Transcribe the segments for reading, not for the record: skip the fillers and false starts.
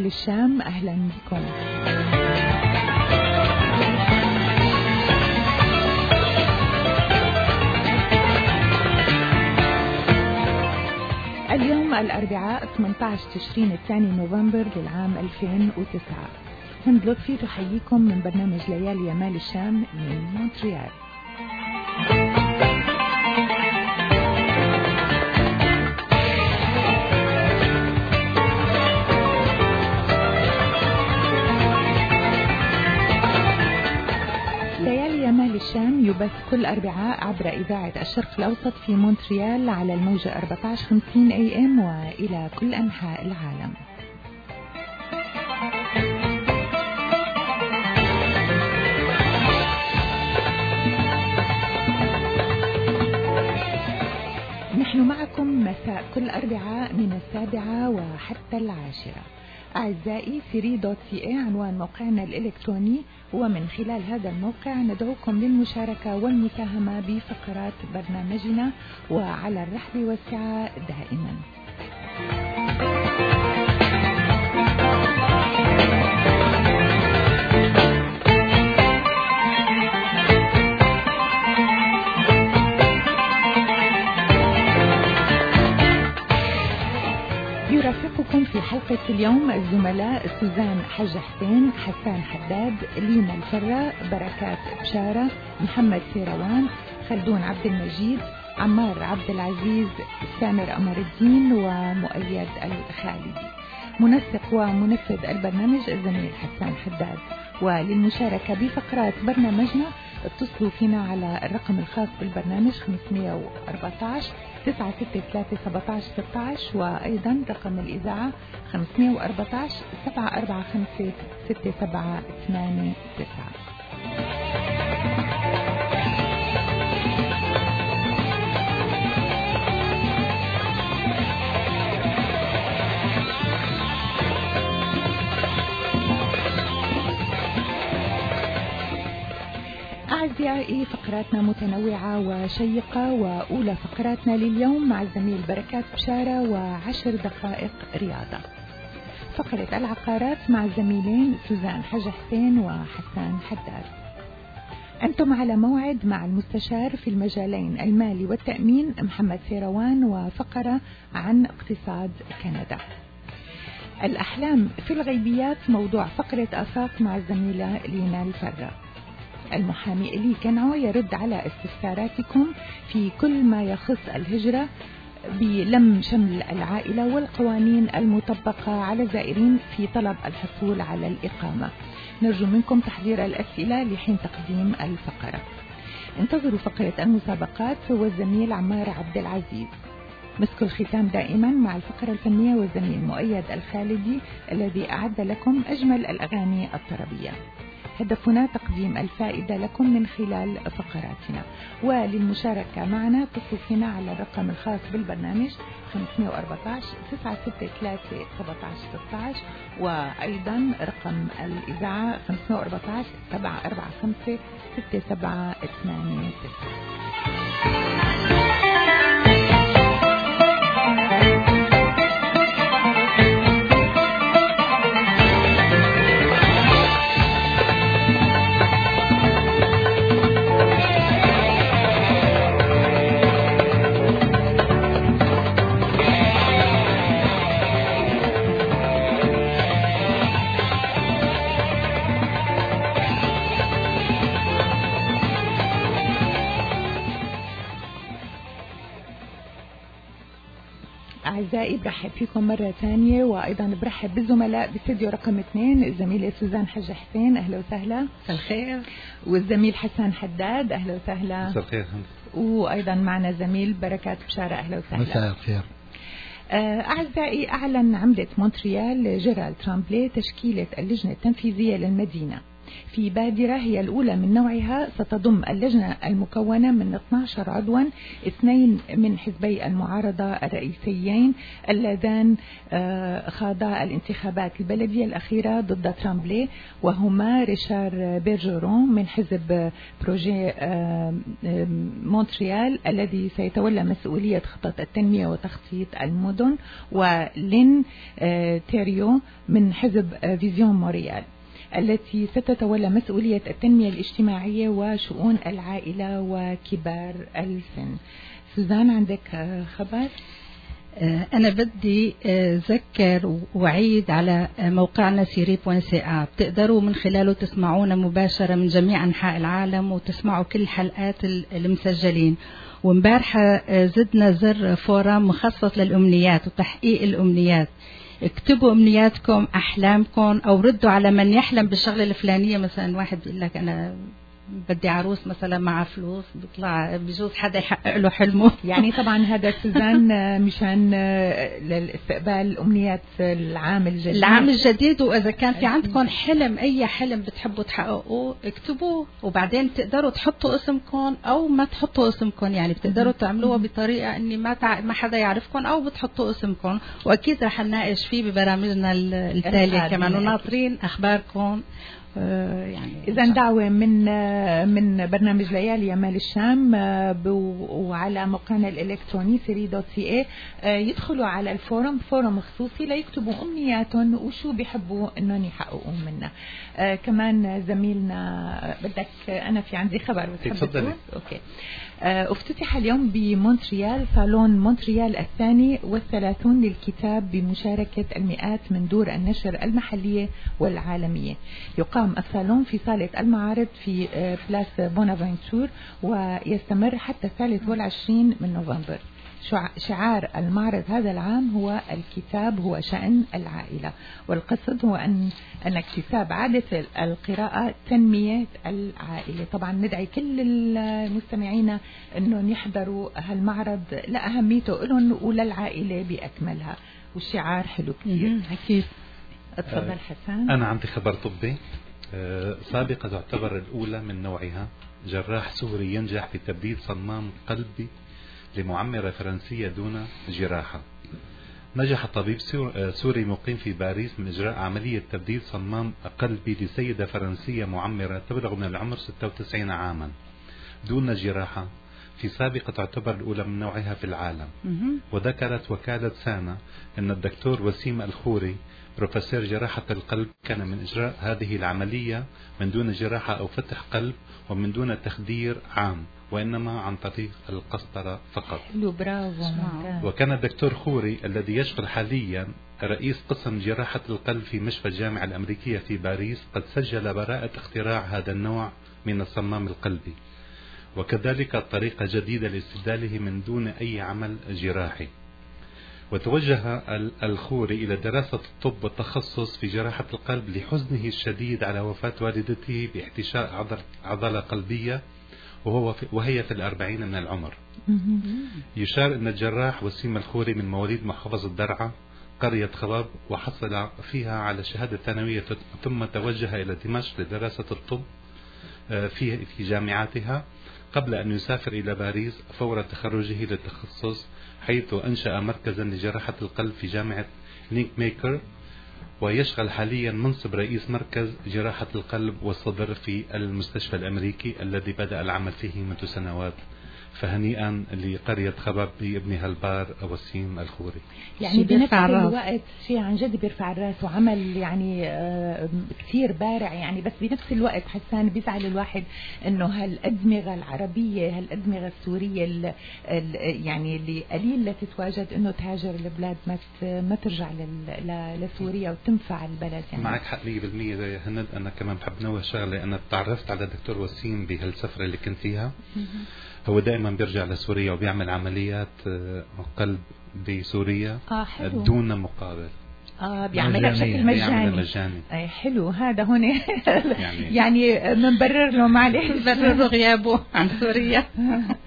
يمال الشام، أهلا بكم. اليوم الأربعاء 18 تشرين الثاني نوفمبر للعام 2009. هند لطفي تحييكم من برنامج ليالي يمال الشام من مونتريال. يمال الشام يبث كل أربعاء عبر إذاعة الشرق الأوسط في مونتريال على الموجة 1450 AM وإلى كل أنحاء العالم. نحن معكم مساء كل أربعاء من 7 وحتى 10. أعزائي siri.ca عنوان موقعنا الإلكتروني، ومن خلال هذا الموقع ندعوكم للمشاركة والمساهمة بفقرات برنامجنا وعلى الرحب والسعة دائما. يرافقكم في حلقة اليوم الزملاء سوزان حج حسين، حسان حداد، لينا الفرة، بركات بشارة، محمد سيروان، خلدون عبد المجيد، عمار عبد العزيز، سامر قمر الدين، ومؤيد الخالدي. منسق ومنفذ البرنامج الزميل حسان حداد. وللمشاركة بفقرات برنامجنا اتصلوا فينا على الرقم الخاص بالبرنامج 514 963 17 16، وأيضا رقم الإذاعة 514 745 6789. أعزائي، فقراتنا متنوعة وشيقة، وأولى فقراتنا لليوم مع الزميل بركات بشارة و10 دقائق رياضة. فقرة العقارات مع الزميلين سوزان حج حسين وحسان حداد. أنتم على موعد مع المستشار في المجالين المالي والتأمين محمد سيروان، وفقرة عن اقتصاد كندا. الأحلام في الغيبيات موضوع فقرة آفاق مع الزميلة لينا الفرة. المحامي إلي كنعو يرد على استفساراتكم في كل ما يخص الهجرة بلم شمل العائلة والقوانين المطبقة على الزائرين في طلب الحصول على الإقامة. نرجو منكم تحضير الأسئلة لحين تقديم الفقرة. انتظروا فقرة المسابقات والزميل عمار عبد العزيز. مسك الختام دائما مع الفقرة الفنية والزميل مؤيد الخالدي الذي أعد لكم أجمل الأغاني الطربية. هدفنا تقديم الفائدة لكم من خلال فقراتنا. وللمشاركة معنا اتصلوا فينا على الرقم الخاص بالبرنامج 514 963 17 16، وأيضا رقم الإذاعة 514 745 6789. أعزائي، برحب فيكم مرة ثانية، وأيضا برحب بالزملاء باستديو رقم 2 الزميلة سوزان حج حسين، أهلا وسهلا. مساء الخير. والزميل حسان حداد، أهلا وسهلا. مساء الخير. وأيضا معنا زميل بركات بشارة، أهلا وسهلا. مساء الخير. أعزائي، أعلن عمدة مونتريال جيرالد ترامبلي تشكيلة اللجنة التنفيذية للمدينة في بادرة هي الأولى من نوعها ستضم اللجنة المكونة من 12 عضوا، 2 من حزبي المعارضة الرئيسيين اللذان خاضا الانتخابات البلدية الأخيرة ضد ترامبلي، وهما ريشار بيرجرون من حزب بروجي مونتريال الذي سيتولى مسؤولية خطط التنمية وتخطيط المدن، ولين تيريو من حزب فيزيون موريال التي ستتولى مسؤولية التنمية الاجتماعية وشؤون العائلة وكبار السن. سوزان عندك خبر؟ أنا بدي أذكر وعيد على موقعنا سيري.ca، بتقدروا من خلاله تسمعونا مباشرة من جميع أنحاء العالم وتسمعوا كل الحلقات المسجلين. ومبارحة زدنا زر فورم مخصص للأمنيات وتحقيق الأمنيات. اكتبوا أمنياتكم، أحلامكم، أو ردوا على من يحلم بالشغلة الفلانية. مثلا واحد بيقول لك أنا بدي عروس مثلا مع فلوس، بيطلع بجوز حدا يحقق له حلمه. يعني طبعا هذا سوزان مشان للاستقبال أمنيات العام الجديد. وإذا كان في عندكم حلم، أي حلم بتحبوا تحققوه اكتبوه، وبعدين بتقدروا تحطوا اسمكم أو ما تحطوا اسمكم. يعني بتقدروا تعملوها بطريقة إني ما حدا يعرفكم، أو بتحطوا اسمكم. وأكيد رح نناقش فيه ببرامجنا التالية كمان، وناطرين أخباركم. يعني إذا دعوة من برنامج ليالي يمال الشام وعلى موقعنا الإلكتروني siri.ca يدخلوا على الفورم، فورم خصوصي ليكتبوا أمنياتهم وشو بيحبوا إنهم يحققوا منا. كمان زميلنا بدك، أنا في عندي خبر تفضلي. أوكي. افتتح اليوم بمونتريال صالون مونتريال 32 للكتاب بمشاركة المئات من دور النشر المحلية والعالمية. يقام الصالون في صالة المعارض في بلاس بونافنتور، ويستمر حتى 23 من نوفمبر. شعار المعرض هذا العام هو الكتاب هو شأن العائلة، والقصد هو أن اكتساب عادة القراءة تنمية العائلة. طبعا ندعي كل المستمعين أنهم يحضروا هالمعرض لأهميته لهم وللعائلة بأكملها، والشعار حلو كثير. أكيد. اتفضل حسن. أنا عندي خبر طبي. سابقة تعتبر الأولى من نوعها، جراح سوري ينجح في تبديل صمام قلبي لمعمرة فرنسية دون جراحة. نجح طبيب سوري مقيم في باريس من إجراء عملية تبديل صمام قلبي لسيدة فرنسية معمرة تبلغ من العمر 96 عاما دون جراحة، في سابقة تعتبر الأولى من نوعها في العالم. وذكرت وكالة سانا أن الدكتور وسيم الخوري بروفيسور جراحة القلب كان من إجراء هذه العملية من دون جراحة أو فتح قلب ومن دون تخدير عام، وإنما عن طريق القسطرة فقط. وكان الدكتور خوري الذي يشغل حاليا رئيس قسم جراحة القلب في مشفى الجامعة الأمريكية في باريس قد سجل براءة اختراع هذا النوع من الصمام القلبي، وكذلك طريقة جديدة لاستبداله من دون أي عمل جراحي. وتوجه الخوري إلى دراسة الطب والتخصص في جراحة القلب لحزنه الشديد على وفاة والدته باحتشاء عضلة قلبية وهي في 40 من العمر. يشار أن الجراح وسيم الخوري من مواليد محافظة درعا قرية خباب، وحصل فيها على شهادة ثانوية، ثم توجه إلى دمشق لدراسة الطب في جامعاتها قبل أن يسافر إلى باريس فور تخرجه للتخصص، حيث أنشأ مركزا لجراحة القلب في جامعة لينك ميكر، ويشغل حاليا منصب رئيس مركز جراحة القلب والصدر في المستشفى الأمريكي الذي بدأ العمل فيه منذ سنوات. فهنيئا لقرية خباب بابنها البار وسيم الخوري. يعني بنفس الوقت شيء عن جد بيرفع الراس وعمل يعني كثير بارع يعني، بس بنفس الوقت حسان بيزعل الواحد انه هالأدمغة العربية هالأدمغة السورية يعني اللي قليل لا تتواجد انه تهاجر البلاد ما ترجع لسوريا وتنفع البلد. يعني معك حق 100% زي هند. انا كمان بحب نوه شغله، انا تعرفت على دكتور وسيم بهالسفرة اللي كنت فيها. هو دائما بيرجع لسوريا وبيعمل عمليات قلب بسوريا دون مقابل. بيعملها بشكل مجاني. اي حلو هذا هون يعني منبرر له معلش منبرر له غيابه عن سوريا.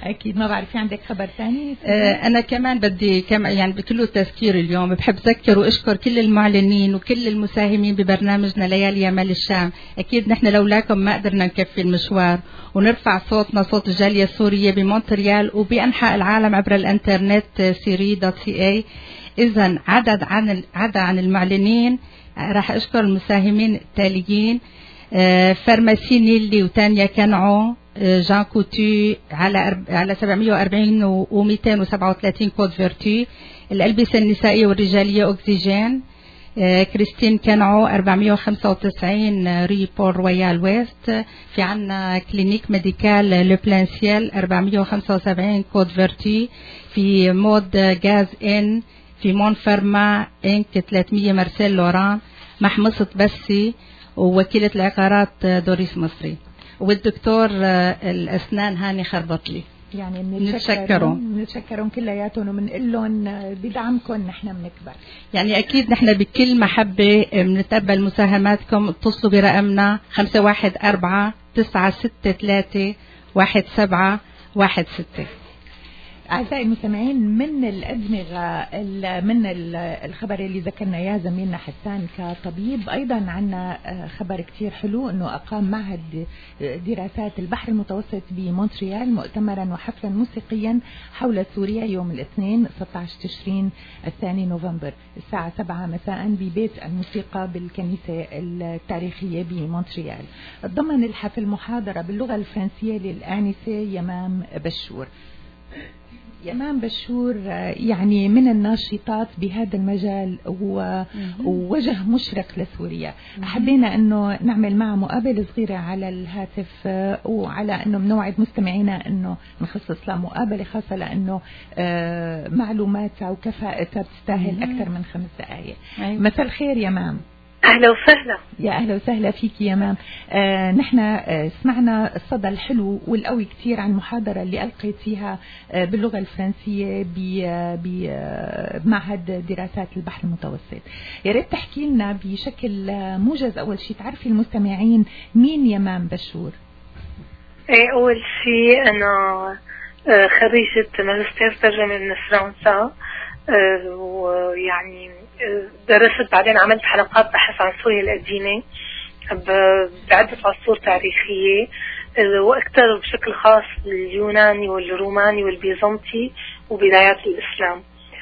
أكيد. ما بعرف في عندك خبر ثاني؟ أنا كمان بدي يعني بكل تذكير اليوم بحب أذكر وأشكر كل المعلنين وكل المساهمين ببرنامجنا ليالي يمال الشام. أكيد نحن لولاكم ما قدرنا نكفي المشوار ونرفع صوتنا صوت الجالية السورية بمونتريال وبأنحاء العالم عبر الإنترنت siri.ca. إذا عدا عن المعلنين راح أشكر المساهمين التاليين: فارماسي نيلي وتانيا كنعو، جان كوتي على 740 و237 كود فيرتو، الألبسة النسائية والرجالية أكسجين، كريستين كنعو 495 ري بور رويال ويست. في عنا كلينيك ميديكال لو بلانسيال 475 كود فيرتو، في مود غاز ان في مون فرما انك 300 مارسيل لوران، محمصة بسي، ووكيلة العقارات دوريس مصري، والدكتور الأسنان هاني خربطلي. يعني بنتشكرهم كلياتهم وبنقول لهم بدعمكم نحن بنكبر. يعني أكيد نحن بكل محبة بنتقبل مساهماتكم. اتصلوا برقمنا 514-963-1716. أعزائي المستمعين، من الأدمغة من الخبر اللي ذكرنا يا زميلنا حسان كطبيب، أيضا عنا خبر كتير حلو أنه أقام معهد دراسات البحر المتوسط بمونتريال مؤتمرا وحفلا موسيقيا حول سوريا يوم الاثنين 16 تشرين الثاني نوفمبر الساعة 7 مساء ببيت الموسيقى بالكنيسة التاريخية بمونتريال. ضمن الحفل محاضرة باللغة الفرنسية للآنسة يمام بشور. يمام بشور يعني من الناشطات بهذا المجال ووجه مشرق لسوريا. حبينا انه نعمل معه مقابلة صغيرة على الهاتف، وعلى انه بنوعد مستمعينا انه نخصص له مقابلة خاصة لانه معلوماتها وكفاءتها بتستاهل اكثر من 5 دقائق. مساء الخير يمام. أهلا وسهلا. يا أهلا وسهلا فيك يا مام. نحن سمعنا الصدى الحلو والقوي كتير عن المحاضرة اللي ألقيتيها باللغة الفرنسية بمعهد دراسات البحر المتوسط. يا ريت تحكي لنا بشكل موجز أول شيء، تعرفي المستمعين مين يمام بشور؟ أول شيء أنا خريجة ماجستير ترجمة من فرنسا، ويعني درست بعدين عملت حلقات بحث عن سوريا القديمة بعدة عصور تاريخية، واكثر بشكل خاص اليوناني والروماني والبيزنطي وبدايات الإسلام.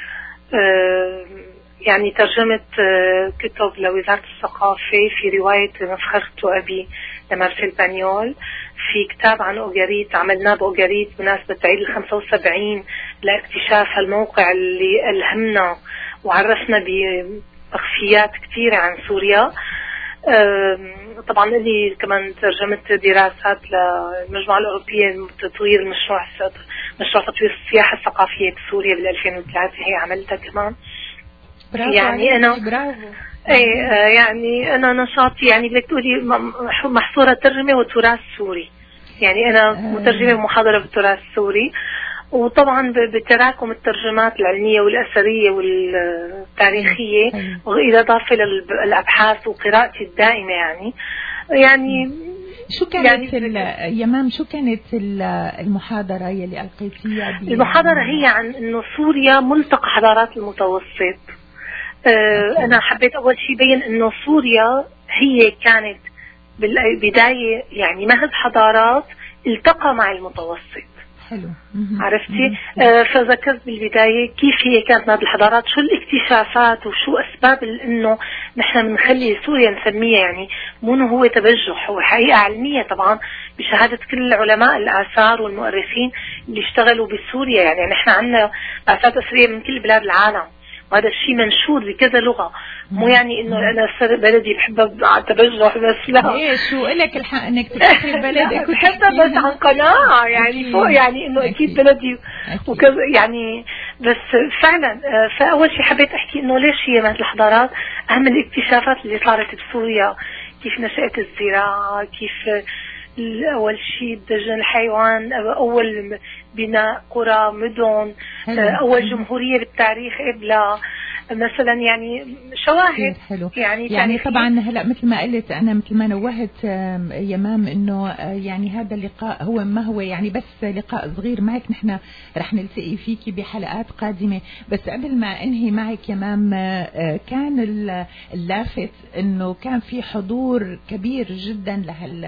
يعني ترجمت كتب لوزارة الثقافة، في رواية مفخرة أبي لمارسيل بانيول، في كتاب عن أوغاريت عملناه بأوغاريت بمناسبة عيد 75 لاكتشاف الموقع اللي ألهمنا وعرفنا بمخفيات كثيرة عن سوريا. طبعا لي كمان ترجمت دراسات للمجموعة الأوروبية لتطوير مشروع تطوير السياحة الثقافية بسوريا بال2003، هي عملتها كمان. يعني أنا يعني أنا نشاطي يعني بدك تقولي محصورة ترجمة وتراث سوري. يعني أنا مترجمة ومحاضرة بالتراث السوري، وطبعا بتراكم الترجمات العلمية والأثرية والتاريخية، وإضافة للأبحاث وقراءتي الدائمة. يعني شو كانت يعني يمام شو كانت المحاضرة يلي ألقيتيها؟ المحاضرة هي عن إنه سوريا ملتقى حضارات المتوسط. أنا حبيت أول شيء بين إنه سوريا هي كانت بالبداية يعني مهد حضارات التقى مع المتوسط. حلو. عرفتي؟ فذكرت بالبداية كيف هي كانت هذه الحضارات، شو الاكتشافات وشو أسباب إنه نحن بنخلي سوريا نسميها، يعني مو إنه هو تبجح، هو حقيقة علمية طبعا بشهادة كل علماء الآثار والمؤرخين اللي اشتغلوا بسوريا. يعني نحن عندنا بعثات أثرية من كل بلاد العالم، وهذا الشيء منشور بكذا لغة. مو يعني انه انا بلدي بحبها تبجح بس، لا. ايه شو لك الحق انك تفكري ببلدك بحبها بس عن قناعة، يعني فوق يعني انه اكيد بلدي وكذا يعني. بس فعلا فاول شيء حبيت احكي انه ليش هي مثل الحضارات، اهم الاكتشافات اللي صارت بسوريا، كيف نشأت الزراعة، كيف أول شيء دجن الحيوان، أول بناء قرى مدن، أول جمهورية بالتاريخ قبلها مثلا. يعني شواهد حلو. يعني طبعا هلا مثل ما قلت انا، مثل ما نوهت يمام انه يعني هذا اللقاء هو ما هو يعني بس لقاء صغير معك، نحن رح نلتقي فيكي بحلقات قادمه. بس قبل ما انهي معك يمام، كان اللافت انه كان في حضور كبير جدا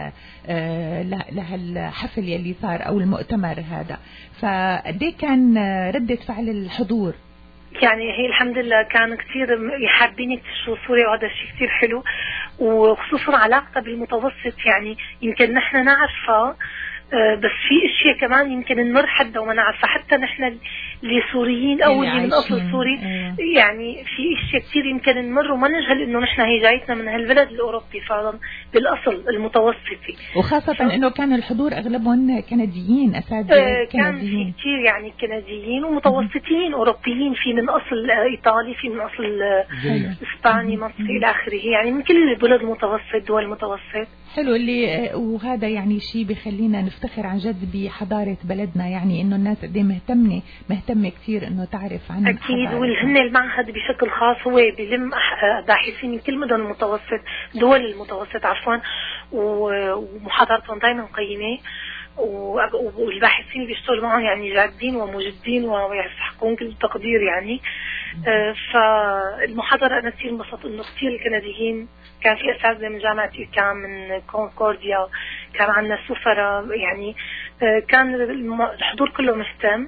لهالحفل يلي صار او المؤتمر هذا، فقديه كان ردة فعل الحضور؟ يعني هي الحمد لله كان كثير حابين يكتشفوا سوريا، وهذا الشيء كثير حلو، وخصوصا علاقتها بالمتوسط. يعني يمكن نحن نعرفها بس في اشياء كمان يمكن نمر حدها وما نعرفها، حتى نحن اللي سوريين او اللي من اصل سوري. يعني في اشياء كثير يمكن نمر وما نجهل انه نحن هي جايتنا من هالبلد الاوروبي فعلا بالاصل المتوسطي، وخاصه انه كان الحضور اغلبهم كنديين، اساتذه كان في كثير يعني كنديين ومتوسطيين اوروبيين، في من اصل ايطالي، في من اصل اسباني، مصري الى اخره، يعني من كل البلد المتوسط، دول المتوسط. حلو اللي وهذا يعني شيء بخلينا نفتخر عن جد بحضارة بلدنا، يعني انه الناس قد مهتمة كثير انه تعرف عن اكيد. والهن المعهد بشكل خاص هو بلم باحثين من كل مدن المتوسط، دول المتوسط عفوا، ومحاضراتهم دائما قيمة، والباحثين اللي بيشتغلوا معهم يعني جادين ومجدين ويستحقون كل التقدير يعني. فالمحاضرة أنا كثير انبسطت إنه كثير الكنديين، كان في أساتذة من جامعة إيكام، من كونكورديا، كان عندنا سفراء، يعني كان الحضور كله مهتم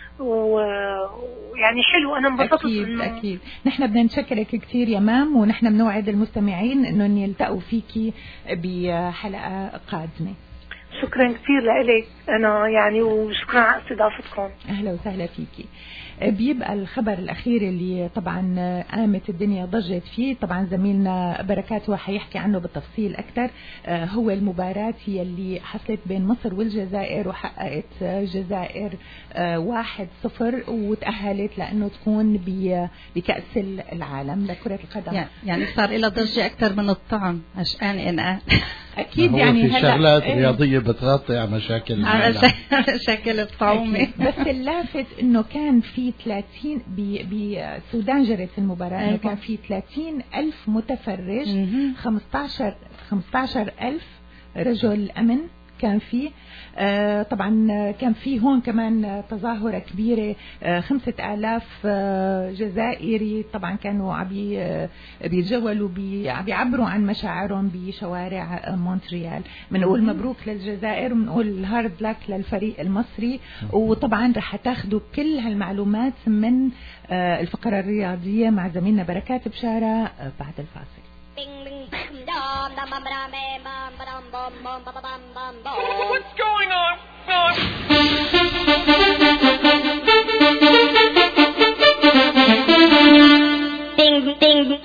ويعني حلو. أنا انبسطت. أكيد نحن بدنا نشكرك كثير يمام، ونحن بنوعد المستمعين إنه يلتقوا فيكي بحلقة قادمة. شكرا كثير لك أنا يعني، وشكرا على استضافتكم. أهلا وسهلا فيكي. بيبقى الخبر الأخير اللي طبعا قامت الدنيا ضجت فيه، طبعا زميلنا بركات هو حيحكي عنه بالتفصيل أكثر، هو المباراة اللي حصلت بين مصر والجزائر، وحققت الجزائر 1-0 وتأهلت لأنه تكون بكأس العالم لكرة القدم. يعني صار لها ضجة أكثر من الطعم، عشان أنا أكيد يعني في شغلات رياضية بتغطي على مشاكل مشاكل الطعومة. بس اللافت إنه كان في 30 بسودان جرت المباراة، إنه كان في 30,000 متفرج، 15,000 رجل أمن كان فيه. طبعا كان في هون كمان تظاهرة كبيرة، 5,000 جزائري طبعا كانوا بيتجولوا بيعبروا عن مشاعرهم بشوارع مونتريال. بنقول مبروك للجزائر، وبنقول الهارد لك للفريق المصري. وطبعا رح تاخذوا كل هالمعلومات من الفقرة الرياضية مع زميلنا بركات بشارة بعد الفاصل. What's going on? Ding, ding, ding.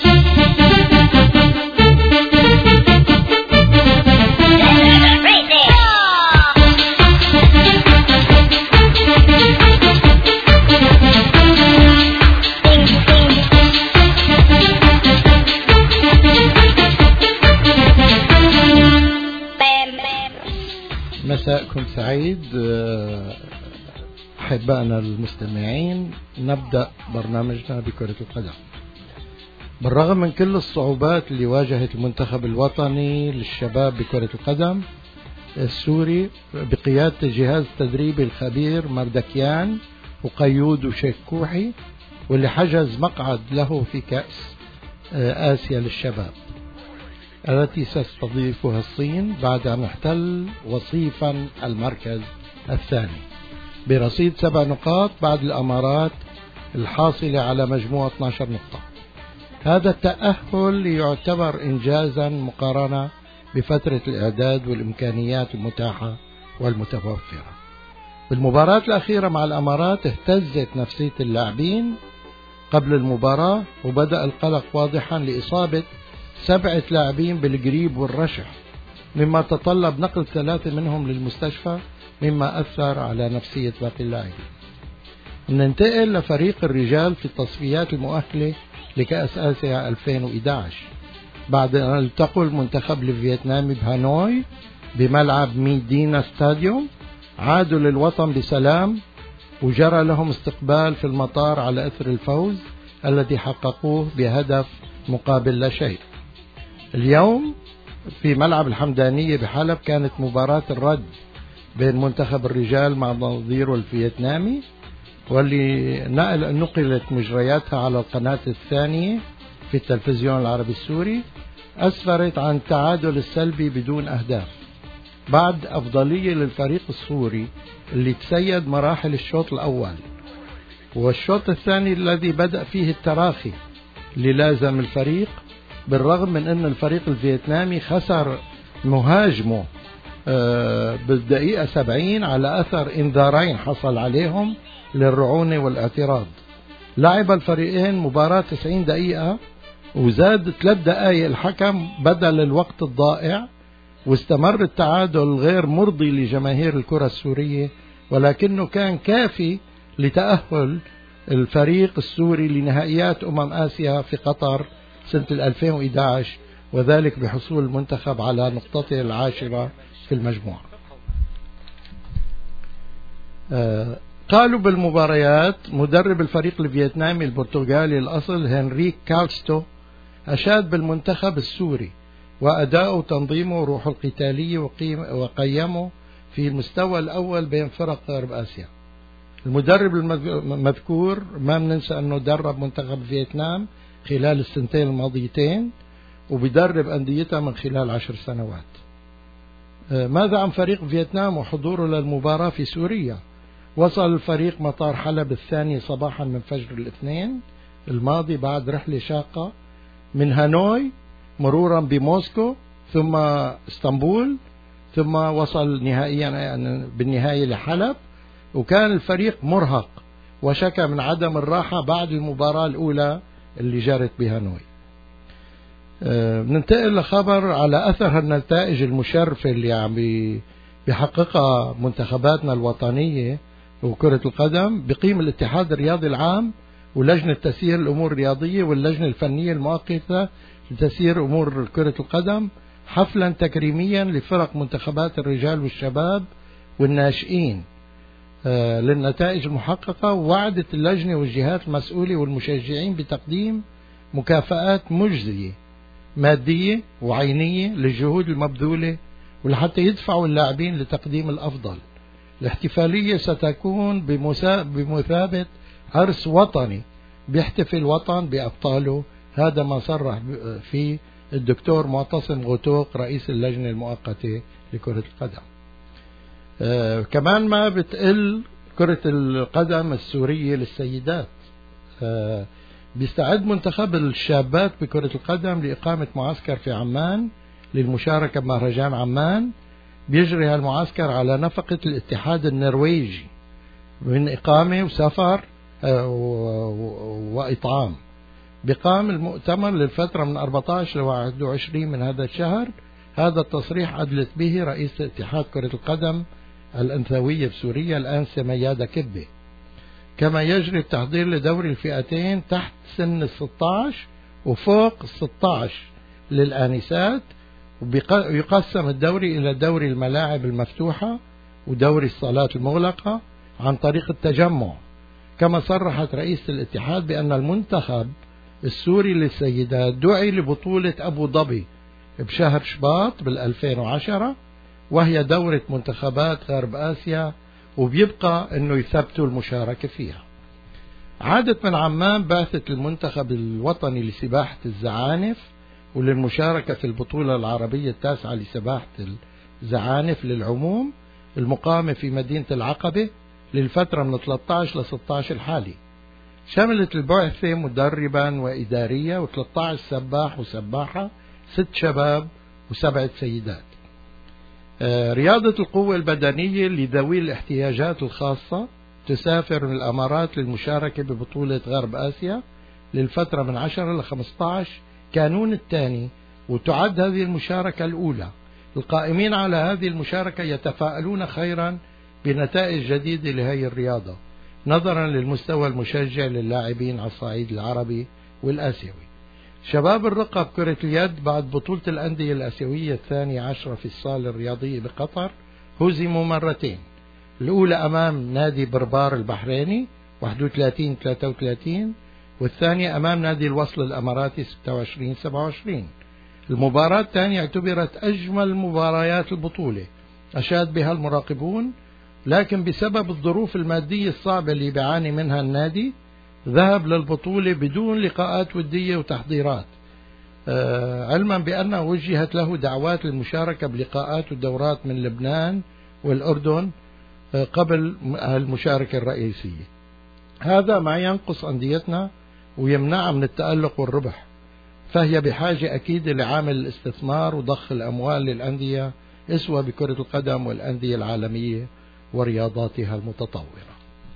مساءكم سعيد أحبائنا المستمعين. نبدأ برنامجنا بكرة القدم. بالرغم من كل الصعوبات اللي واجهت المنتخب الوطني للشباب بكرة القدم السوري بقيادة الجهاز التدريبي الخبير مردكيان وقيود وشيكوحي، واللي حجز مقعد له في كأس آسيا للشباب التي ستستضيفها الصين بعد أن احتل وصيفا المركز الثاني برصيد 7 نقاط بعد الأمارات الحاصلة على مجموعة 12 نقطة. هذا التأهل يعتبر إنجازا مقارنة بفترة الإعداد والإمكانيات المتاحة والمتوفرة. بالمباراة الأخيرة مع الأمارات اهتزت نفسية اللاعبين قبل المباراة، وبدأ القلق واضحا لإصابة 7 لاعبين بالقريب والرشح، مما تطلب نقل 3 منهم للمستشفى، مما أثر على نفسية باقي اللاعبين. ننتقل لفريق الرجال في التصفيات المؤهلة لكأس آسيا 2011 بعد أن التقوا المنتخب الفيتنامي بهانوي بملعب ميدينا ستاديوم. عادوا للوطن بسلام، وجرى لهم استقبال في المطار على أثر الفوز الذي حققوه بهدف مقابل لا شيء. اليوم في ملعب الحمدانية بحلب كانت مباراة الرد بين منتخب الرجال مع نظيره الفيتنامي، واللي نقلت مجرياتها على القناة الثانية في التلفزيون العربي السوري، أسفرت عن التعادل السلبي بدون أهداف بعد أفضلية للفريق السوري اللي تسيد مراحل الشوط الأول، والشوط الثاني الذي بدأ فيه التراخي اللي لازم الفريق، بالرغم من أن الفريق الفيتنامي خسر مهاجمه بالدقيقة 70 على أثر إنذارين حصل عليهم للرعونة والاعتراض. لعب الفريقين مباراة 90 دقيقة، وزاد 3 دقائق الحكم بدل الوقت الضائع، واستمر التعادل غير مرضي لجماهير الكرة السورية، ولكنه كان كافي لتأهل الفريق السوري لنهائيات آسيا في قطر سنة 2011، وذلك بحصول المنتخب على نقطته 10 في المجموعة. قالوا بالمباريات مدرب الفريق الفيتنامي البرتغالي الأصل هنريك كالستو أشاد بالمنتخب السوري وأداءه وتنظيمه وروحه القتالية، وقيمه في المستوى الأول بين فرق غرب آسيا. المدرب المذكور ما بننسى أنه درب منتخب فيتنام خلال السنتين الماضيتين، وبيدرب أنديتها من خلال 10 سنوات. ماذا عن فريق فيتنام وحضوره للمباراة في سوريا؟ وصل الفريق مطار حلب الثاني صباحا من فجر الاثنين الماضي بعد رحلة شاقة من هانوي مرورا بموسكو ثم اسطنبول، ثم وصل نهائيا بالنهاية لحلب، وكان الفريق مرهق وشكى من عدم الراحة بعد المباراة الأولى اللي جرت بهانوي. بننتقل لخبر على أثر النتائج المشرفة اللي عم بيحققها منتخباتنا الوطنية وكرة القدم. بقيم الاتحاد الرياضي العام ولجنة تسيير الأمور الرياضية واللجنة الفنية المؤقتة لتسيير أمور كرة القدم حفلا تكريميا لفرق منتخبات الرجال والشباب والناشئين للنتائج المحققة، ووعدت اللجنة والجهات المسؤولة والمشجعين بتقديم مكافآت مجزية مادية وعينية للجهود المبذولة ولحتى يدفعوا اللاعبين لتقديم الأفضل. الاحتفالية ستكون بمثابة عرس وطني بيحتفل الوطن بأبطاله، هذا ما صرح فيه الدكتور معتصم غوتوق رئيس اللجنة المؤقتة لكرة القدم. كمان ما بتقل كرة القدم السورية للسيدات. بيستعد منتخب الشابات بكرة القدم لإقامة معسكر في عمان للمشاركة بمهرجان عمان. بيجري هالمعسكر على نفقة الاتحاد النرويجي من إقامة وسفر وإطعام. بقام المؤتمر للفترة من 14 ل 21 من هذا الشهر. هذا التصريح أدلت به رئيس اتحاد كرة القدم الأنثوية بسوريا الآنسة ميادة كبة. كما يجري التحضير لدوري الفئتين تحت سن 16 وفوق 16 للآنسات، ويقسم الدوري إلى دوري الملاعب المفتوحة ودوري الصالات المغلقة عن طريق التجمع. كما صرحت رئيس الاتحاد بأن المنتخب السوري للسيدات دعي لبطولة أبو ظبي بشهر شباط بال2010، وهي دورة منتخبات غرب آسيا، وبيبقى أنه يثبتوا المشاركة فيها. عادت من عمان بعثة المنتخب الوطني لسباحة الزعانف وللمشاركة في البطولة العربية التاسعة لسباحة الزعانف للعموم المقامة في مدينة العقبة للفترة من 13 ل 16 الحالي. شملت البعثة مدربا وإدارية و13 سباح وسباحة، 6 شباب و7 سيدات. رياضة القوة البدنية لذوي الاحتياجات الخاصة تسافر من الأمارات للمشاركة ببطولة غرب آسيا للفترة من 10 ل 15 كانون الثاني، وتعد هذه المشاركة الأولى. القائمين على هذه المشاركة يتفائلون خيرا بنتائج جديدة لهذه الرياضة نظرا للمستوى المشجع للاعبين على الصعيد العربي والآسيوي. شباب الرقة بكرة اليد بعد بطولة الأندية الآسيوية 12 في الصالة الرياضية بقطر هزموا مرتين، الأولى أمام نادي بربار البحريني 31-33 والثانية أمام نادي الوصل الأماراتي 26/27. المباراة الثانية اعتبرت أجمل مباريات البطولة، أشاد بها المراقبون، لكن بسبب الظروف المادية الصعبة اللي بيعاني منها النادي ذهب للبطولة بدون لقاءات ودية وتحضيرات، علما بأنه وجهت له دعوات للمشاركة بلقاءات ودورات من لبنان والأردن قبل المشاركة الرئيسية. هذا ما ينقص أنديتنا ويمنعها من التألق والربح، فهي بحاجة أكيد لعامل الاستثمار وضخ الأموال للأندية اسوة بكرة القدم والأندية العالمية ورياضاتها المتطورة.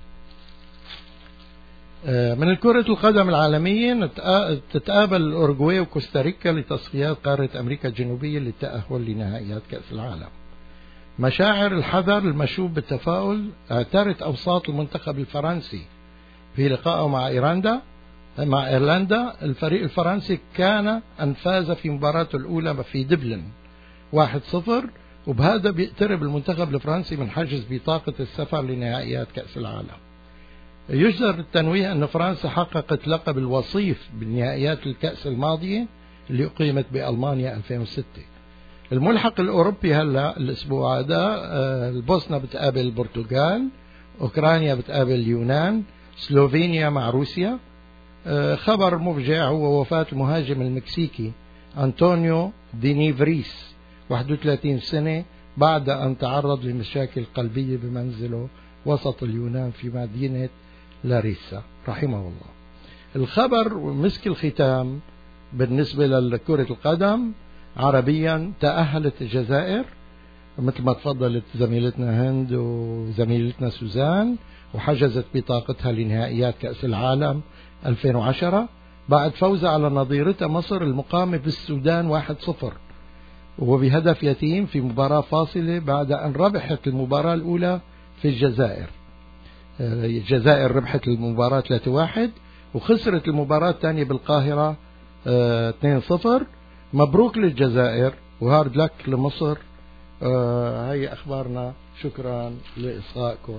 من كرة القدم العالمية تتقابل الأورجواي وكوستاريكا لتصفيات قارة أمريكا الجنوبية للتأهل لنهائيات كأس العالم. مشاعر الحذر المشوب بالتفاؤل اعترت أوساط المنتخب الفرنسي في لقائه مع إيرلندا. الفريق الفرنسي كان أنفاز في مباراته الأولى في دبلن 1-0، وبهذا بيقترب المنتخب الفرنسي من حجز بطاقة السفر لنهائيات كأس العالم. يجدر التنويه أن فرنسا حققت لقب الوصيف بالنهائيات الكأس الماضية اللي أقيمت بألمانيا 2006. الملحق الأوروبي هلا الأسبوع هذا البوسنة بتقابل البرتغال، أوكرانيا بتقابل اليونان، سلوفينيا مع روسيا. خبر مفجع هو وفاة المهاجم المكسيكي أنطونيو دينيفريس 31 سنة بعد أن تعرض لمشاكل قلبية بمنزله وسط اليونان في مدينة لاريسا رحمه الله. الخبر مسك الختام بالنسبة لكرة القدم عربيا. تأهلت الجزائر مثل ما تفضلت زميلتنا هند وزميلتنا سوزان، وحجزت بطاقتها لنهائيات كأس العالم 2010 بعد فوزها على نظيرتها مصر المقامة بالسودان 1-0 وبهدف يتيم في مباراة فاصلة بعد أن ربحت المباراة الأولى في الجزائر. الجزائر ربحت المباراة 3-1 وخسرت المباراة الثانية بالقاهرة 2-0. مبروك للجزائر وهارد لك لمصر. هاي أخبارنا، شكرا لإصغائكم.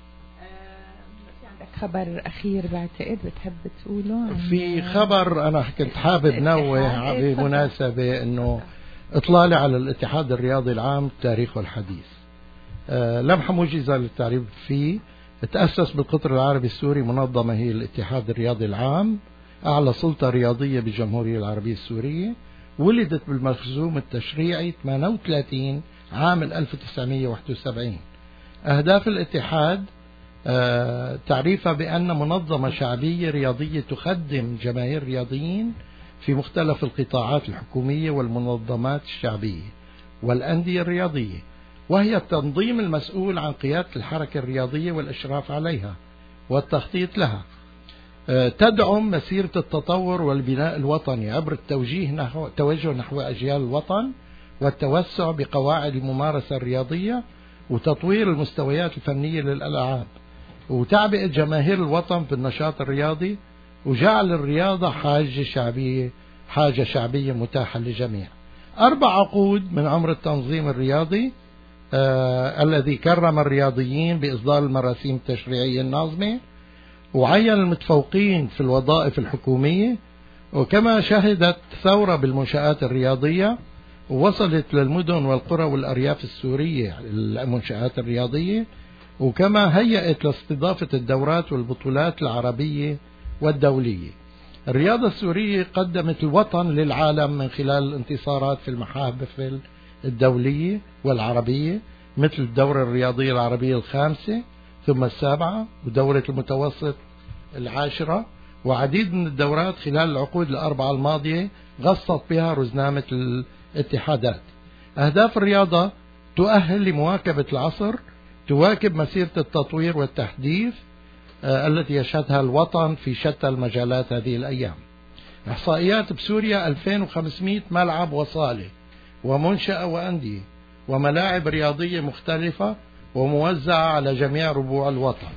عندك خبر أخير بعتقد بتحب تقوله؟ في خبر أنا كنت حابب نوه بمناسبة أنه إطلالي على الاتحاد الرياضي العام تاريخه الحديث. لمحة موجزة للتعريف فيه. تأسس بالقطر العربي السوري منظمة هي الاتحاد الرياضي العام، أعلى سلطة رياضية بالجمهورية العربية السورية. ولدت بالمخزوم التشريعي 38 عام 1971. أهداف الاتحاد تعريفها بأن منظمة شعبية رياضية تخدم جماهير الرياضيين في مختلف القطاعات الحكومية والمنظمات الشعبية والأندية الرياضية، وهي التنظيم المسؤول عن قيادة الحركة الرياضية والإشراف عليها والتخطيط لها. تدعم مسيرة التطور والبناء الوطني عبر التوجه نحو أجيال الوطن والتوسع بقواعد الممارسة الرياضية وتطوير المستويات الفنية للألعاب وتعبئة جماهير الوطن في النشاط الرياضي وجعل الرياضة حاجة شعبية متاحة للجميع. 4 عقود من عمر التنظيم الرياضي الذي كرم الرياضيين بإصدار المراسيم التشريعية الناظمة، وعين المتفوقين في الوظائف الحكومية، وكما شهدت ثورة بالمنشآت الرياضية ووصلت للمدن والقرى والأرياف السورية المنشآت الرياضية، وكما هيئت لاستضافة الدورات والبطولات العربية والدولية. الرياضة السورية قدمت الوطن للعالم من خلال الانتصارات في المحافل الدولية والعربية مثل الدورة الرياضية العربية 5 ثم 7 ودورة المتوسط 10 وعديد من الدورات خلال العقود 4 الماضية غصت بها رزنامة الاتحادات. أهداف الرياضة تؤهل لمواكبة العصر، تواكب مسيرة التطوير والتحديث التي يشهدها الوطن في شتى المجالات هذه الأيام. إحصائيات بسوريا 2500 ملعب وصالة ومنشأة وأندية وملاعب رياضية مختلفة وموزعة على جميع ربوع الوطن.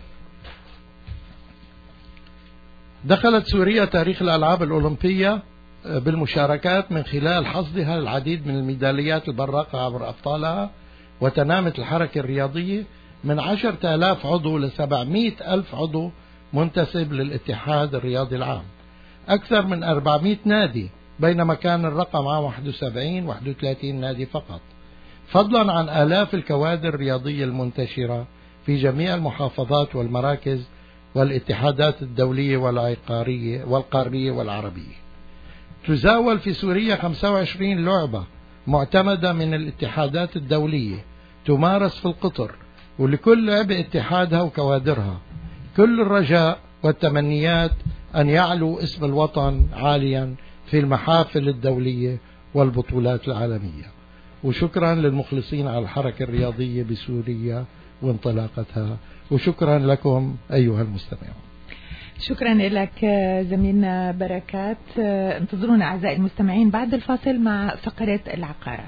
دخلت سوريا تاريخ الألعاب الأولمبية بالمشاركات من خلال حصدها العديد من الميداليات البراقة عبر أبطالها، وتنامت الحركة الرياضية من 10,000 عضو ل700,000 عضو منتسب للاتحاد الرياضي العام، أكثر من 400 نادي، بينما كان الرقم عام 71-31 نادي فقط، فضلا عن آلاف الكوادر الرياضية المنتشرة في جميع المحافظات والمراكز والاتحادات الدولية والقارية والعربية. تزاول في سوريا 25 لعبة معتمدة من الاتحادات الدولية تمارس في القطر، ولكل لعبة اتحادها وكوادرها. كل الرجاء والتمنيات أن يعلو اسم الوطن عاليا في المحافل الدولية والبطولات العالمية. وشكرا للمخلصين على الحركة الرياضية بسوريا وانطلاقتها، وشكرا لكم أيها المستمعون. شكرا لك زميلنا بركات. انتظرونا أعزائي المستمعين بعد الفاصل مع فقرة العقارات.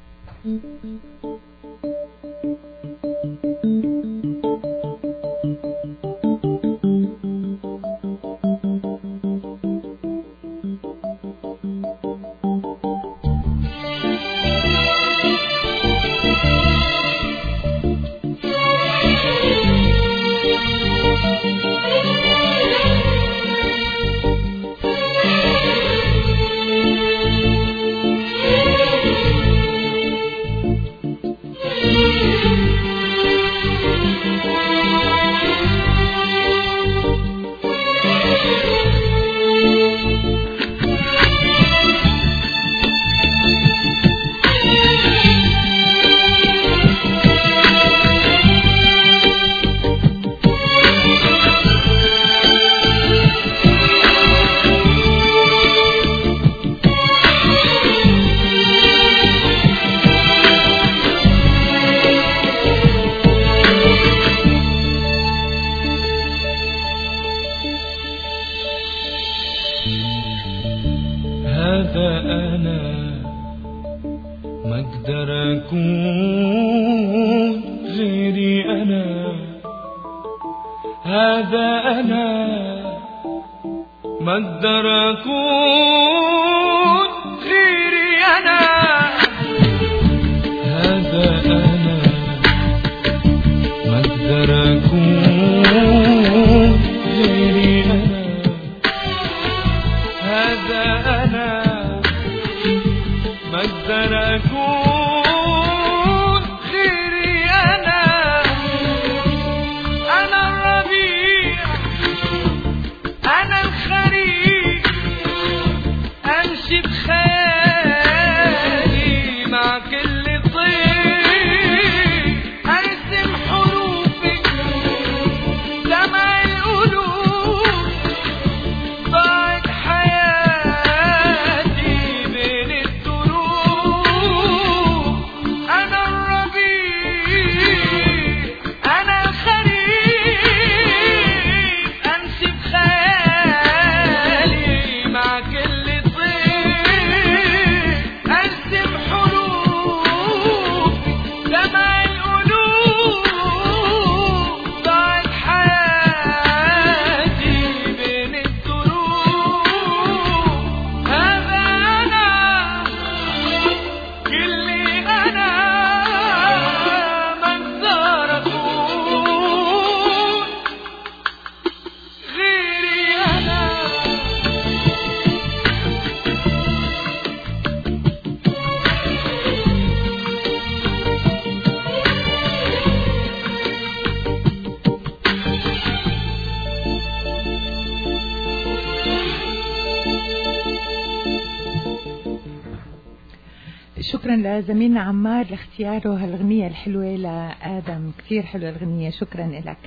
شكرا لزميلنا عمار لاختياره هالغنية الحلوة لآدم، كثير حلوة الغنية، شكرا لك.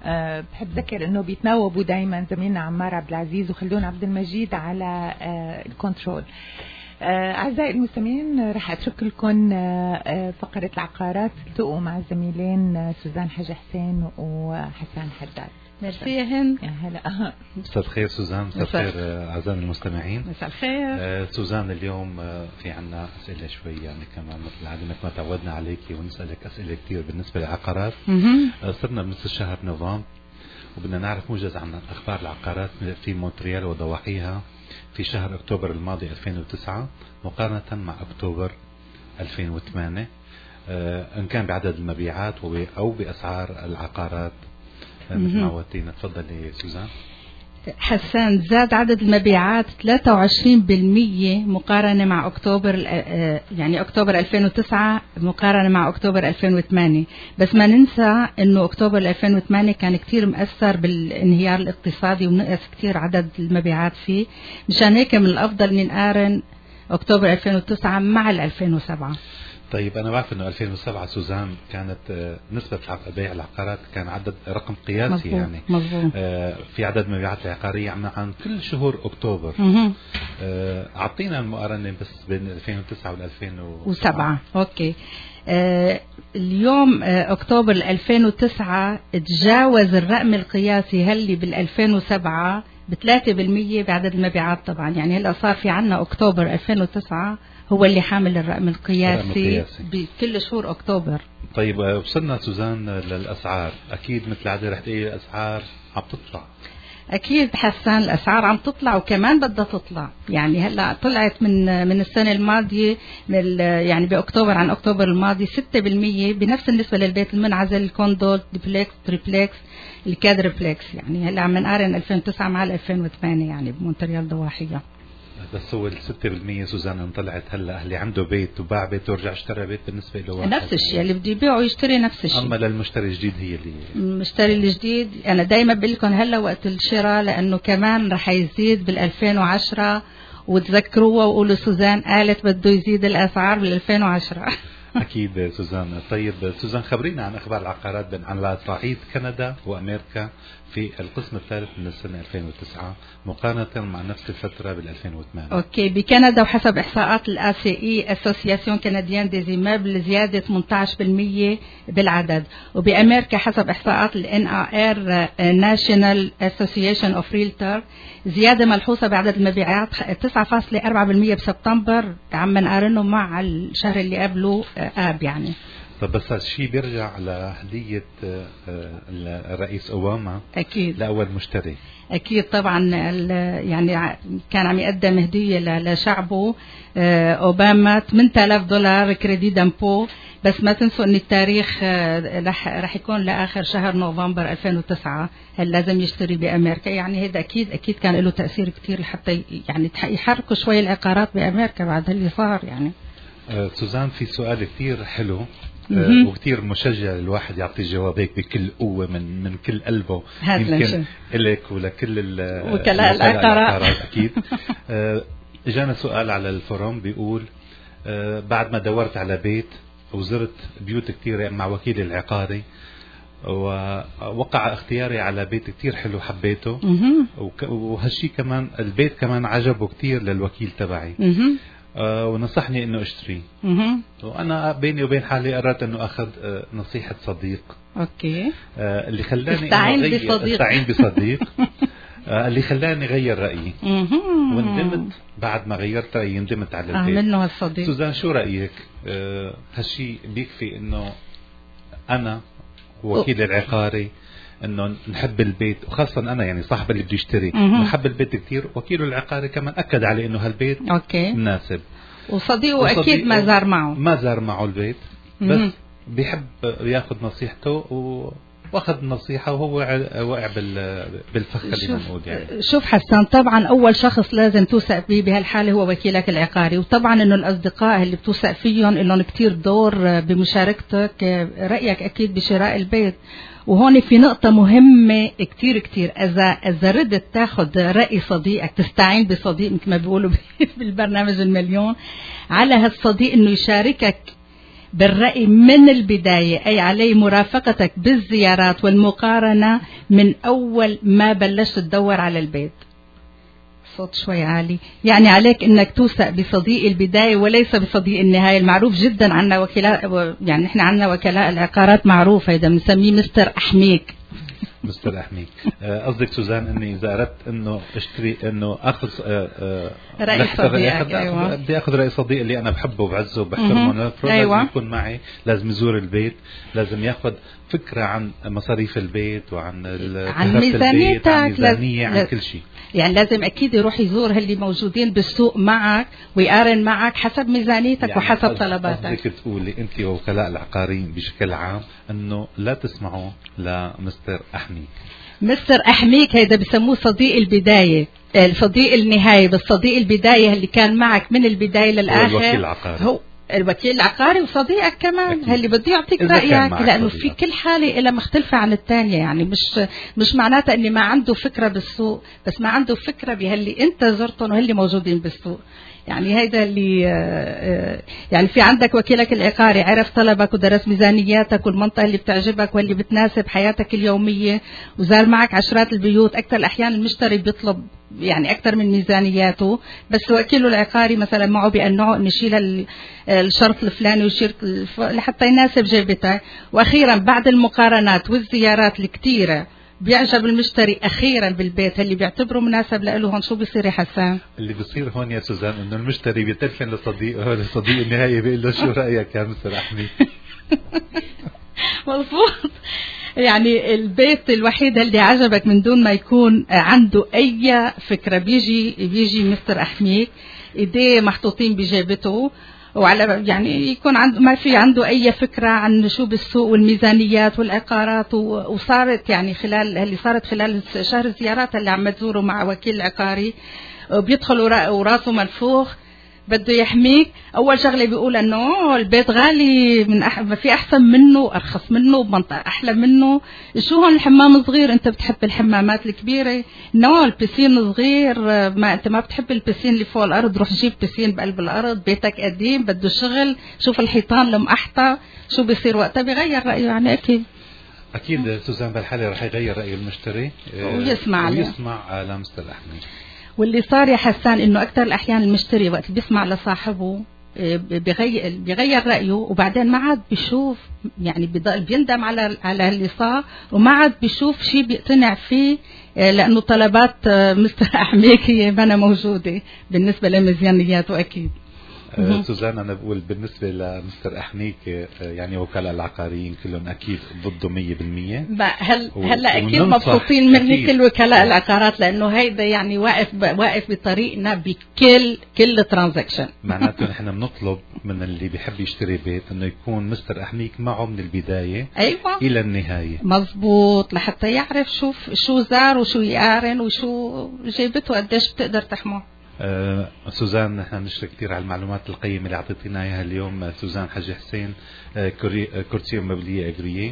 بحب ذكر انه بيتناوبوا دايما زميلنا عمار عبد العزيز وخلدون عبد المجيد على الكنترول. أعزائي المستمعين رح أترك لكم فقرة العقارات، التقوا مع الزميلين سوزان حاج حسين وحسان حداد. ميرسي يا هند. يا هلا. مساء الخير سوزان. مساء الخير أعزائي المستمعين. مساء الخير. سوزان، اليوم في عنا أسئلة شوي يعني كمان مثل العادة مثل ما تعودنا عليكي، ونسألك أسئلة كتير بالنسبة للعقارات. صرنا بنص شهر نوفمبر وبدنا نعرف موجز عن أخبار العقارات في مونتريال وضواحيها في شهر أكتوبر الماضي 2009 مقارنة مع أكتوبر 2008، إن كان بعدد المبيعات أو بأسعار العقارات مثل ما عودتينا. تفضلي سوزان. حسان، زاد عدد المبيعات 23% مقارنة مع أكتوبر، يعني أكتوبر 2009 مقارنة مع أكتوبر 2008. بس ما ننسى أنه أكتوبر 2008 كان كتير مؤثر بالانهيار الاقتصادي ونقص كتير عدد المبيعات فيه. مشان هيك من الأفضل نقارن أكتوبر 2009 مع 2007. طيب أنا بعرف إنه 2007 سوزان كانت نسبة بيع العقارات كان عدد رقم قياسي. مزبوط. يعني مزبوط. في عدد مبيعات العقارية عن كل شهور أكتوبر. أعطينا المقارنة بس بين 2009 وال 2007. أوكي. اليوم أكتوبر 2009 تجاوز الرقم القياسي هلي بال 2007 ب3% بعدد المبيعات طبعا. يعني هلا صار في عنا أكتوبر 2009 هو اللي حامل الرقم القياسي بكل شهور أكتوبر. طيب وصلنا سوزان للأسعار. أكيد مثل عادة رح تقولي الأسعار عم تطلع. أكيد حسان، الأسعار عم تطلع وكمان بدها تطلع. يعني هلا طلعت من السنة الماضية يعني بأكتوبر عن أكتوبر الماضي 6% بنفس النسبة للبيت المنعزل، الكوندو، ديبلكس، تريبلكس، الكادربلكس. يعني هلا عم نقارن 2009 مع 2008 يعني بمونتريال ضواحية. بس هو 6% سوزان طلعت هلا اللي عنده بيت وباع بيته ورجع اشترى بيت بالنسبه له نفس الشيء، اللي بده يبيعه يشتري نفس الشيء. اما للمشتري الجديد هي اللي المشتري الجديد انا دائما بقول لكم هلا وقت الشراء، لانه كمان رح يزيد بال 2010 وتذكروها وقولوا سوزان قالت بده يزيد الاسعار بال 2010. أكيد سوزان. طيب سوزان خبرينا عن أخبار العقارات على صعيد كندا وأمريكا في القسم الثالث من السنة 2009 مقارنة مع نفس الفترة بال 2008. أوكي. بكندا وحسب إحصاءات الACI Association Canadienne des Immeubles زيادة 18% بالعدد. وبأمريكا حسب إحصاءات NAR National Association of Realtors زيادة ملحوظة بعدد المبيعات 9.4% بسبتمبر، عم نقارنه مع الشهر اللي قبله آب يعني. طب بس هالشيء بيرجع لهدية الرئيس أوباما أكيد لأول مشتري. أكيد طبعا. يعني كان عم يقدم هدية لشعبه أوباما $8,000 كريدي دامبو. بس ما تنسوا أن التاريخ رح يكون لآخر شهر نوفمبر 2009. هل لازم يشتري بأمريكا؟ يعني هذا أكيد كان له تأثير كتير حتى يعني يحركوا شوي العقارات بأمريكا بعد اللي صار يعني. سوزان في سؤال كتير حلو وكتير مشجع الواحد يعطي جواب هيك بكل قوة من كل قلبه، يمكن لك ولكل وكلاء العقارات أكيد. جانا سؤال على الفورم بيقول بعد ما دورت على بيت وزرت بيوت كتيرة مع وكيل العقاري ووقع اختياري على بيت كتير حلو حبيته، وهالشي كمان البيت كمان عجبه كتير للوكيل تبعي ونصحني انه اشتري. وانا بيني وبين حالي قررت انه اخذ نصيحة صديق. اوكي. اللي خلاني استعين بصديق اللي خلاني غير رأيي وندمت. بعد ما غيرت رأيي ندمت على البيت. منه هالصديق. سوزان شو رأيك؟ هالشي بيكفي انه انا وكيل العقاري انه نحب البيت، وخاصة انا يعني صاحب اللي بده يشتري نحب البيت كتير، وكيله العقاري كمان اكد علي انه هالبيت مناسب. وصديقه اكيد ما زار معه البيت، بس بيحب ياخذ نصيحته واخذ النصيحة وهو واقع بالفخ اللي بنقول يعني. شوف حسان، طبعا اول شخص لازم توثق به بهالحالة هو وكيلك العقاري، وطبعا انه الاصدقاء اللي بتوثق فيهم لهم كتير دور بمشاركتك رأيك اكيد بشراء البيت. وهون في نقطة مهمة كتير كتير، إذا ردت تاخد رأي صديقك، تستعين بصديق مثل ما بيقولوا بالبرنامج المليون، على هالصديق إنه يشاركك بالرأي من البداية، أي عليه مرافقتك بالزيارات والمقارنة من أول ما بلشت تدور على البيت. صوت شوي عالي. يعني عليك انك توثق بصديق البداية وليس بصديق النهاية. المعروف جدا عنا وكلاء، يعني نحن عنا وكلاء العقارات معروف، هيدا بنسميه مستر أحميك. مستر أحميك. قصدك سوزان اني اذا اردت انه اشتري انه اخذ رأي صديقك، أيوة. بدي اخذ رأي صديق اللي انا بحبه وبعزه وبحترمه، أيوة. لازم يكون معي، لازم يزور البيت، لازم ياخذ فكرة عن مصاريف البيت وعن ميزانيتك، عن كل شيء. يعني لازم أكيد يروح يزور اللي موجودين بالسوق معك ويقارن معك حسب ميزانيتك يعني وحسب طلباتك. قصدك تقولي أنت ووكلاء العقاريين بشكل عام أنه لا تسمعوا لمستر أحمد أحميك؟ مستر أحميك هيدا بسموه صديق البداية، صديق النهاية، بس صديق البداية اللي كان معك من البداية للآخر هو الوكيل العقاري. هو الوكيل العقاري وصديقك كمان، اللي بده يعطيك رأيك، لأنه في كل حالة إلها مختلفة عن الثانية. يعني مش معناتها إني ما عنده فكرة بالسوق، بس ما عنده فكرة بهاللي أنت زرتهم وهاللي موجودين بالسوق. يعني هيدا اللي يعني في عندك وكيلك العقاري عرف طلبك ودرس ميزانياتك والمنطقة اللي بتعجبك واللي بتناسب حياتك اليومية، وزار معك عشرات البيوت. أكثر الأحيان المشتري بيطلب يعني أكثر من ميزانياته، بس وكيله العقاري مثلا معه بأنه إن يشيل الشرط الفلاني ويشيل لحتى يناسب جيبته. وأخيرا بعد المقارنات والزيارات الكتيرة بيعجب المشتري أخيرا بالبيت اللي بيعتبره مناسب له. هون شو بيصير يا حسان؟ اللي بيصير هون يا سوزان إنه المشتري بيتلفن لصديقه لصديق النهاية بيقول له شو رأيك يا مستر أحمد؟ مظبوط. يعني البيت الوحيد اللي عجبك من دون ما يكون عنده أي فكرة بيجي مستر أحميك إيديه محطوطين بجيبته، وعلى يعني يكون عنده ما في عنده أي فكرة عن شو بالسوق والميزانيات والعقارات. وصارت يعني صارت خلال شهر الزيارات اللي عم تزوره مع وكيل عقاري، بيدخل وراسه منفوخ بده يحميك. أول شغلة بيقول إنه البيت غالي، ما في أحسن منه، أرخص منه، بمنطقة أحلى منه. شو هون الحمام صغير، أنت بتحب الحمامات الكبيرة؟ نو البسين صغير، ما أنت ما بتحب البسين اللي فوق الأرض، روح جيب بسين بقلب الأرض. بيتك قديم بده شغل، شوف الحيطان المقحطة. شو بيصير وقتها؟ بيغير رأيه. يعني أكيد سوزان بالحالة رح يغير رأي المشتري ويسمع لمستر أحمد. واللي صار يا حسان انه اكثر الاحيان المشتري وقت بيسمع لصاحبه بيغير رايه، وبعدين ما عاد بيشوف، يعني بيضل بيندم على اللي صار، وما عاد بيشوف شيء بيقتنع فيه، لانه طلبات مستر أحميك هي ما موجوده بالنسبه لميزانياته. اكيد سوزان أنا بقول بالنسبة لمستر أحميك يعني وكلاء العقاريين كلهم أكيد ضده 100%. هلا أكيد مبسوطين مني كل وكلاء العقارات، لأنه هيدا يعني واقف بطريقنا بكل ترانزاكشن. معناته نحن بنطلب من اللي بيحب يشتري بيت إنه يكون مستر أحميك معه من البداية أيوة إلى النهاية. مظبوط، لحتى يعرف شو زار وشو يقارن وشو جيبته قديش بتقدر تحمه. سوزان نحن نشكر كثير على المعلومات القيمة اللي أعطيتينا إياها اليوم. سوزان حجي حسين، كورتير مبلية أجرية،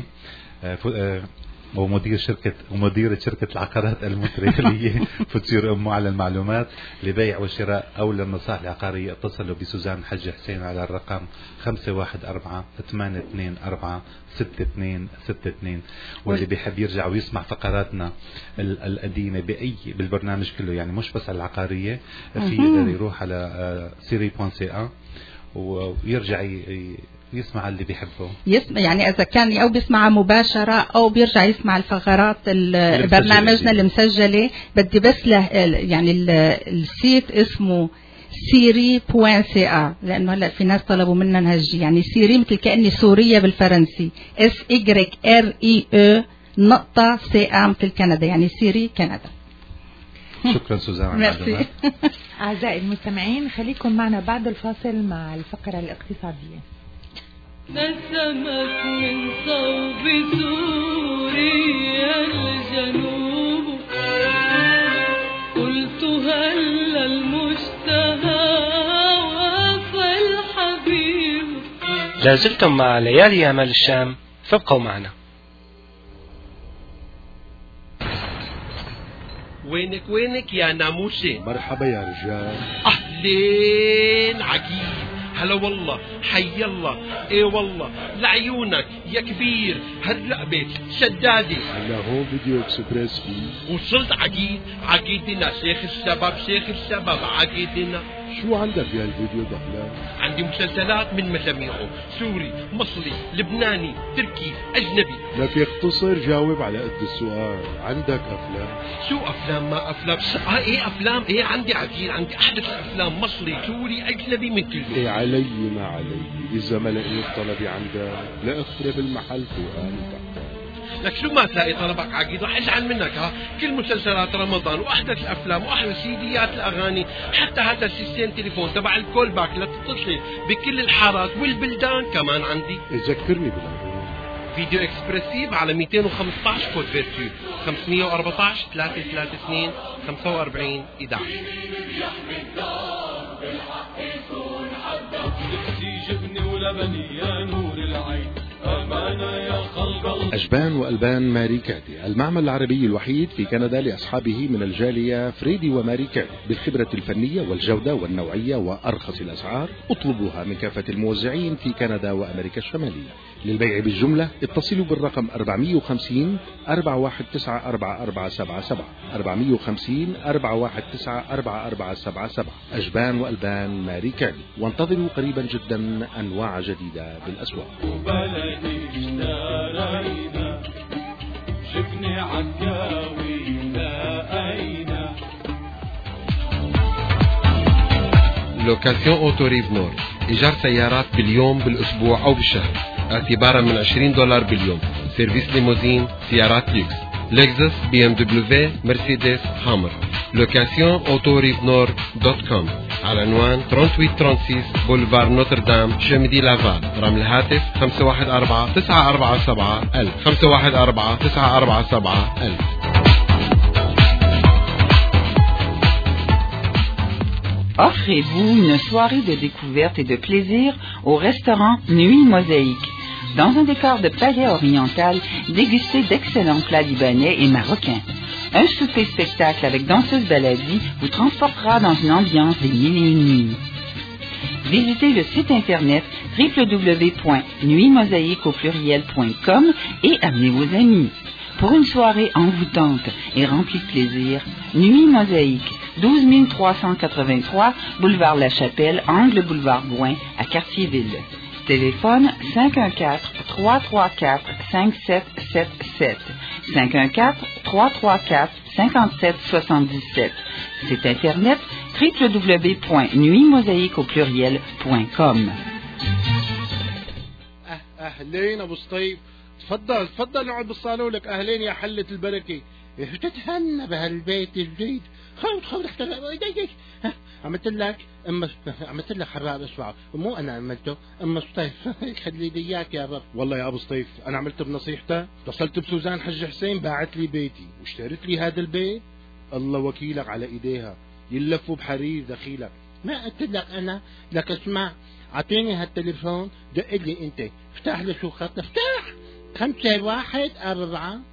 ومديرة شركة العقارات المتريالية فوتير أمه. على المعلومات لبيع وشراء أو للنصائح العقارية اتصلوا بسوزان حجي حسين على الرقم 514-824-6262. واللي بيحب يرجع ويسمع فقراتنا القديمة بالبرنامج كله، يعني مش بس على العقارية، في يقدر يروح على siri.ca ويرجع يسمع اللي بيحبه. يسمع يعني إذا كان أو بيسمع مباشرة أو بيرجع يسمع الفقرات برنامجنا المسجلة. بدي بس يعني السيت اسمه siri.ca، لأنه هلا في ناس طلبوا منا نهجي. يعني سيري مثل كأني سوريا بالفرنسي، SYREE.ca مثل كندا، يعني سيري كندا. شكرا سوزان على المعلومات. أعزائي المستمعين، خليكم معنا بعد الفاصل مع الفقرة الاقتصادية. نسمت من صوب سوريا الجنوب، قلت هل المشتهى وفى الحبيب. لازلتم مع ليالي أمل الشام، فابقوا معنا. وينك يا ناموسين؟ مرحبا يا رجال. أهلين عجيب، هلا والله، حي الله، ايه والله، لعيونك يا كبير، هالرقبة شدادي. هلا هون فيديو اكسبريس فيه. وصلت عقيدنا شيخ الشباب عقيدنا. شو عندك يا الفيديو دخلان؟ عندي مسلسلات من مجاميعه، سوري، مصري، لبناني، تركي، أجنبي. لك اختصر جاوب على قد السؤال. عندك أفلام؟ شو أفلام ما أفلام؟ إيه أفلام؟ إيه عندي عجيل، عندي أحدث الأفلام، مصري، سوري، أجنبي، من كله. إيه علي ما علي، إذا ما لقيت طلبي عندك لا أخرب المحل وأنا تحت. لك شو ما تلاقي طلبك عقيد رح ازعل منك. كل مسلسلات رمضان واحدث الافلام واحدث سيديات الاغاني، حتى هذا السيستم تليفون تبع الكول باك لتتصل بكل الحارات والبلدان كمان عندي. ذكرني بالعنوان. فيديو اكسبرسيف على 215 كود فيرتو، 514 332 45 11. أجبان وألبان ماري كادي، المعمل العربي الوحيد في كندا لأصحابه من الجالية فريدي وماري كادي، بالخبرة الفنية والجودة والنوعية وأرخص الأسعار. اطلبوها من كافة الموزعين في كندا وأمريكا الشمالية. للبيع بالجملة اتصلوا بالرقم 450 419 4477 450 419 4477. أجبان وألبان ماري كادي، وانتظروا قريبا جدا أنواع جديدة بالأسواق. شفني عكاوي لقينا. لوكاسيون أوتو ريف نور، إيجار سيارات باليوم بالأسبوع أو بالشهر اعتبارا من $20 باليوم. سيرفيس ليموزين، سيارات ليكس، لكزس، BMW، مرسيدس، هامر. لوكاسيون أوتو ريف نور .com على عنوان 3836 بولفار نوتردام شمدي لافال. رقم الهاتف 514 947 1000 514 947 1000. Offrez-vous une soirée de découverte et de plaisir au restaurant Nuit Mosaïque. Dans un décor de palais oriental, dégustez d'excellents plats libanais et marocains. Un souper-spectacle avec danseuse baladi vous transportera dans une ambiance des mille et une nuits. Visitez le site internet www.nuitmosaïque.com et amenez vos amis. Pour une soirée envoûtante et remplie de plaisir, Nuit Mosaïque, 12 383 boulevard La Chapelle, angle boulevard Gouin, à Cartierville. Téléphone 514-334-5777. 514-334-5777. Site internet www.nuitmosaïque.com. أهلين أبو سطيف، تفضل نقعد بالصالون. لك أهلين يا حلة البركة، تتهنى بهالبيت الجديد. خذ عملت لك حراب اسمع، مو انا عملته، اما سطيف خلي لي اياك يا رب. والله يا ابو سطيف انا عملت بنصيحته، اتصلت بسوزان حج حسين باعت لي بيتي واشتريت لي هذا البيت. الله وكيلك على ايديها يلفوا بحرير دخيلك. ما قلت لك انا؟ لك اسمع، اعطيني هالتليفون، دق لي انت، افتح لي شو خط، افتح 514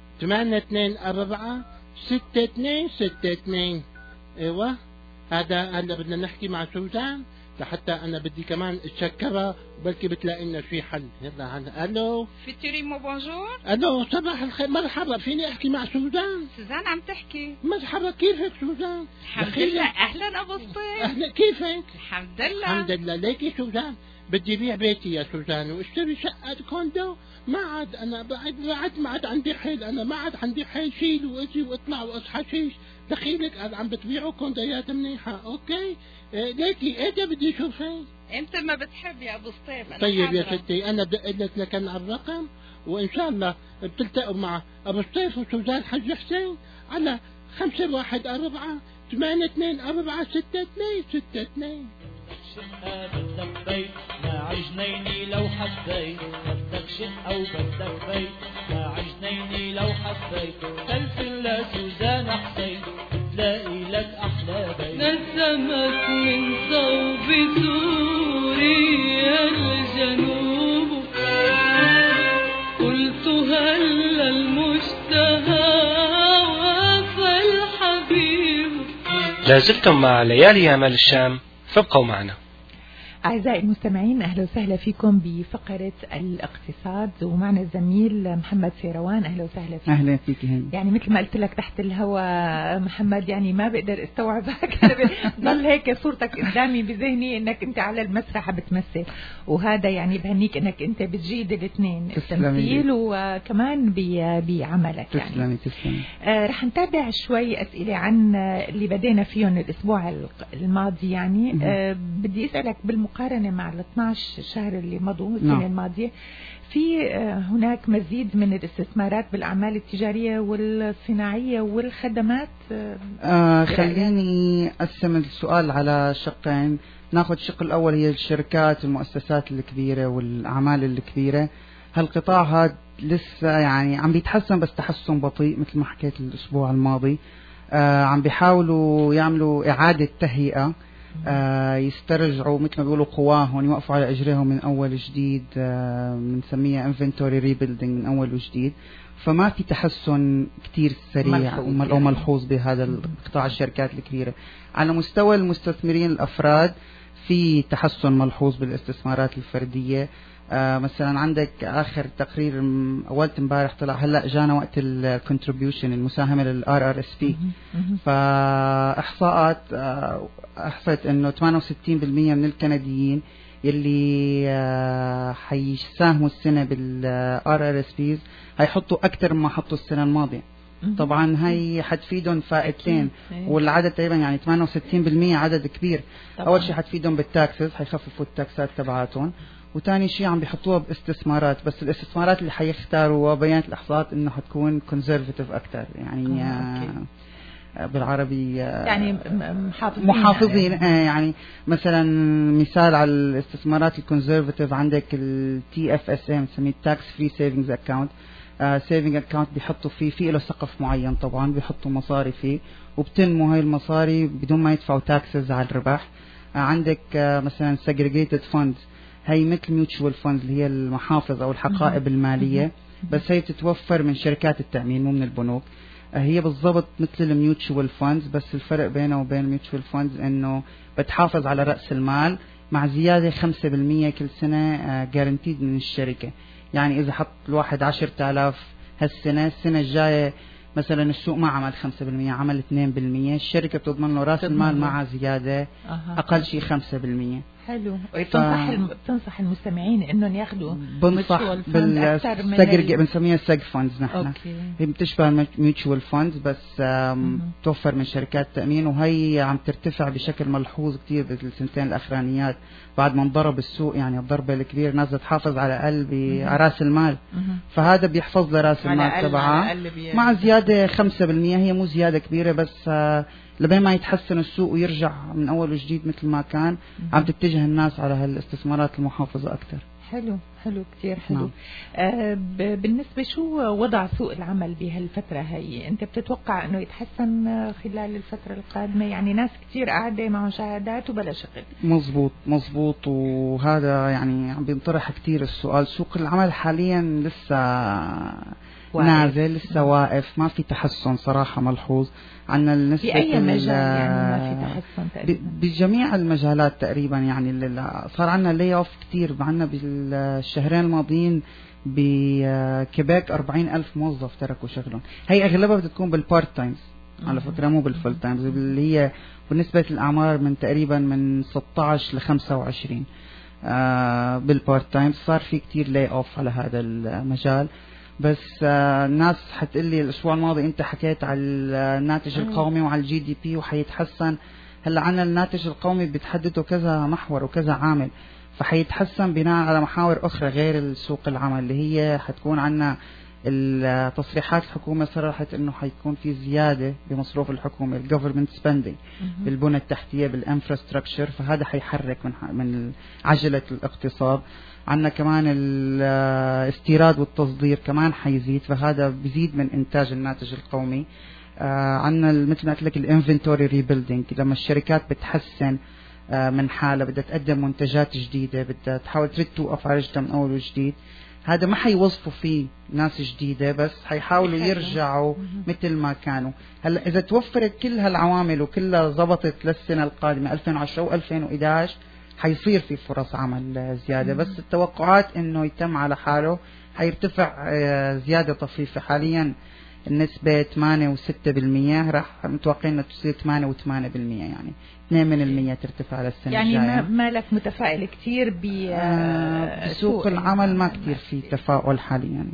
824 6262. ايوه هذا هلا بدنا نحكي مع سوزان لحتى انا بدي كمان اتشكرها وبلكي بتلاقي لنا في حل. يلا هلا. الو فيتوريمو بونجور. الو صباح الخير، مرحبا، فيني احكي مع سوزان؟ سوزان عم تحكي. مرحبا، كيفك سوزان؟ الحمد لله. اهلا ابو سطيف. اهلا، كيفك؟ الحمد لله. الحمد لله. ليكي سوزان بدي بيع بيتي يا سوزان واشتري شقة كوندو. ما عاد انا بعد ما عاد عندي حيل، انا ما عاد عندي حيل شيل واجي واطلع واصحى شيش. دخيلك عم بتبيعوا كوندويات منيحة. اوكي ليكي ايه بدي اشوفك انت ما بتحب يا ابو سطيف. طيب يا ستي انا بدق لك لكن على الرقم، وان شاء الله بتلتقوا مع ابو سطيف وسوزان حج حسين على 514 824 6262. شقة بدك بيت مع جنيني لو حبيت، بدك شقة وبدك بيت مع جنيني لو حبيت، تلفن لسوزان حسين بتلاقي لك أحلى بيت. نسمت من صوب سوريا الجنوب، قلت هل المشتهى وفى الحبيب. لازلتم مع ليالي أمل الشام، فابقوا معنا. أعزائي المستمعين، أهلا وسهلا فيكم بفقرة الاقتصاد، ومعنا الزميل محمد سيروان. أهلا وسهلا فيك. أهلا فيك. يعني مثل ما قلت لك تحت الهواء محمد، يعني ما بقدر استوعبك ضل هيك صورتك قدامي بذهني انك انت على المسرح بتمثل، وهذا يعني بهنيك انك انت بتجيد الاثنين، التمثيل وكمان بعملك. تسلمي. رح نتابع شوي أسئلة عن اللي بدينا فيهم الأسبوع الماضي. يعني بدي أسألك بالمقارنة مع ال 12 شهر اللي مضوا السنة الماضية، في هناك مزيد من الاستثمارات بالأعمال التجارية والصناعية والخدمات. خليني أقسم السؤال على شقين. ناخذ الشق الأول هي الشركات والمؤسسات الكبيرة والأعمال الكبيرة. هالقطاع هذا لسه يعني عم بيتحسن بس تحسن بطيء مثل ما حكيت الأسبوع الماضي. عم بيحاولوا يعملوا إعادة تهيئة، يسترجعوا مثل ما بيقولوا قواهم، يوقفوا على إجريهم من أول جديد، بنسميها inventory rebuilding من أول وجديد. فما في تحسن كتير سريع أو ملحوظ بهذا القطاع الشركات الكبيرة. على مستوى المستثمرين الأفراد في تحسن ملحوظ بالاستثمارات الفردية. مثلا عندك آخر تقرير أول امبارح طلع هلأ جانا وقت الكونتريبيوشن المساهمة للRRSP، فإحصاءات أحصت إنه 68% من الكنديين يلي حيساهموا السنة بالRRSPs هيحطوا أكثر مما حطوا السنة الماضية. طبعا هي حتفيدهم فائدتين، والعدد تقريبا يعني 68% عدد كبير. أول شيء حتفيدهم بالتاكسز، حيخففوا التاكسات تبعاتهم، وتاني شيء عم بيحطوها باستثمارات، بس الاستثمارات اللي حيختاروا بيانات الإحصاءات إنه حتكون كونسيرفتيف أكثر، يعني بالعربي يعني محافظين. يعني مثلا مثال على الاستثمارات الكونسيرفتيف عندك TFSA بنسميه تاكس فري سيفنجز اكاونت. سيفنج اكاونت بيحطوا فيه له سقف معين، طبعا بيحطوا مصاري فيه وبتنمو هاي المصاري بدون ما يدفعوا تاكسز على الربح. عندك مثلا segregated funds، هي مثل ميوتشوال فاندز اللي هي المحافظ او الحقائب الماليه، بس هي تتوفر من شركات التامين مو من البنوك. هي بالضبط مثل الميوتشوال فاندز، بس الفرق بينها وبين الميوتشوال فاندز انه بتحافظ على راس المال مع زياده 5% كل سنه جارنتيد من الشركه. يعني اذا حط الواحد 10,000 هالسنه، السنه الجايه مثلا السوق ما عمل 5%، عمل 2%، الشركه بتضمن له راس المال مع زياده اقل شيء 5%. حلو. بتنصح المستمعين انهم ياخذوا بنصح بنسميها سج فاندز نحن. هي بتشبه ميوتشوال فاندز بس توفر من شركات تأمين، وهي عم ترتفع بشكل ملحوظ كتير بالسنتين الأخرانيات بعد ما انضرب السوق. يعني الضربة الكبيرة ناس تحافظ على قلب راس المال، فهذا بيحفظ لراس المال تبعها مع زيادة 5%. هي مو زيادة كبيرة، بس لبين ما يتحسن السوق ويرجع من أول وجديد مثل ما كان عم تتجه الناس على هالاستثمارات المحافظة أكثر. حلو كتير حلو. بالنسبة شو وضع سوق العمل بهالفترة هي؟ أنت بتتوقع أنه يتحسن خلال الفترة القادمة؟ يعني ناس كتير قاعدة مع شهادات وبلا شغل. مزبوط وهذا يعني عم بينطرح كتير السؤال. سوق العمل حاليا لسه نازل، لسه واقف، ما في تحسن صراحة ملحوظ. عنا النسبة في أي مجال يعني ما في تحسن تقريبا؟ بجميع المجالات تقريبا. يعني صار عنا لي اوف كتير. عنا بالشهرين الماضيين بكيبيك 40,000 موظف تركوا شغلهم. هي أغلبها بتكون بالبارت تايمز على فكرة، مو بالفول تايمز، اللي هي بالنسبة للأعمار من تقريبا من 16 ل 25. بالبارت تايمز صار في كتير لي اوف على هذا المجال. بس الناس حتقلي الأسبوع الماضي أنت حكيت على الناتج القومي وعلى الGDP وحيتحسن. هلا عنا الناتج القومي بتحدده كذا محور وكذا عامل، فحيتحسن بناء على محاور أخرى غير السوق العمل، اللي هي حتكون عنا التصريحات الحكومة صرحت إنه حيكون في زيادة بمصروف الحكومة الجوفرمنت سبندينج بالبنى التحتية بالانفراستراكشر، فهذا حيحرك من عجلة الاقتصاد. عندنا كمان الاستيراد والتصدير كمان حيزيد، فهذا بيزيد من إنتاج الناتج القومي. عندنا مثل ما قلت لك الانفنتوري ريبيلدينج، لما الشركات بتحسن من حالها، بدها تقدم منتجات جديدة، بدها تحاول ترد توقف على رجلها من أول وجديد. هذا ما حيوظفوا فيه ناس جديدة، بس حيحاولوا يرجعوا مثل ما كانوا. هلا إذا توفرت كل هالعوامل وكلها ضبطت للسنة القادمة 2010 و2011 حيصير في فرص عمل زيادة. بس التوقعات إنه يتم على حاله، حيرتفع زيادة طفيفة. حاليا النسبة 8 و6%، راح متوقعين إنه تصير 8 و8%، يعني 2% ترتفع على السنة يعني الجاية. يعني ما لك متفائل كتير بسوق العمل؟ ما كتير في تفاؤل حاليا يعني.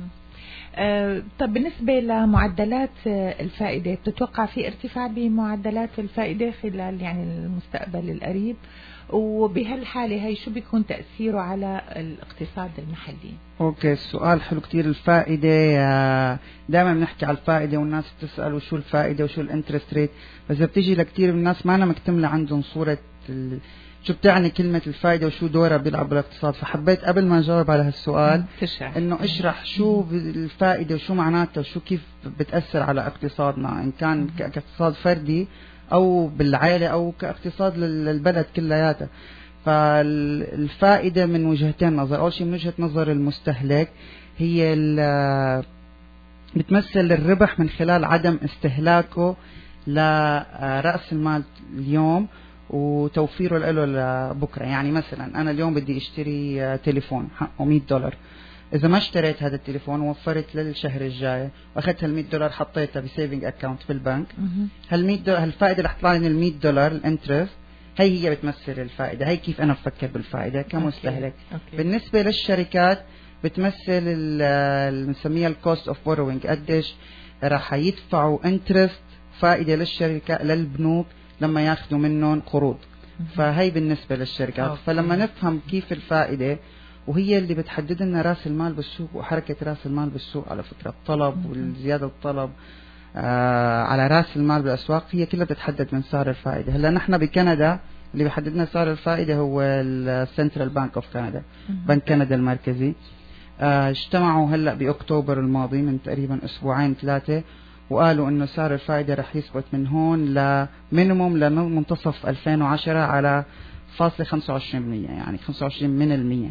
طب بالنسبة لمعدلات الفائدة، بتتوقع في ارتفاع بمعدلات الفائدة خلال يعني المستقبل القريب؟ وبهالحالة هي شو بيكون تأثيره على الاقتصاد المحلي؟ اوكي، السؤال حلو كتير. الفائدة دائما بنحكي على الفائدة والناس بتسأل وشو الفائدة وشو الانترست ريت، بس بتيجي لكتير من الناس ما أنا مكتملة عندهم صورة شو بتعني كلمة الفائدة وشو دورها بيلعب بالاقتصاد. فحبيت قبل ما نجاوب على هالسؤال إنه أشرح شو الفائدة وشو معناتها وشو كيف بتأثر على اقتصادنا، إن كان كاقتصاد فردي أو بالعائلة أو كاقتصاد للبلد كلياتها. فالفائدة من وجهتين نظر. أول شيء من وجهة نظر المستهلك هي بتمثل الربح من خلال عدم استهلاكه لرأس المال اليوم وتوفيره له لبكرة. يعني مثلا أنا اليوم بدي اشتري تليفون حقه $100، إذا ما اشتريت هذا التليفون ووفرت للشهر الجاي وأخذت $100 حطيتها بسيفنج أكاونت في البنك، هالفائدة رح تطلع لي $100 الانترست، هي بتمثل الفائدة. هي كيف أنا بفكر بالفائدة كمستهلك. بالنسبة للشركات بتمثل بنسميها الكوست اوف بوروينج، قديش راح يدفعوا انترست فائدة للشركة للبنوك لما ياخذوا منهم قروض. فهي بالنسبة للشركات. فلما نفهم كيف الفائدة، وهي اللي بتحدد لنا راس المال بالسوق وحركة راس المال بالسوق على فكرة، الطلب والزيادة الطلب على راس المال بالأسواق هي كلها بتتحدد من سعر الفائدة. هلا نحن بكندا اللي بيحدد لنا سعر الفائدة هو السنترال بانك اوف كندا، بنك كندا المركزي. اجتمعوا هلأ بأكتوبر الماضي من تقريبا أسبوعين 3 وقالوا إنه سعر الفائدة رح يثبت من هون لمينيموم لمنتصف 2010 على فاصلة 25%، يعني 25%.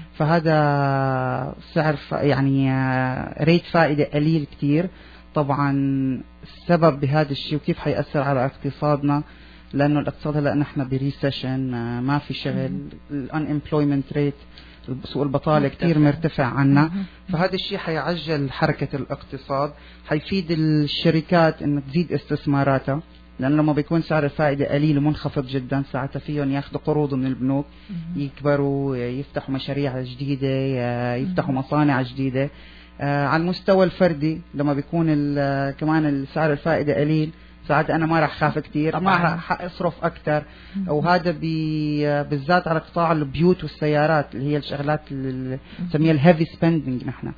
فهذا سعر يعني ريت فائدة قليل كتير. طبعا السبب بهذا الشيء وكيف حيأثر على اقتصادنا، لأنه الاقتصاد هلأ نحن بريسيشن، ما في شغل، الانemployment ريت سوق البطالة كتير مرتفع عنا. فهذا الشيء حيعجل حركة الاقتصاد، حيفيد الشركات انه تزيد استثماراتها، لأنه لما بيكون سعر الفائدة قليل ومنخفض جدا ساعتها فيهم ياخذوا قروض من البنوك، يكبروا، يفتحوا مشاريع جديدة، يفتحوا مصانع جديدة. على المستوى الفردي لما بيكون كمان سعر الفائدة قليل ساعات أنا ما راح خاف كتير، ما راح أصرف أكتر. وهذا بالذات على قطاع البيوت والسيارات اللي هي الشغلات اللي نسميها الهيفي سبندنج. نحن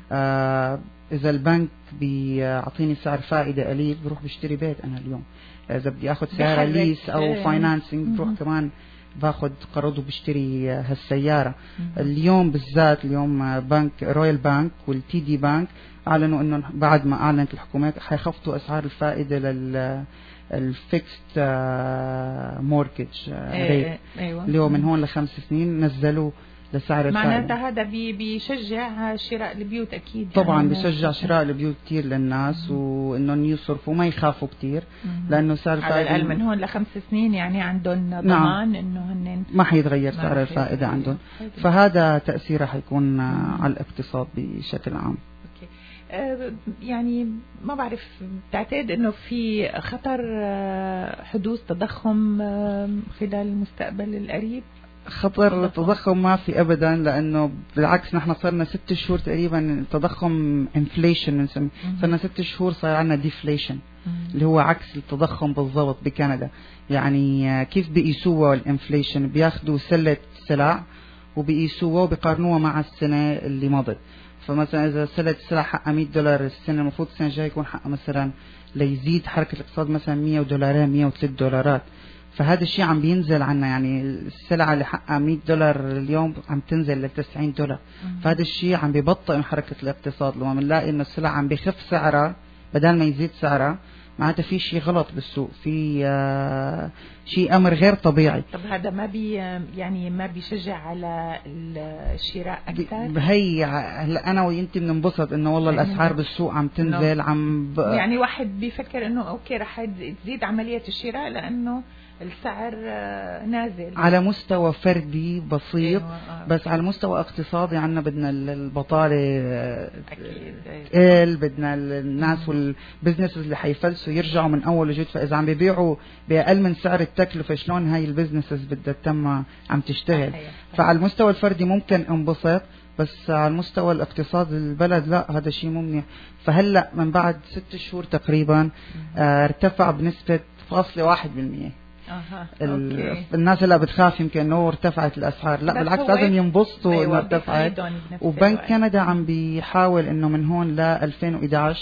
إذا البنك بيعطيني سعر فائدة قليل بروح بشتري بيت أنا اليوم. إذا بدي أخذ سيارة ليس أو فاينانسينج بروح كمان باخذ قرض وبشتري هالسيارة. اليوم بالذات اليوم بنك رويال بانك والتي دي بانك أعلنوا إنه بعد ما أعلنت الحكومات حيخفضوا أسعار الفائدة للفيكست مورتجج ريت اللي هو من هون ل5 سنين نزلوا لسعر الفائدة. معناتها هذا بيشجع شراء البيوت أكيد. طبعا يعني بيشجع شراء البيوت كتير للناس وإنهم يصرفوا ما يخافوا كتير، لأنه سعر الفائدة على الأقل من هون ل5 سنين يعني عندهم ضمان إنه هن ما حيتغير سعر الفائدة عندهم. فهذا تأثيره حيكون على الاقتصاد بشكل عام. يعني ما بعرف، بتعتقد انه في خطر حدوث تضخم خلال المستقبل القريب؟ خطر التضخم ما في ابدا، لانه بالعكس نحن صرنا 6 شهور تقريبا التضخم انفليشن، صرنا 6 شهور صار عندنا ديفليشن اللي هو عكس التضخم بالضبط بكندا. يعني كيف بيقيسوها الانفليشن؟ بياخذوا سلة سلع وبيقيسوها وبيقارنوها مع السنة اللي مضت. فمثلا إذا سلة السلع حقها $100 السنة، المفروض السنة الجاية يكون حقها مثلا ليزيد حركة الاقتصاد مثلا $100 $103. فهذا الشيء عم بينزل عنا، يعني السلعة اللي حقها $100 اليوم عم تنزل $90. فهذا الشيء عم بيبطئ من حركة الاقتصاد. لما بنلاقي إنه السلع عم بيخف سعرها بدل ما يزيد سعرها، معناتها في شيء غلط بالسوق، في شيء أمر غير طبيعي. طب هذا ما يعني ما بيشجع على الشراء أكثر؟ هي أنا وينتي بننبسط إنه والله الأسعار بالسوق عم تنزل، يعني واحد بيفكر إنه أوكي رح تزيد عملية الشراء لأنه السعر نازل على مستوى فردي بسيط. بس على مستوى اقتصادي عنا بدنا البطالة بدنا الناس والبزنس اللي حيفلسوا يرجعوا من أول وجديد. فإذا عم بيبيعوا بأقل من سعر التكلفة شلون هاي البزنسز بدها تتم عم تشتغل؟ فعلى المستوى الفردي ممكن انبسط، بس على المستوى الاقتصاد البلد لا، هذا شيء ممنع. فهلأ من بعد 6 شهور تقريبا ارتفع بنسبة 0.1%. الناس اللي بتخاف يمكن انه ارتفعت الاسعار، لا بالعكس لازم ينبسطوا انه ارتفعت. وبنك كندا عم بيحاول انه من هون ل 2011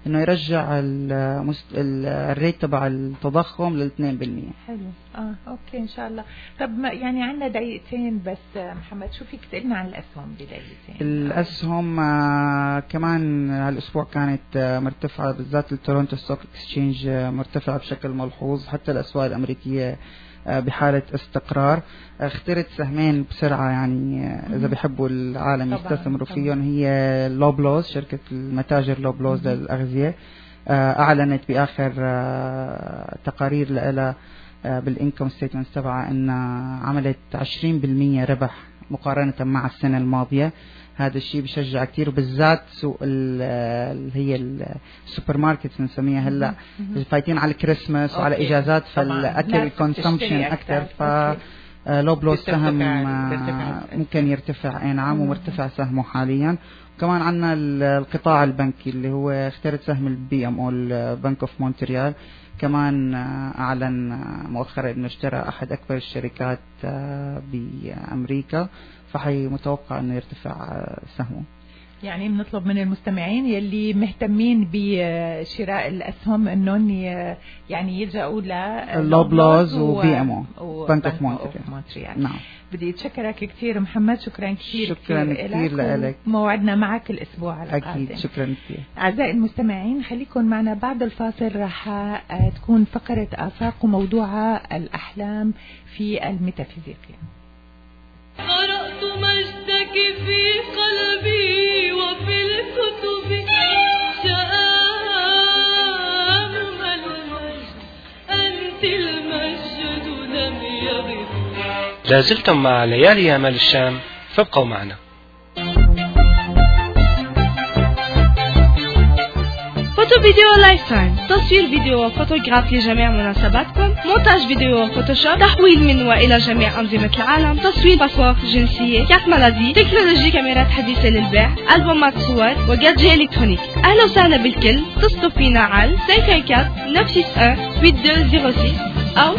انه يرجع الريت تبع التضخم لل 2%. حلو. اوكي ان شاء الله. طب يعني عندنا دقيقتين بس محمد، شو فيك تقلنا عن الاسهم بدايتين؟ الاسهم كمان هالاسبوع كانت مرتفعه، بالذات التورونتو ستوك اكسشينج مرتفعه بشكل ملحوظ، حتى الاسواق الامريكيه بحالة استقرار. اخترت سهمين بسرعة يعني إذا بيحبوا العالم يستثمروا فيهم، هي لوبلوز، شركة المتاجر لوبلوز للأغذية، أعلنت بآخر تقارير لها بالإنكم ستيتمنت تبعها أن عملت 20% ربح مقارنة مع السنة الماضية. هذا الشيء بشجع كتير، وبالذات سوق اللي هي السوبر ماركت بنسميها هلا فايتين على الكريسماس وعلى اجازات، فالاكل كونسومشن اكثر، فلوبلوز سهم ممكن يرتفع. اي نعم، ومرتفع سهمه حاليا. وكمان عندنا القطاع البنكي اللي هو اخترت سهم البي ام او البنك اوف مونتريال، كمان اعلن مؤخرا انه اشترى احد اكبر الشركات بامريكا، فحي متوقع انه يرتفع سهمه. يعني بنطلب من المستمعين يلي مهتمين بشراء الاسهم انهم يعني يلجأوا لوبلوز وبي ام او بنك اوف مونتريال. نعم. بدي اتشكرك كثير محمد، شكرا كثير. شكرا كثير لك. موعدنا معك الاسبوع القادم. اكيد. شكرا كثير. اعزائي المستمعين، خليكم معنا بعد الفاصل، راح تكون فقرة آفاق وموضوعها الأحلام في الميتافيزيقيا. قرأت مجدك في قلبي وفي الكتب شآم المجد، أنت المجد لم يغب. لازلتم مع ليالي أمل الشام، فابقوا معنا. فوتو فيديو لايف تايم، تصوير فيديو وفوتوغراف لجميع مناسباتكم، مونتاج فيديو وفوتوشوب، تحويل من وإلى جميع أنظمة العالم، تصوير باسبور جنسية، كارت مالادي، تكنولوجي كاميرات حديثة للبيع، ألبومات صور وجادجي إلكترونيك. أهلا وسهلا بالكل، اتصلوا فينا على 514-961-8206 أو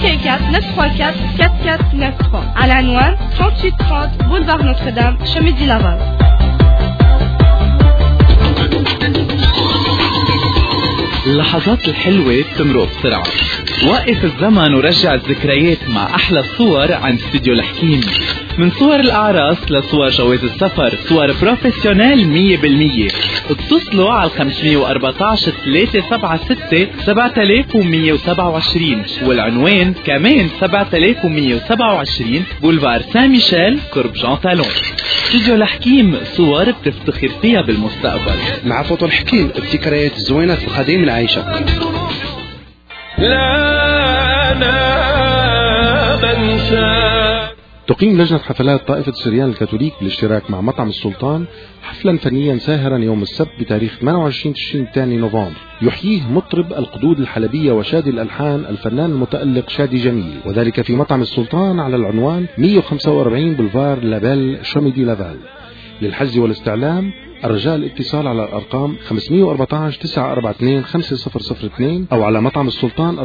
514-934-4493 على عنوان 3830 بولفار نوتردام، شميدي لافال. اللحظات الحلوة بتمرق بسرعة. وقف الزمن ورجع الذكريات مع أحلى الصور عن استوديو الحكيم. من صور الأعراس لصور جواز السفر، صور بروفيسيونيل 100%. اتصلوا على 514-376-7127 والعنوان كمان 7127 بولفار سان ميشيل قرب جان تالون. استوديو الحكيم، صور بتفتخر فيها بالمستقبل. مع فوتو الحكيم، ابتكارات الزوينات القديم العايشة. لا أنا بنسى. تقيم لجنة حفلات طائفة السريان الكاثوليك بالاشتراك مع مطعم السلطان حفلا فنيا ساهرا يوم السبت بتاريخ 28 تشرين الثاني نوفمبر، يحييه مطرب القدود الحلبية وشادي الألحان الفنان المتألق شادي جميل، وذلك في مطعم السلطان على العنوان 145 بولفار لابيل شوميدي لافال. للحجز والاستعلام الرجاء الاتصال على الأرقام 514-942-5002 أو على مطعم السلطان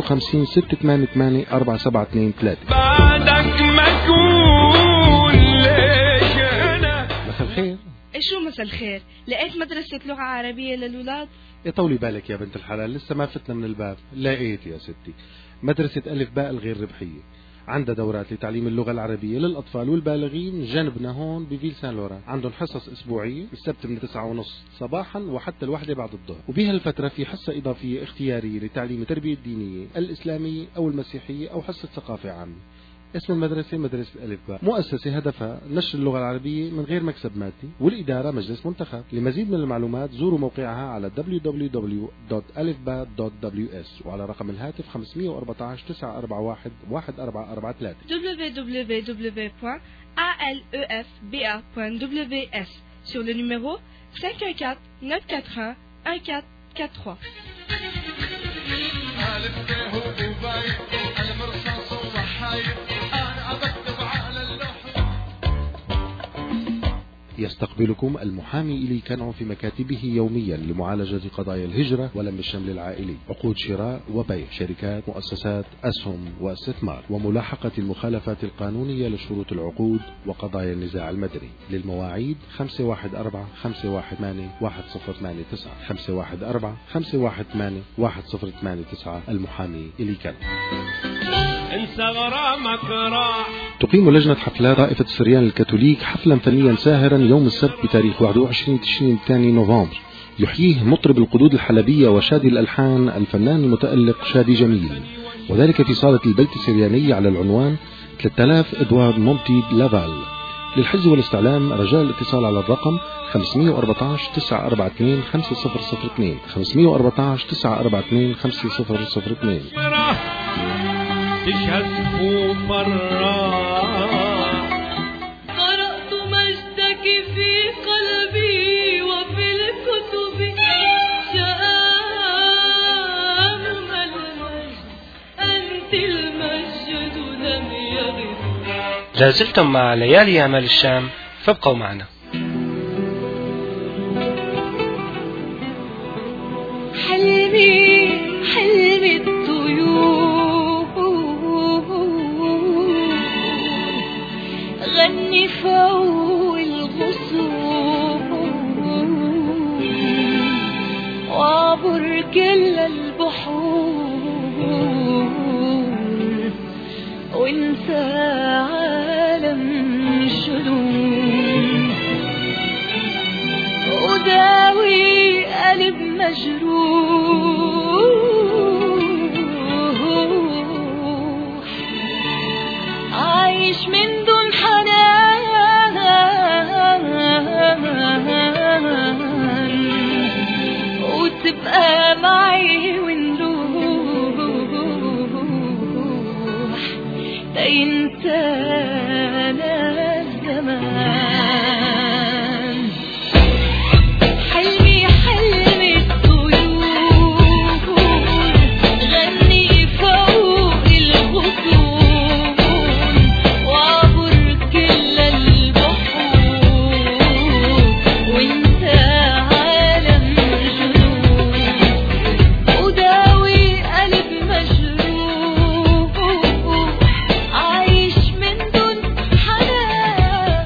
450-688-4723. بعدك مكون ليش أنا. مساء الخير. شو مساء الخير؟ لقيت مدرسة لغة عربية للولاد؟ طولي بالك يا بنت الحلال، لسه ما فتنا من الباب. لقيت يا ستي مدرسة ألف باء الغير ربحية، عندها دورات لتعليم اللغة العربية للأطفال والبالغين جنبنا هون بفيل سان لوران. عندهم حصص أسبوعية السبت من 9:30 صباحا وحتى 1 بعد الظهر، وبهالفترة في حصة إضافية اختيارية لتعليم التربية الدينية الإسلامية أو المسيحية أو حصة ثقافة عامة. اسم المدرسة مدرسة ألف باء، مؤسسة هدفها نشر اللغة العربية من غير مكسب مادي، والإدارة مجلس منتخب. لمزيد من المعلومات زوروا موقعها على www.alifba.ws وعلى رقم الهاتف 514-941-1443 www.alefba.ws sur le numéro 514-941-1443. يستقبلكم المحامي إلي كنعو في مكاتبه يوميا لمعالجة قضايا الهجرة ولم الشمل العائلي، عقود شراء وبيع، شركات، مؤسسات، أسهم واستثمار، وملاحقة المخالفات القانونية لشروط العقود وقضايا النزاع المدني. للمواعيد 514-518-1089 514-518-1089 المحامي إلي كنعو. انسى غرامك راح. تقيم لجنة حفلات طائفة السريان الكاثوليك حفلا فنيا ساهرا يوم السبت بتاريخ 21 تشرين الثاني نوفمبر، يحييه مطرب القدود الحلبية وشادي الألحان الفنان المتألق شادي جميل، وذلك في صالة البيت السرياني على العنوان 3000 إدوارد مونتي لافال. للحجز والاستعلام رجاء الاتصال على الرقم 514-942-5002 514-942-5002. تشهد مرة قرأت مجدك في قلبي وفي الكتب شآم المجد أنت المجد لم يغب. لازلتم مع ليالي أمل الشام، فابقوا معنا. حلمي الطيور غني فوق الغصون وعبر كل البحور وانسى عالم الشذوذ وداوي قلب مجروح عايش من دون حنان وتبقى معي ونروح تنسانا الزمان. حلمي الطيور غني فوق الغصون وعبر كل البحور وانت عالم جنون وداوي قلب مجروح عايش من دون حنان.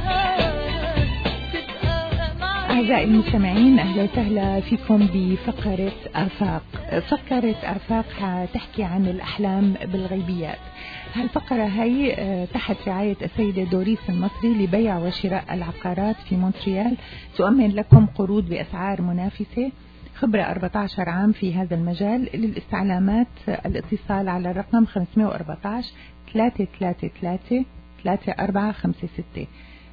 أعزائي المستمعين، أهلا وسهلا فيكم بفقرة آفاق. فقرة آفاق حتحكي عن الأحلام بالغيبيات. هالفقرة هي تحت رعاية السيدة دوريس المصري لبيع وشراء العقارات في مونتريال، تؤمن لكم قروض بأسعار منافسة، خبرة 14 عام في هذا المجال. للاستعلامات الاتصال على الرقم 514 333 3456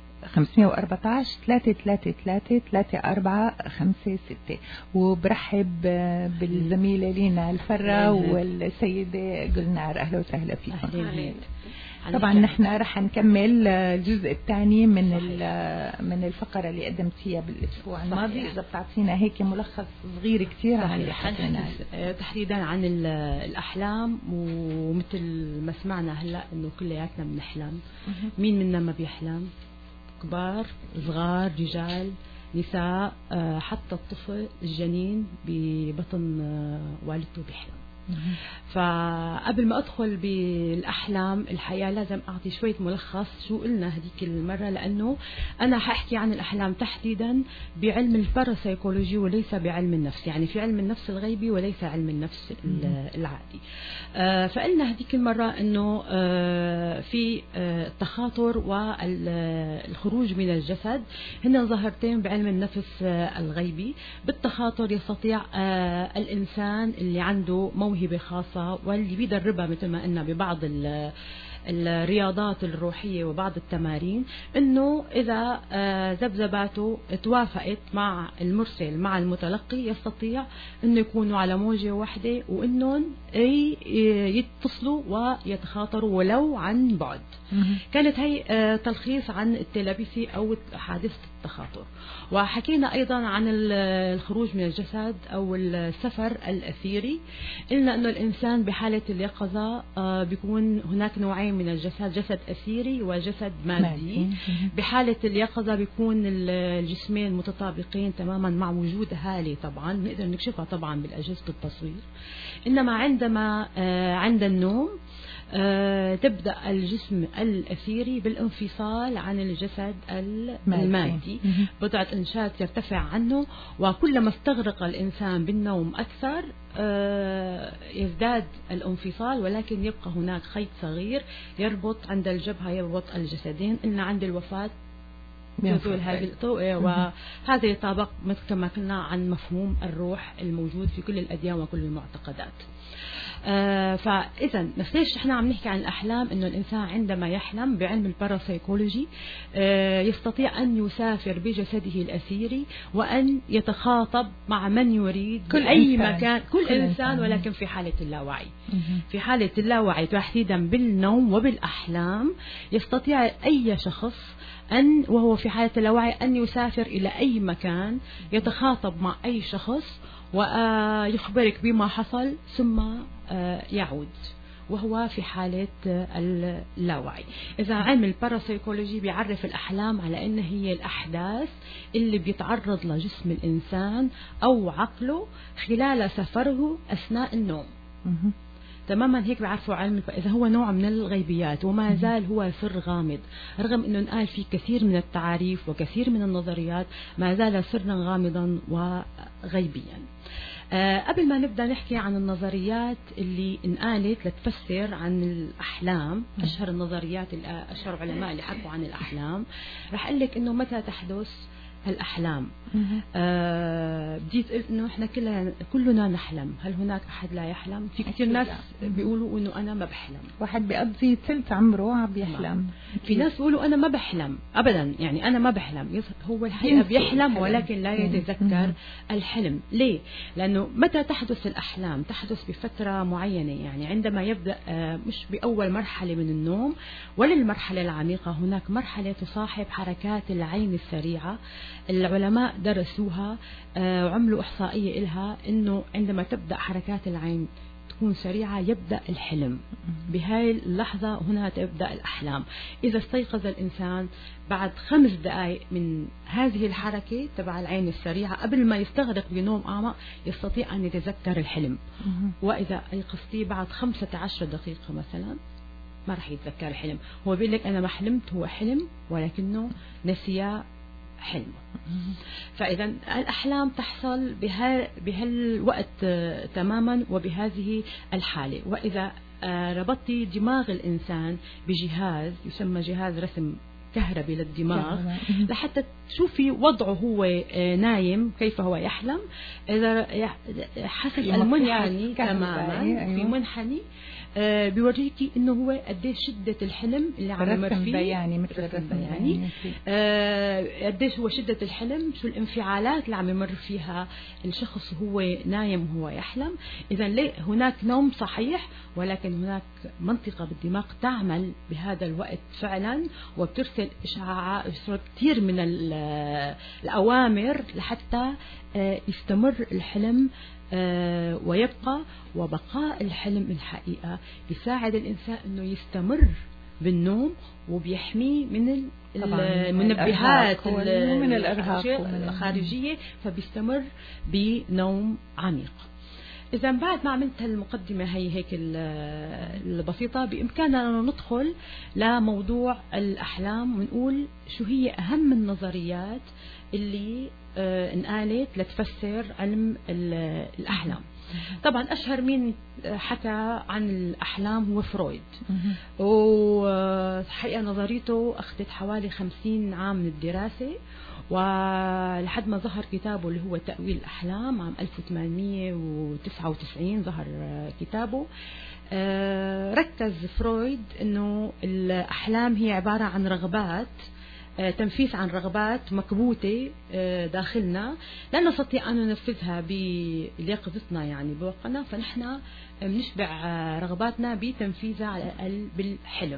514 333 3456. وبرحب بالزميلة لينا الفرة والسيدة قلنار، أهلا وسهلا فيكم. طبعا نحن رح نكمل الجزء الثاني من الفقرة اللي قدمت فيها بالأسبوع الماضي. إذا بتعطينا هيك ملخص صغير كتير عن اللي حكينا تحديدا عن الأحلام، ومثل ما سمعنا هلا إنه كلياتنا بنحلم. مين منا ما بيحلم؟ كبار، صغار، رجال، نساء، حتى الطفل الجنين ببطن والدته بيحلم. فقبل ما أدخل بالأحلام الحقيقة لازم أعطي شوية ملخص شو قلنا هذيك المرة، لأنه أنا حأحكي عن الأحلام تحديدا بعلم الباراسيكولوجي وليس بعلم النفس، يعني في علم النفس الغيبي وليس علم النفس العادي. فقلنا هذيك المرة أنه في التخاطر والخروج من الجسد هن ظاهرتين بعلم النفس الغيبي. بالتخاطر يستطيع الإنسان اللي عنده موهبة خاصة واللي بيدربها مثل ما قلنا ببعض الرياضات الروحية وبعض التمارين، انه اذا ذبذباته توافقت مع المرسل مع المتلقي يستطيع انه يكونوا على موجة واحدة وانهم يتصلوا ويتخاطروا ولو عن بعد. كانت هي تلخيص عن التلابيسي او حادثة التخاطر. وحكينا ايضا عن الخروج من الجسد او السفر الاثيري. قلنا انه الانسان بحالة اليقظة بيكون هناك نوعين نوعين من الجسد، جسد أثيري وجسد مادي. بحالة اليقظة بيكون الجسمين متطابقين تماما مع وجود هالة، طبعا نقدر نكشفها طبعا بالأجهزة التصوير. إنما عندما عند النوم تبدأ الجسم الأثيري بالانفصال عن الجسد المادي، بضعة إنشات يرتفع عنه، وكلما استغرق الإنسان بالنوم أكثر يزداد الانفصال، ولكن يبقى هناك خيط صغير يربط عند الجبهة، يربط الجسدين. إن عند الوفاة يزول هذه وهذا يطابق كما قلنا عن مفهوم الروح الموجود في كل الأديان وكل المعتقدات. فإذا ليش احنا عم نحكي عن الأحلام؟ إنه الإنسان عندما يحلم بعلم الباراسيكولوجي يستطيع أن يسافر بجسده الأثيري وأن يتخاطب مع من يريد كل أي إنسان. مكان، كل إنسان، ولكن في حالة اللاوعي. في حالة اللاوعي تحديدا بالنوم وبالأحلام يستطيع أي شخص أن وهو في حالة اللاوعي أن يسافر إلى أي مكان، يتخاطب مع أي شخص ويخبرك بما حصل ثم يعود، وهو في حالة اللاوعي. إذا علم الباراسيكولوجي بيعرف الأحلام على أن هي الأحداث اللي بيتعرض لجسم الإنسان أو عقله خلال سفره أثناء النوم. تماما هيك بيعرفوا علم. إذا هو نوع من الغيبيات وما زال هو سر غامض، رغم أنه انقال فيه كثير من التعاريف وكثير من النظريات، ما زال سرا غامضا وغيبيا. قبل ما نبدأ نحكي عن النظريات اللي انقالت لتفسر عن الأحلام، أشهر النظريات أشهر علماء اللي حكوا عن الأحلام، رح أقول لك إنه متى تحدث الأحلام. بديت قلت إنه إحنا كلنا نحلم. هل هناك أحد لا يحلم؟ في كثير ناس بيقولوا إنه أنا ما بحلم. واحد بيقضي ثلث عمره عم بيحلم. في ناس بيقولوا أنا ما بحلم أبدا، يعني أنا ما بحلم. هو الحقيقة بيحلم ولكن لا يتذكر الحلم. ليه؟ لأنه متى تحدث الأحلام؟ تحدث بفترة معينة، يعني عندما يبدأ مش بأول مرحلة من النوم ولا المرحلة العميقة. هناك مرحلة تصاحب حركات العين السريعة، العلماء درسوها وعملوا إحصائية إلها إنه عندما تبدأ حركات العين تكون سريعة يبدأ الحلم. بهاي اللحظة هنا تبدأ الأحلام. إذا استيقظ الإنسان بعد 5 دقائق من هذه الحركة تبع العين السريعة قبل ما يستغرق بنوم أعمق يستطيع أن يتذكر الحلم. وإذا أيقظتيه بعد 15 دقيقة مثلا ما رح يتذكر الحلم. هو بيقول لك أنا ما حلمت، هو حلم ولكنه نسي حلمه. فإذا الأحلام تحصل بهالوقت تماما وبهذه الحالة. وإذا ربطتي دماغ الإنسان بجهاز يسمى جهاز رسم كهربي للدماغ لحتى تشوفي وضعه هو نايم كيف هو يحلم، إذا حسب المنحني تماما في منحني بيوريكي انه هو قديش شدة الحلم اللي عم يمر فيه، بياني مثل الرسم بياني، قديش هو شدة الحلم، شو الانفعالات اللي عم يمر فيها الشخص هو نايم وهو يحلم. اذا ليه هناك نوم صحيح ولكن هناك منطقة بالدماغ تعمل بهذا الوقت فعلا وبترسل اشعاعات كثير من الاوامر لحتى يستمر الحلم ويبقى. وبقاء الحلم الحقيقة يساعد الإنسان أنه يستمر بالنوم وبيحميه من المنبهات ومن الإرهاق الخارجية، فبيستمر بنوم عميق. إذا بعد ما عملت المقدمة هيك البسيطة بإمكاننا ندخل لموضوع الأحلام ونقول شو هي أهم النظريات اللي انقالت لتفسر علم الأحلام. طبعا أشهر مين حكى عن الأحلام هو فرويد، وحقيقة نظريته أخذت حوالي 50 عام من الدراسة، ولحد ما ظهر كتابه اللي هو تأويل الأحلام عام 1899 ظهر كتابه. ركز فرويد أنه الأحلام هي عبارة عن رغبات، تنفيذ عن رغبات مكبوتة داخلنا لا نستطيع أن ننفذها بيقظتنا يعني بوقتنا، فنحن بنشبع رغباتنا بتنفيذها على الأقل بالحلم.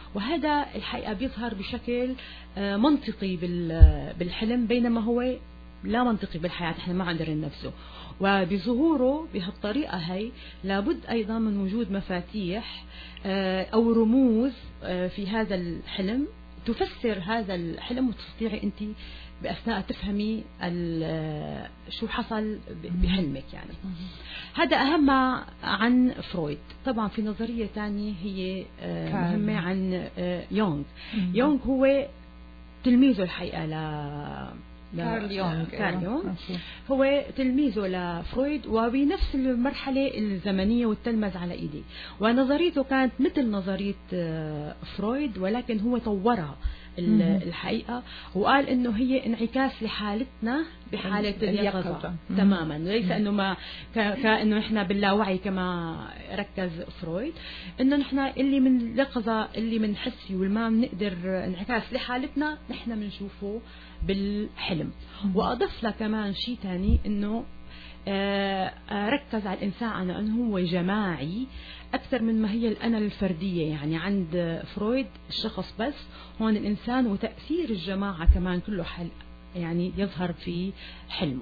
وهذا الحقيقة بيظهر بشكل منطقي بالحلم، بينما هو لا منطقي بالحياة احنا ما عندنا نفسه. وبظهوره بهالطريقة هي لابد أيضا من وجود مفاتيح أو رموز في هذا الحلم تفسر هذا الحلم، وتستطيعي أنت بأثناء تفهمي شو حصل بحلمك يعني. هذا أهم عن فرويد. طبعا في نظرية تانية هي مهمة عن يونغ. يونغ هو تلميذه الحقيقة كارل يونغ. هو تلميذه لفرويد وبنفس المرحلة الزمنية والتلمذ على إيديه، ونظريته كانت مثل نظرية فرويد ولكن هو طورها الحقيقة، وقال انه هي انعكاس لحالتنا بحالة اليقظة تماما، ليس انه ما كأنه نحن باللاوعي كما ركز فرويد، انه نحن اللي من اليقظة اللي بنحس فيه والما بنقدر انعكاس لحالتنا نحن بنشوفه بالحلم. واضف له كمان شيء ثاني انه ركز على الإنسان على أنه هو جماعي أكثر من ما هي الأنا الفردية. يعني عند فرويد الشخص بس، هون الإنسان وتأثير الجماعة كمان كله يعني يظهر في حلمه.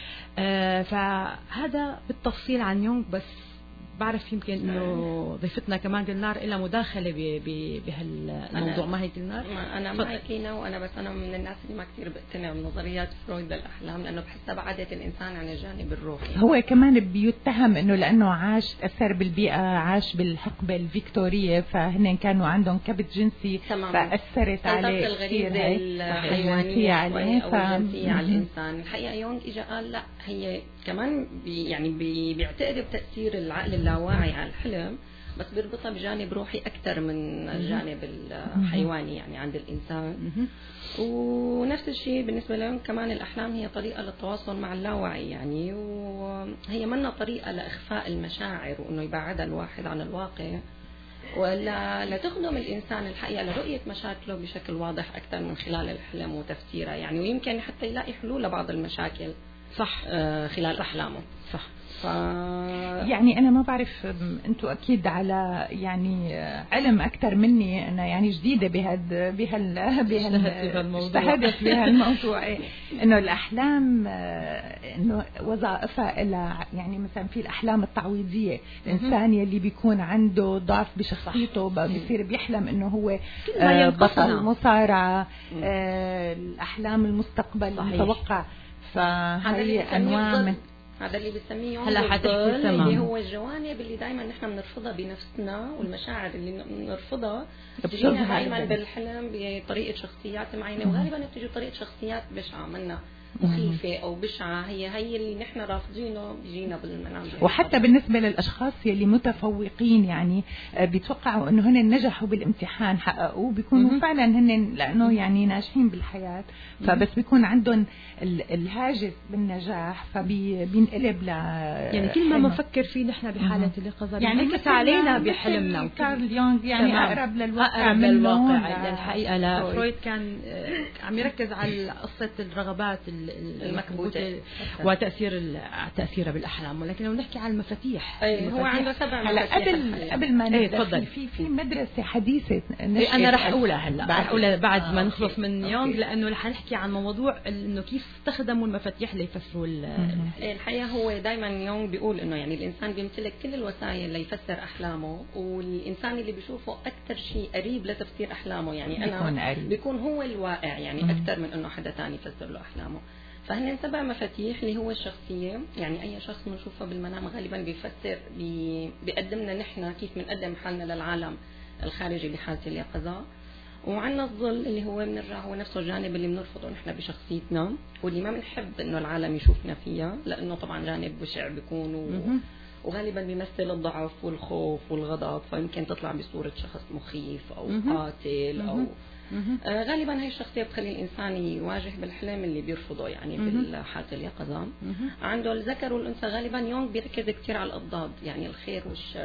فهذا بالتفصيل عن يونغ، بس بعرف يمكن انه ضيفتنا كمان قلنا لها مداخله بهالموضوع. ما هيك قلنا انا معك هنا، وانا بس انا من الناس اللي ما كثير بقتنع بنظريات فرويد للاحلام، لانه بحسها بعدت الانسان عن الجانب الروحي. هو كمان بيتهم انه لانه عاش تاثر بالبيئه، عاش بالحقبه الفيكتوريه، فهن كانوا عندهم كبت جنسي فاثرت عليه الغريزه الحيوانيه او الجنسيه على الانسان. الحقيقه يونغ اجى قال لا، هي كمان بيعتقد بتاثير العقل اللاواعي على الحلم، بس بيربطها بجانب روحي أكثر من الجانب الحيواني يعني عند الإنسان. ونفس الشيء بالنسبة لهم كمان، الأحلام هي طريقة للتواصل مع اللاوعي يعني، وهي منا طريقة لإخفاء المشاعر وإنه يبعدها الواحد عن الواقع، ولا لتخدم الإنسان الحقيقة لرؤية مشاكله بشكل واضح أكثر من خلال الحلم وتفسيرها يعني، ويمكن حتى يلاقي حلول لبعض المشاكل صح خلال أحلامه. صح. يعني أنا ما بعرف، أنتم أكيد على يعني علم أكثر مني، أنا يعني جديدة استهدف بهالموضوع إنه الأحلام إنه وظائفها إلى يعني مثلا في الأحلام التعويضية، الإنسان يلي بيكون عنده ضعف بشخصيته بيصير بيحلم إنه هو بطل مصارعة، الأحلام المستقبل المتوقع، فهي أنواع من هذا اللي بسميه يوم هلا الظل، اللي هو الجوانب اللي دايما نحن بنرفضها بنفسنا، والمشاعر اللي بنرفضها بتجينا دائما بالحلم بطريقه شخصيات معينه، وغالبا بتجي بطريقه شخصيات بشعه منا مخيفه او بشعه، هي اللي نحن رافضينه بيجينا بالمنام. وحتى بالنسبه للاشخاص يلي متفوقين يعني بيتوقعوا انه هن نجحوا بالامتحان حققوا، بيكونوا فعلا هن لانه يعني ناجحين بالحياه، فبس بيكون عندهم الهاجس بالنجاح فبينقلب يعني كل ما بنفكر فيه نحن بحاله اليقظه يعني مثل علينا بحلمنا. كارل يونغ يعني اقرب للواقع منه الحقيقه. لا فرويد كان عم يركز على قصه الرغبات المكبوتة وتأثيرها بالأحلام، ولكن لو نحكي عن المفاتيح هو عنده 7 مفاتيح. قبل ما نبدأ في مدرسة حديثة أنا رح أقولها هلا، رح أقولها بعد ما نخلص من يونغ، لأنه رح نحكي عن موضوع إنه كيف استخدموا المفاتيح ليفسروا الحقيقة. هو دائما يونغ بيقول إنه يعني الإنسان بيمتلك كل الوسائل ليفسر أحلامه، والإنسان اللي بيشوفه أكثر شيء قريب لتفسير أحلامه يعني أنا بيكون هو الواقع يعني أكثر من إنه حدا تاني يفسر له أحلامه. فهن 7 مفاتيح اللي هو الشخصية، يعني أي شخص بنشوفه بالمنام غالبا بيفسر بيقدمنا نحن كيف بنقدم حالنا للعالم الخارجي بحالة اليقظة. وعنا الظل اللي هو بنرجع هو نفسه الجانب اللي بنرفضه نحن بشخصيتنا، واللي ما بنحب إنه العالم يشوفنا فيها، لأنه طبعا جانب بشع بيكون وغالبا بيمثل الضعف والخوف والغضب، فيمكن تطلع بصورة شخص مخيف أو قاتل أو غالبا هي الشخصية بتخلي الإنسان يواجه بالحلم اللي بيرفضه يعني بالحالة اليقظة. عنده الذكر والأنثى، غالبا يونغ بيركز كتير على الأضداد، يعني الخير والشر،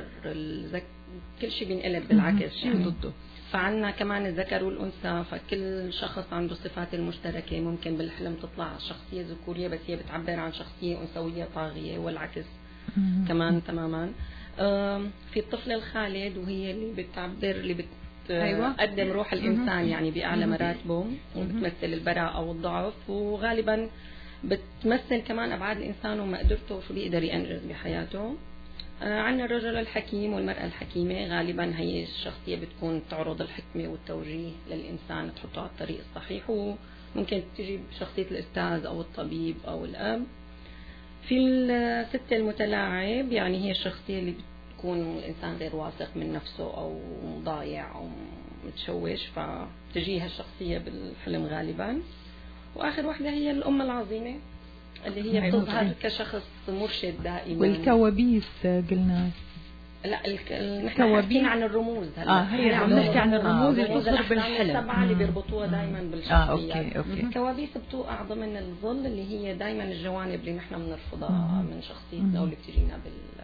كل شيء بينقلب بالعكس يعني ضده. فعنا كمان الذكر والأنثى، فكل شخص عنده الصفات المشتركة، ممكن بالحلم تطلع شخصية ذكورية بس هي بتعبر عن شخصية أنثوية طاغية، والعكس كمان تماما. في الطفل الخالد، وهي اللي بتعبر اللي قدم روح الإنسان يعني بأعلى مراتبه، وبتمثل البراءة والضعف، وغالبا بتمثل كمان أبعاد الإنسان ومقدرته وشو بيقدر ينجز بحياته. عندنا الرجل الحكيم والمرأة الحكيمة، غالبا هي الشخصية بتكون تعرض الحكمة والتوجيه للإنسان تحطه على الطريق الصحيح، وممكن تجي بشخصية الأستاذ أو الطبيب أو الأب. في الست المتلاعب يعني هي الشخصية اللي بتكون الإنسان غير واثق من نفسه أو ضايع أو متشوش، فتجيها الشخصية بالحلم غالبا. وآخر واحدة هي الأم العظيمة اللي هي بتظهر كشخص مرشد دائما. والكوابيس قلنا لا نحن حكينا عن الرموز هلا. هي عم نحكي عن الرموز اللي بتظهر بالحلم السبعة اللي بيربطوها دائما بالشخصيات. أوكي. الكوابيس بتوقع ضمن الظل اللي هي دائما الجوانب اللي نحن بنرفضها من شخصيتنا واللي بتجينا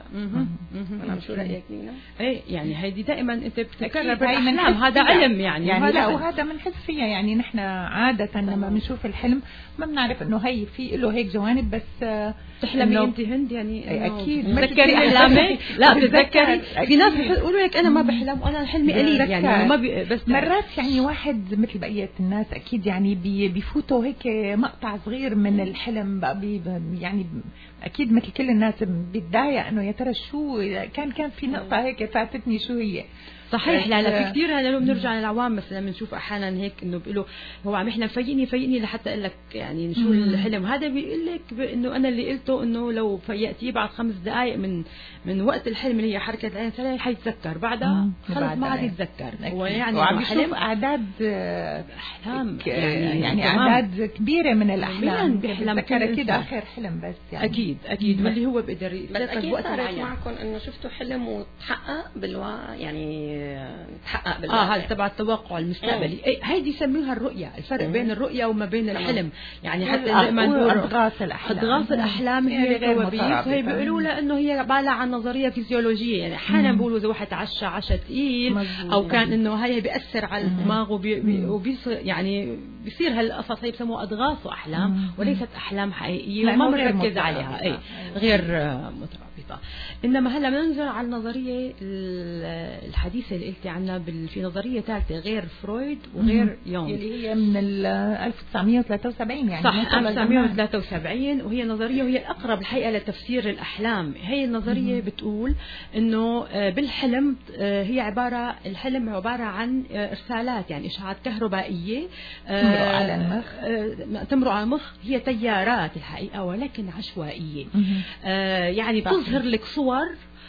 أنا شو رأيك لينا؟ ايه يعني هيدي دائما انت بتكرر بالاحلام، هذا علم يعني لا وهذا بنحس فيها. يعني نحن عادة لما بنشوف الحلم ما بنعرف انه هي في له هيك جوانب، بس تحلمي انت هند يعني اكيد تذكري احلامك. لا بتذكري في ناس بيقولوا لك انا ما بحلم وانا حلمي قليل يعني ما بس مرات يعني واحد مثل بقية الناس اكيد يعني بيفوتوا هيك مقطع صغير من الحلم بقى يعني اكيد مثل كل الناس بيتضايق انه يا ترى شو كان في نقطة هيك فاتتني شو هي. صحيح. لا في كثير هلا لو بنرجع للعوام مثلا بنشوف احيانا هيك انه بيقولوا هو عم يحلم فيقني لحتى اقول لك يعني شو الحلم. هذا بيقول لك انه انا اللي قلته انه لو فيقتيه بعد 5 دقائق من وقت الحلم اللي هي حركه العين الثلاثيه حيتذكر بعدها خلص ما عاد يتذكر. هو يعني وعم يشوف اعداد احلام يعني اعداد كبيره من الاحلام بيحلم كده اخر حلم بس يعني اكيد واللي هو بيقدر يتذكر بوقت معين. معكم انه شفتوا حلم وتحقق بالواقع يعني تحقق بالواقع هذا تبع التوقع المستقبلي. هيدي يسموها الرؤية. الفرق بين الرؤية وما بين الحلم يعني حتى دائما أضغاث الأحلام هي كوابيس. هي بيقولوا لها إنه هي عبارة عن نظرية فيزيولوجية. يعني أحيانا بيقولوا إذا واحد عشى عشاء ثقيل أو كان إنه هي بيأثر على الدماغ يعني بيصير هالقصص هي بسموها أضغاث وأحلام وليست أحلام حقيقية وما بنركز عليها. غير مترابطة. إنما هلا بننظر على النظرية الحديثة اللي قلتي عنها في نظرية ثالثة غير فرويد وغير يونغ اللي هي من 1973 يعني صح 1973 وهي نظرية وهي الأقرب الحقيقة لتفسير الأحلام. هي النظرية بتقول إنه بالحلم هي الحلم عبارة عن إرسالات يعني إشعاعات كهربائية على المخ تمر على المخ. هي تيارات الحقيقة ولكن عشوائية. يعني بتظهر لك صور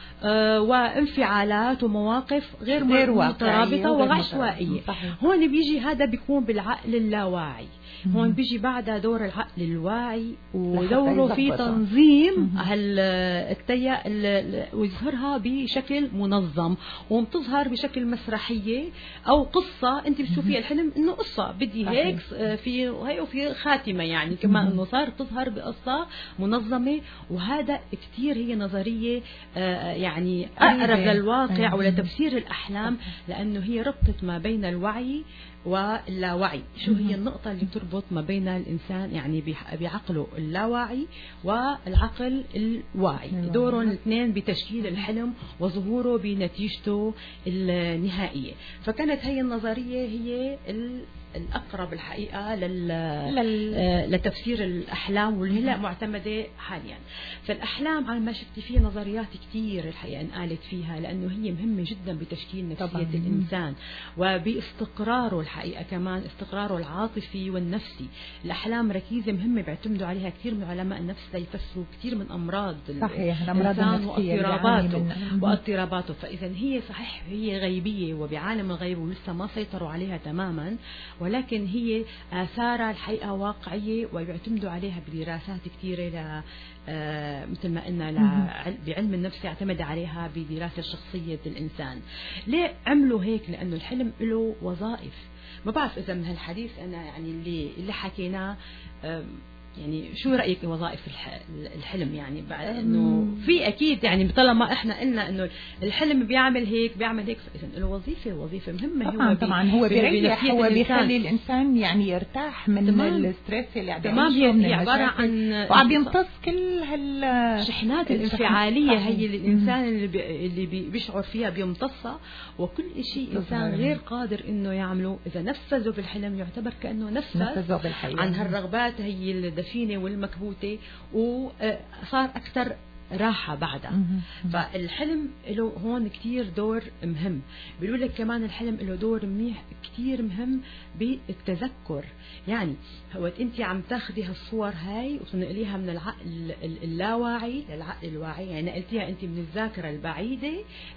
وانفعالات ومواقف غير مترابطة وعشوائية. هون بيجي هذا بيكون بالعقل اللاواعي. هون بيجي بعدها دور العقل الواعي ودوره في تنظيم التيا ويظهرها بشكل منظم وبتظهر بشكل مسرحية أو قصة. أنت بتشوفي الحلم إنه قصة بدي هيك وفي خاتمة يعني كمان إنه صار تظهر بقصة منظمة. وهذا كتير هي نظرية يعني أقرب للواقع ولتفسير الأحلام لأنه هي ربطت ما بين الوعي واللاوعي. شو هي النقطة اللي بتربط ما بين الإنسان يعني بعقله اللاواعي والعقل الواعي. دورهم الاثنين بتشكيل الحلم وظهوره بنتيجته النهائية. فكانت هي النظرية هي الأقرب الحقيقة لتفسير الأحلام واللي هلا معتمدة حاليا. فالأحلام على ما شفتي فيه نظريات كتير الحقيقة انقالت فيها لأنه هي مهمة جدا بتشكيل نفسية الإنسان وباستقراره الحقيقة كمان استقراره العاطفي والنفسي. الأحلام ركيزة مهمة بيعتمدوا عليها كثير من علماء النفس ليفسروا كثير من أمراض الإنسان واضطراباته. فإذا هي صحيح هي غيبية وبعالم الغيب ولسه ما سيطروا عليها تماما ولكن هي آثارها الحقيقة واقعية ويعتمدوا عليها بدراسات كثيرة مثل ما قلنا بعلم النفس يعتمد عليها بدراسة شخصية الإنسان. ليه عملوا هيك؟ لأنه الحلم له وظائف. ما بعرف إذا من هالحديث أنا يعني اللي حكيناه يعني شو رأيك وظائف الحلم؟ يعني بعد انه في اكيد يعني طالما احنا قلنا انه الحلم بيعمل هيك فاذا له وظيفه مهمه. طبعا هو بيريح هو بيخلي الانسان يعني يرتاح من الستريس اللي عم هي عباره عن وعم يمتص كل الشحنات الانفعاليه هي الانسان اللي بيشعر فيها بيمتصها. وكل شيء انسان غير قادر انه يعمله اذا نفذه بالحلم يعتبر كانه نفذ عن هالرغبات هي الدفينة والمكبوتة، وصار أكثر راحة بعدها. فالحلم له هون كتير دور مهم. بيقول لك كمان الحلم له دور منيح كتير مهم بالتذكر. يعني وقت انت عم تاخدي هالصور هاي وتنقليها من العقل اللاواعي للعقل الواعي، يعني نقلتيها انت من الذاكرة البعيدة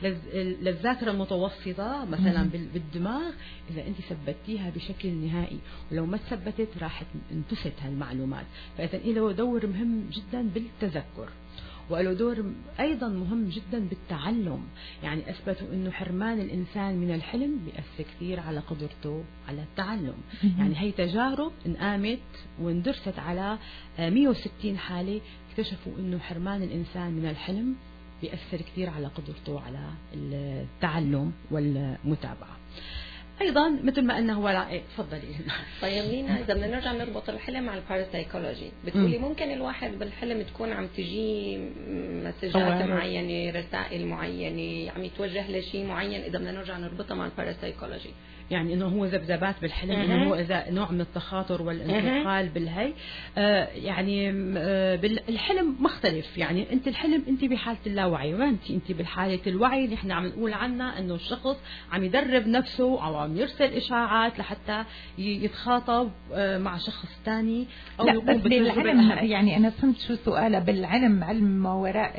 للذاكرة المتوسطة مثلا بالدماغ، اذا انت ثبتيها بشكل نهائي، ولو ما ثبتت راح انتست هالمعلومات. فاذا له دور مهم جدا بالتذكر، وله دور أيضا مهم جدا بالتعلم. يعني أثبتوا أنه حرمان الإنسان من الحلم بيأثر كثير على قدرته على التعلم. يعني هي تجارب انقامت واندرست على 160 حالة، اكتشفوا أنه حرمان الإنسان من الحلم بيأثر كثير على قدرته على التعلم والمتابعة. أيضا مثل ما قلنا هو تفضلي. طيب لينا إذا بدنا نرجع نربط الحلم مع الباراسايكولوجي، بتقولي ممكن الواحد بالحلم تكون عم تجي مسجات معينة، رسائل معينة، عم يتوجه لشيء معين، إذا بدنا نرجع نربطها مع الباراسايكولوجي، يعني انه هو ذبذبات بالحلم، انه هو اذا نوع من التخاطر والانتقال بالهي. يعني بالحلم مختلف. يعني انت الحلم انت بحاله اللاوعي، وانت بالحاله الوعي. نحن عم نقول عنها انه الشخص عم يدرب نفسه او عم يرسل اشاعات لحتى يتخاطب مع شخص ثاني او يقوم بالعلم. يعني انا فهمت شو سؤالها. بالعلم، علم ما وراء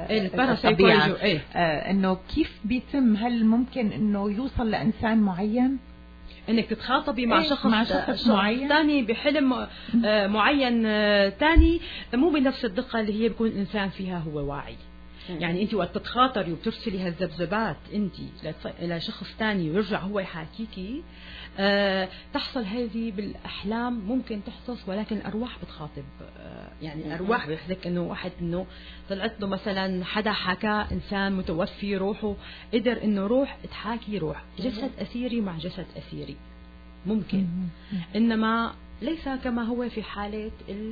الطبيعه، انه كيف بيتم، هل ممكن انه يوصل لانسان معين انك تتخاطبي مع شخص معين ثاني بحلم معين ثاني، مو بنفس الدقة اللي هي بيكون الانسان فيها هو واعي. يعني انت وقت تتخاطري وبترسلي هالذبذبات انت الى شخص ثاني ويرجع هو يحاكيكي، تحصل هذه بالاحلام، ممكن تحصل، ولكن الارواح بتخاطب. يعني الارواح بيحكي انه واحد انه طلعت له مثلا حدا حكى انسان متوفي روحه، قدر انه روح تحاكي روح، جسد اسيري مع جسد اسيري ممكن، انما ليس كما هو في حالة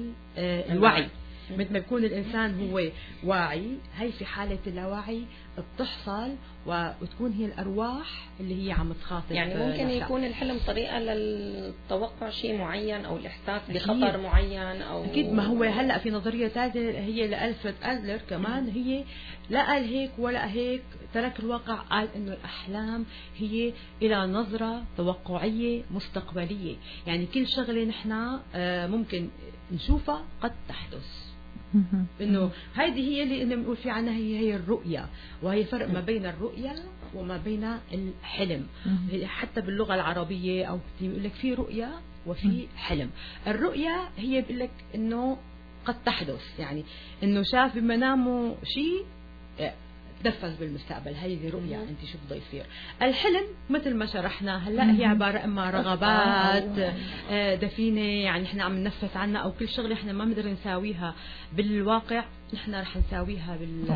الوعي. مثل ما يكون الإنسان هو واعي، هي في حالة اللاوعي بتحصل وتكون هي الأرواح اللي هي عم تخاطب. يعني ممكن يكون الحلم طريقة للتوقع شيء معين أو الإحساس بخطر معين أو أكيد. ما هو هلأ في نظرية ثالثة هي لألفريد أدلر كمان، هي لا قال هيك ولا هيك، ترك الواقع، قال إنه الأحلام هي إلى نظرة توقعية مستقبلية. يعني كل شغلة نحن ممكن نشوفها قد تحدث. إنه هذه هي اللي بنقول في عنها هي الرؤية، وهي فرق ما بين الرؤية وما بين الحلم. حتى باللغة العربية أو يقول لك في رؤية وفي حلم. الرؤية هي بيقول لك إنه قد تحدث، يعني إنه شاف بمنامه شيء تنفذ بالمستقبل، هذه رؤية انت شو بده يصير. الحلم مثل ما شرحنا هلا هي عبارة اما رغبات دفينة، يعني احنا عم ننفس عنها، او كل شغله احنا ما بنقدر نساويها بالواقع نحن رح نساويها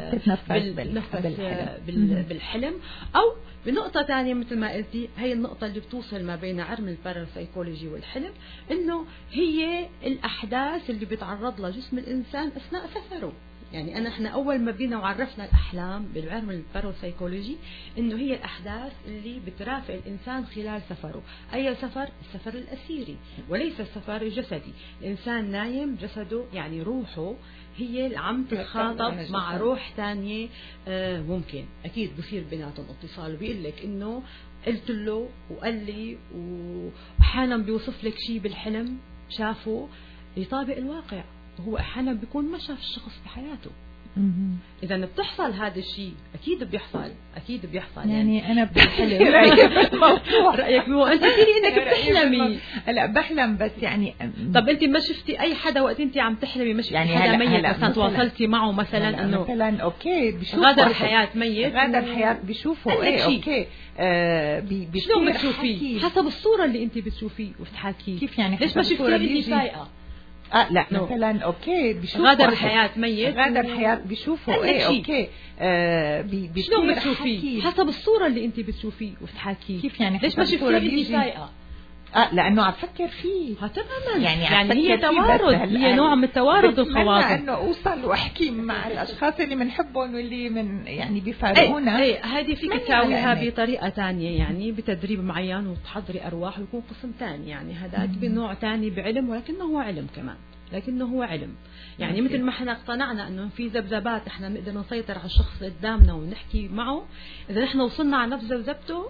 بالحلم. او بنقطة ثانية مثل ما قلتي، هي النقطة اللي بتوصل ما بين علم الباراسايكولوجي والحلم، انه هي الاحداث اللي بيتعرض لها جسم الانسان اثناء سفره. يعني احنا اول ما بدينا وعرفنا الاحلام بالعلم الباراسايكولوجي انه هي الاحداث اللي بترافق الانسان خلال سفره. اي سفر؟ السفر الاسيري وليس السفر الجسدي. الانسان نايم، جسده يعني روحه هي اللي عم تتخاطب مع روح ثانيه. ممكن اكيد بصير بيناتهم اتصال، وبيقول لك انه قلت له وقال لي، واحيانا بيوصف لك شيء بالحلم شافه يطابق الواقع، وهو احيانا بيكون ما شاف الشخص بحياته. اذا بتحصل هذا الشيء، اكيد بيحصل، اكيد بيحصل. يعني انا بالحلم رايك مو انت تقولي انك بتحلمي؟ لا بحلم، بس يعني طب انت ما شفتي اي حدا وقت انت عم تحلمي؟ مش يعني حدا ميت مثلا تواصلتي معه مثلا انه مثلا اوكي بشوفه غادر الحياه ميت، غادر الحياه بشوفه ايه اوكي شلون بتشوفيه؟ حسب الصوره اللي انت بتشوفيه وبتحاكيه. كيف يعني؟ ليش ما شفتيه انت سايقه؟ لا مثلا اوكي بشوفه غادر الحياة ميت، غادر الحياة بشوفه ايه اوكي شلون بتشوفيه؟ حسب الصورة اللي انت بتشوفيه وبتحاكيه. كيف يعني؟ ليش ما شفتيه انت سايقة؟ لانه عم فكر فيه تماما. يعني هي توارد، هي نوع من التوارد الخواطر. انه اوصل واحكي مع الاشخاص اللي بنحبهم واللي من يعني بيفارقونا. هذه فيك تساويها بطريقه ثانيه، يعني بتدريب معين وتحضري ارواح ويكون قسم ثاني، يعني هذاك بنوع ثاني بعلم ولكنه هو علم كمان. لكنه هو علم. يعني مثل ما احنا اقتنعنا انه في ذبذبات احنا نقدر نسيطر على الشخص قدامنا ونحكي معه، اذا احنا وصلنا على نفس ذبذبته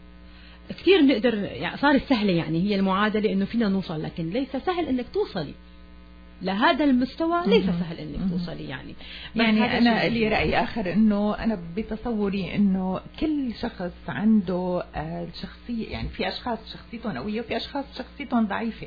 كثير بنقدر، يعني صارت سهله، يعني هي المعادله انه فينا نوصل، لكن ليس سهل انك توصلي لهذا المستوى، ليس سهل انك توصلي يعني انا لي راي اخر، انه انا بتصوري انه كل شخص عنده الشخصيه، يعني في اشخاص شخصيتهم قويه وفي اشخاص شخصيتهم ضعيفه.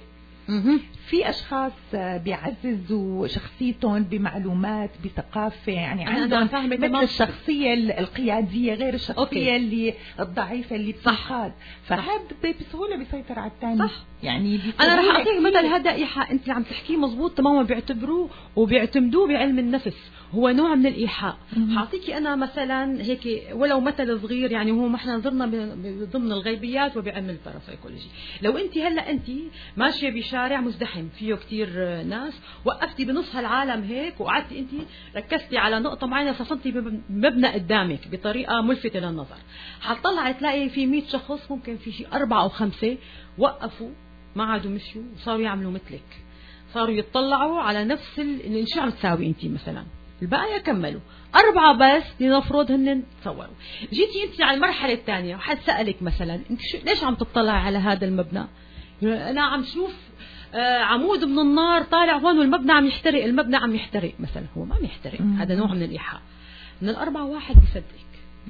في اشخاص بيعززوا شخصيتهم بمعلومات بثقافه، يعني عندهم مثل الشخصيه القياديه غير الشخصيه اللي الضعيفه اللي بتنقاد، فهذا بسهوله بيسيطر على الثاني. صح. يعني انا راح اعطيك مثل هذا ايحاء انت عم تحكيه مزبوط تماما، بيعتبروه وبيعتمدوه بعلم النفس، هو نوع من الايحاء. حاعطيكي انا مثلا هيك ولو مثل صغير، يعني هو ما احنا نظرنا ضمن الغيبيات وبعلم الباراسايكولوجي. لو انت هلا انت ماشيه بشارع مزدحم فيه كتير ناس، وقفتي بنص هالعالم هيك وقعدتي انت ركزتي على نقطه معينه، صفنتي بمبنى قدامك بطريقه ملفته للنظر، حتطلعي تلاقي في 100 شخص ممكن في شيء 4 أو 5 وقفوا ما عادوا مشوا وصاروا يعملوا مثلك، صاروا يتطلعوا على نفس اللي شو عم تساوي انت مثلا، الباقي كملوا 4 بس لنفرض هن تصوروا. جيتي انت على المرحله الثانيه وحد سالك مثلا انت ليش عم تطلع على هذا المبنى؟ انا عم شوف عمود من النار طالع هون والمبنى عم يحترق، المبنى عم يحترق مثلا، هو ما عم يحترق. هذا نوع من الايحاء. من ال4 واحد بيصدقك،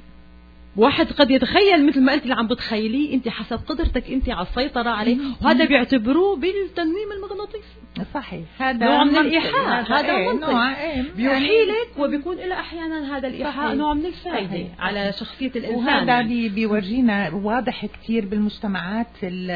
واحد قد يتخيل مثل ما قلت اللي عم بتخيليه انت حسب قدرتك انت على السيطره عليه، وهذا بيعتبروه بالتنويم المغناطيسي. صحيح، هذا نوع من الايحاء، هذا نوع بيوحي لك، وبيكون له احيانا هذا الايحاء نوع من الفائده على شخصيه الانسان. وهذا بيورجينا واضح كثير بالمجتمعات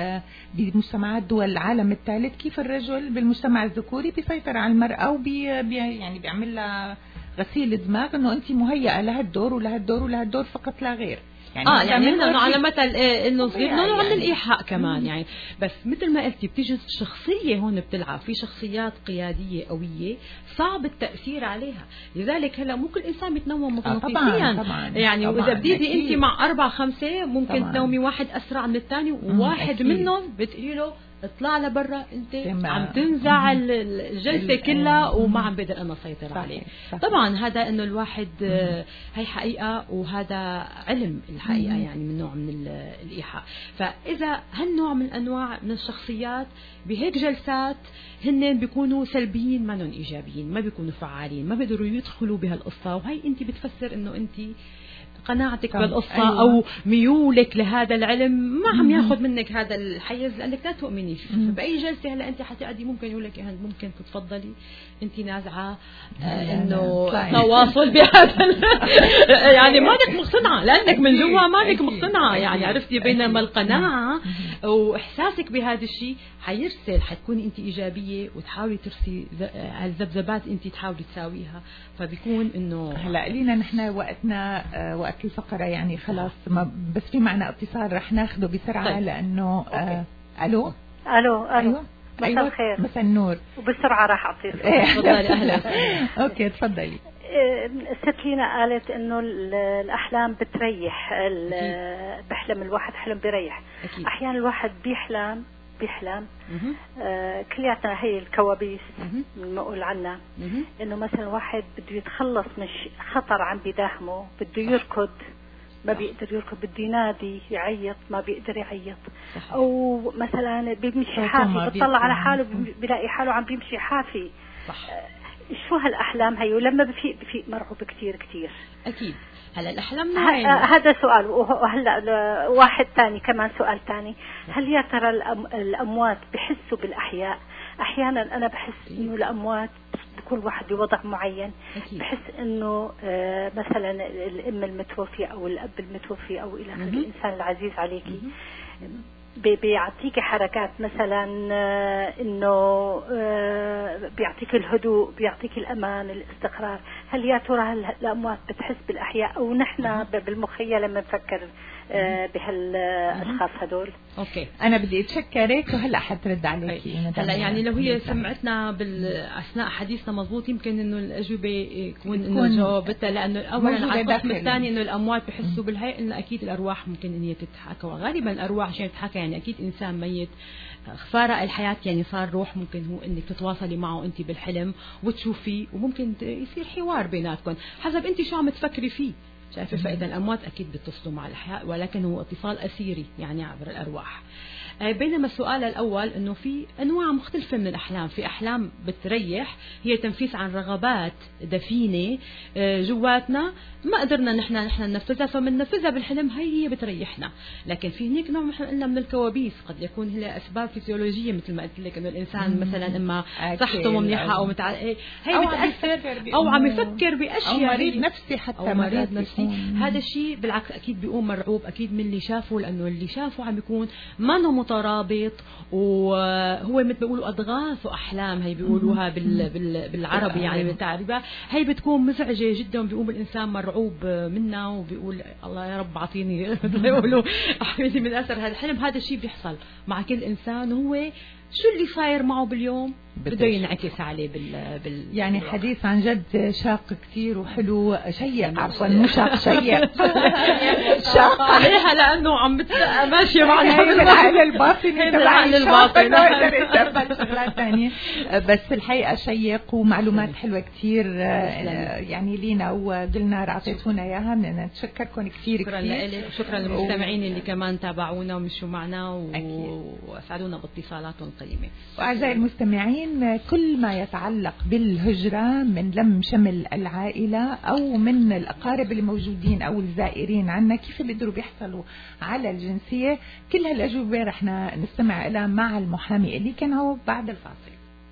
بمجتمعات دول العالم الثالث، كيف الرجل بالمجتمع الذكوري بيسيطر على المراه يعني بيعمل لها غسيل دماغ انه انت مهيئه لهالدور ولهالدور ولهالدور فقط لا غير. يعني انه على مثل انه صغير نوع من الايحاء كمان. يعني بس مثل ما قلتي بتيجي الشخصيه هون بتلعب، في شخصيات قياديه قويه صعب التاثير عليها، لذلك هلا مو كل انسان بيتنوم مغناطيسيا. يعني واذا بديتي انت مع 4 5 ممكن تنومي واحد اسرع من الثاني، وواحد منهم بتقولي له اطلع لبرا، انت عم تنزع الجلسه كلها وما عم بقدر انا اسيطر عليه. طبعا هذا انه الواحد هي حقيقه وهذا علم الحقيقه، يعني من نوع من الايحاء. فاذا هالنوع من انواع من الشخصيات بهيك جلسات هن بيكونوا سلبيين، ما نون ايجابيين، ما بيكونوا فعالين، ما بيقدروا يدخلوا بهالقصه، وهي انت بتفسر انه انت قناعتك بالقصة أو ميولك لهذا العلم ما عم ياخذ منك هذا الحيز لأنك لا تؤمني فيه. بأي جلسة هلا أنت حتقعدي ممكن يقول لك ممكن تتفضلي أنت نازعة إنه تواصل بهذا يعني مانك مقتنعة لأنك من جوا مانك مقتنعة، يعني عرفتي. بينما القناعة وإحساسك بهذا الشيء حيرسل، حتكوني أنت إيجابية وتحاولي ترسي هالذبذبات أنت تحاولي تساويها، فبيكون إنه هلا لينا نحن وقتنا وقت الفقرة يعني خلاص، ما بس في معنا اتصال رح ناخده بسرعة. طيب. لأنه ألو أيوة مساء الخير. مساء النور. وبسرعة راح أعطيك. تفضلي. أهلا. أوكي تفضلي. الست لينا قالت إنه الأحلام بتريح، بحلم الواحد حلم بيريح. أحيانا الواحد بيحلم كلياتنا هي الكوابيس بنقول عنها، انه مثلا واحد بده يتخلص من خطر عم بداهمه، بده يركض ما بيقدر يركض، بده ينادي يعيط ما بيقدر يعيط، او مثلا بيمشي حافي بيطلع على حاله بيلاقي حاله عم بيمشي حافي. شو هالاحلام هي؟ ولما بفيق مرعوب كثير. اكيد. هلا الاحلام نوعين. هذا سؤال. وهلا واحد ثاني كمان سؤال ثاني، هل يا ترى الاموات بحسوا بالاحياء؟ احيانا انا بحس انه الاموات بكل واحد بوضع معين، بحس انه مثلا الام المتوفيه او الاب المتوفي او الى اخره، الانسان العزيز عليكي بيعطيك حركات مثلا انه بيعطيك الهدوء، بيعطيك الامان، الاستقرار. هل يا ترى الأموات بتحس بالأحياء أو نحن بالمخيلة لما نفكر بهالأشخاص هدول؟ أوكي، أنا بدي أتشكرك وهلأ حترد عليكي. هلا يعني لو هي سمعتنا بالأثناء حديثنا مضبوط، يمكن إنه الأجوبة يكون إنه جاوبتها، لأنه أولا على القسم الثاني إنه الأموات بحسوا بالهي، إنه أكيد الأرواح ممكن إن هي تتحكى، وغالبا الأرواح عشان تتحكى يعني أكيد إنسان ميت فارق الحياة، يعني صار روح، ممكن هو انك تتواصلي معه انت بالحلم وتشوفيه، وممكن يصير حوار بيناتكم حسب انت شو عم تفكري فيه، شايفه؟ فاذا الاموات اكيد بيتصلوا مع الحياة، ولكن هو اتصال اسيري يعني عبر الارواح. بينما السؤال الأول أنه في أنواع مختلفة من الأحلام، في أحلام بتريح هي تنفيس عن رغبات دفينة جواتنا ما قدرنا نحن ننفذها، فمننفذها بالحلم، هي بتريحنا. لكن في هناك نوع مثل قلنا من الكوابيس، قد يكون هي أسباب فيزيولوجية مثل ما قلت لك، أنه الإنسان مثلا إما صحته مو منيحة أو هي بتأثر أو عم يفكر بأشياء، أو مريض نفسي حتى، أو مريض نفسي. هذا الشيء بالعكس أكيد بيقوم مرعوب أكيد من اللي شافه، لأنه اللي شافه عم يكون ما مترابط، وهو مثل بيقولوا أضغاث وأحلام، هي بيقولوها بالعربي يعني بالتعريبة، هي بتكون مزعجة جدا، وبيقوم الإنسان مرعوب منها وبيقول الله يا رب أعطيني مثل بيقولوا أحميني من أثر هذا الحلم. هذا الشيء بيحصل مع كل إنسان، هو شو اللي صاير معه باليوم بده ينعكس عليه يعني حديث عن جد شاق كثير وحلو، شيق، عفوا مو شاق، شيق شاق عليها لأنه عم ماشية معنا بالعقل الباطني تبع الباطن شغلات ثانية، بس الحقيقة شيق ومعلومات حلوة كثير يعني لينا، وقلنا أعطيتونا إياها، بدنا نتشكركم كثير. شكرا لك، شكرا للمستمعين اللي كمان تابعونا ومشوا معنا وأسعدونا باتصالاتهم القيمة. وأعزائي المستمعين، كل ما يتعلق بالهجرة من لم شمل العائلة أو من الأقارب اللي موجودين أو الزائرين عنا، كيف بيقدروا بيحصلوا على الجنسية، كل هالأجوبة رح نستمع إلى مع المحامي اللي كان هو بعد الفاصل.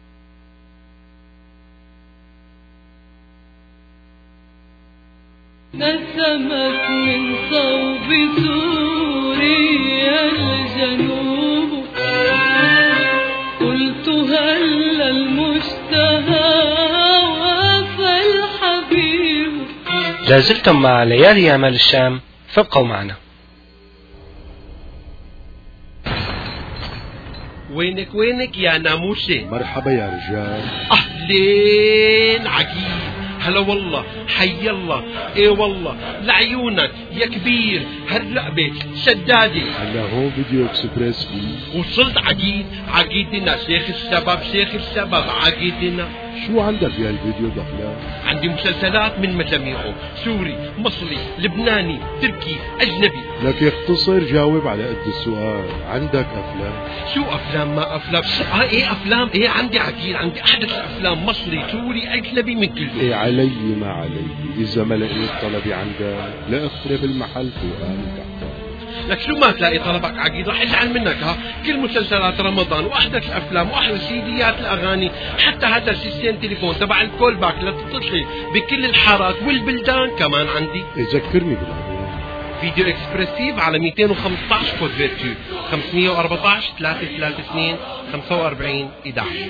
نسمت من صوب سوريا الجنوب، قلت هل المشتهى وفى الحبيب. لازلتم مع ليالي أمل الشام، فابقوا معنا. وينك يا ناموسي؟ مرحبا يا رجال. أهلين عجيب، هلا والله، حي الله، ايه والله، لعيونك يا كبير، هالرقبة شدادي. أنا هون فيديو اكسبريس فيه. وصلت عقيدنا شيخ السبب عقيدنا. شو عندك يا الفيديو دخلان؟ عندي مسلسلات من مجاميعه، سوري، مصري، لبناني، تركي، أجنبي. لك اختصر جاوب على قد السؤال. عندك أفلام؟ شو أفلام ما أفلام؟ إيه أفلام؟ إيه عندي عقيد، عندي أحدث الأفلام، مصري، سوري، أجنبي، من كله. إيه علي ما علي، إذا ما لقيت طلبي عندك لا اخرب المحل فوقاني تحت. لك شو ما تلاقي طلبك عقيد رح ازعل منك. كل مسلسلات رمضان واحدث الافلام واحدث سيديات الاغاني، حتى هذا السيستم تليفون تبع الكول باك لتتصلي بكل الحارات والبلدان كمان عندي. ذكرني بالعمر. فيديو اكسبرسيف على 215 كود فيرتو 514 332 45 11.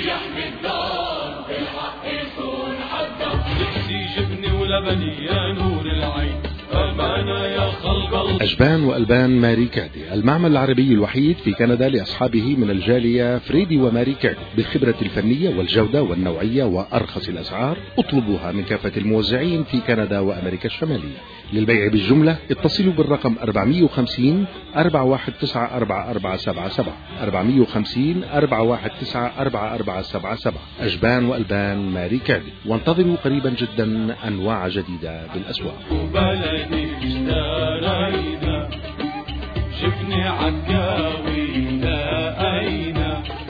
جبني ولبني يا نور العين، يا خلق أجبان وألبان ماري كادي، المعمل العربي الوحيد في كندا لأصحابه من الجالية فريدي وماري كادي، بالخبرة الفنية والجودة والنوعية وأرخص الأسعار. اطلبوها من كافة الموزعين في كندا وأمريكا الشمالية. للبيع بالجملة اتصلوا بالرقم 450 419 4477 450 419 4477. أجبان وألبان ماري كادي، وانتظروا قريبا جدا أنواع جديدة بالأسواق. اشترينا شفني عكاوينا أين.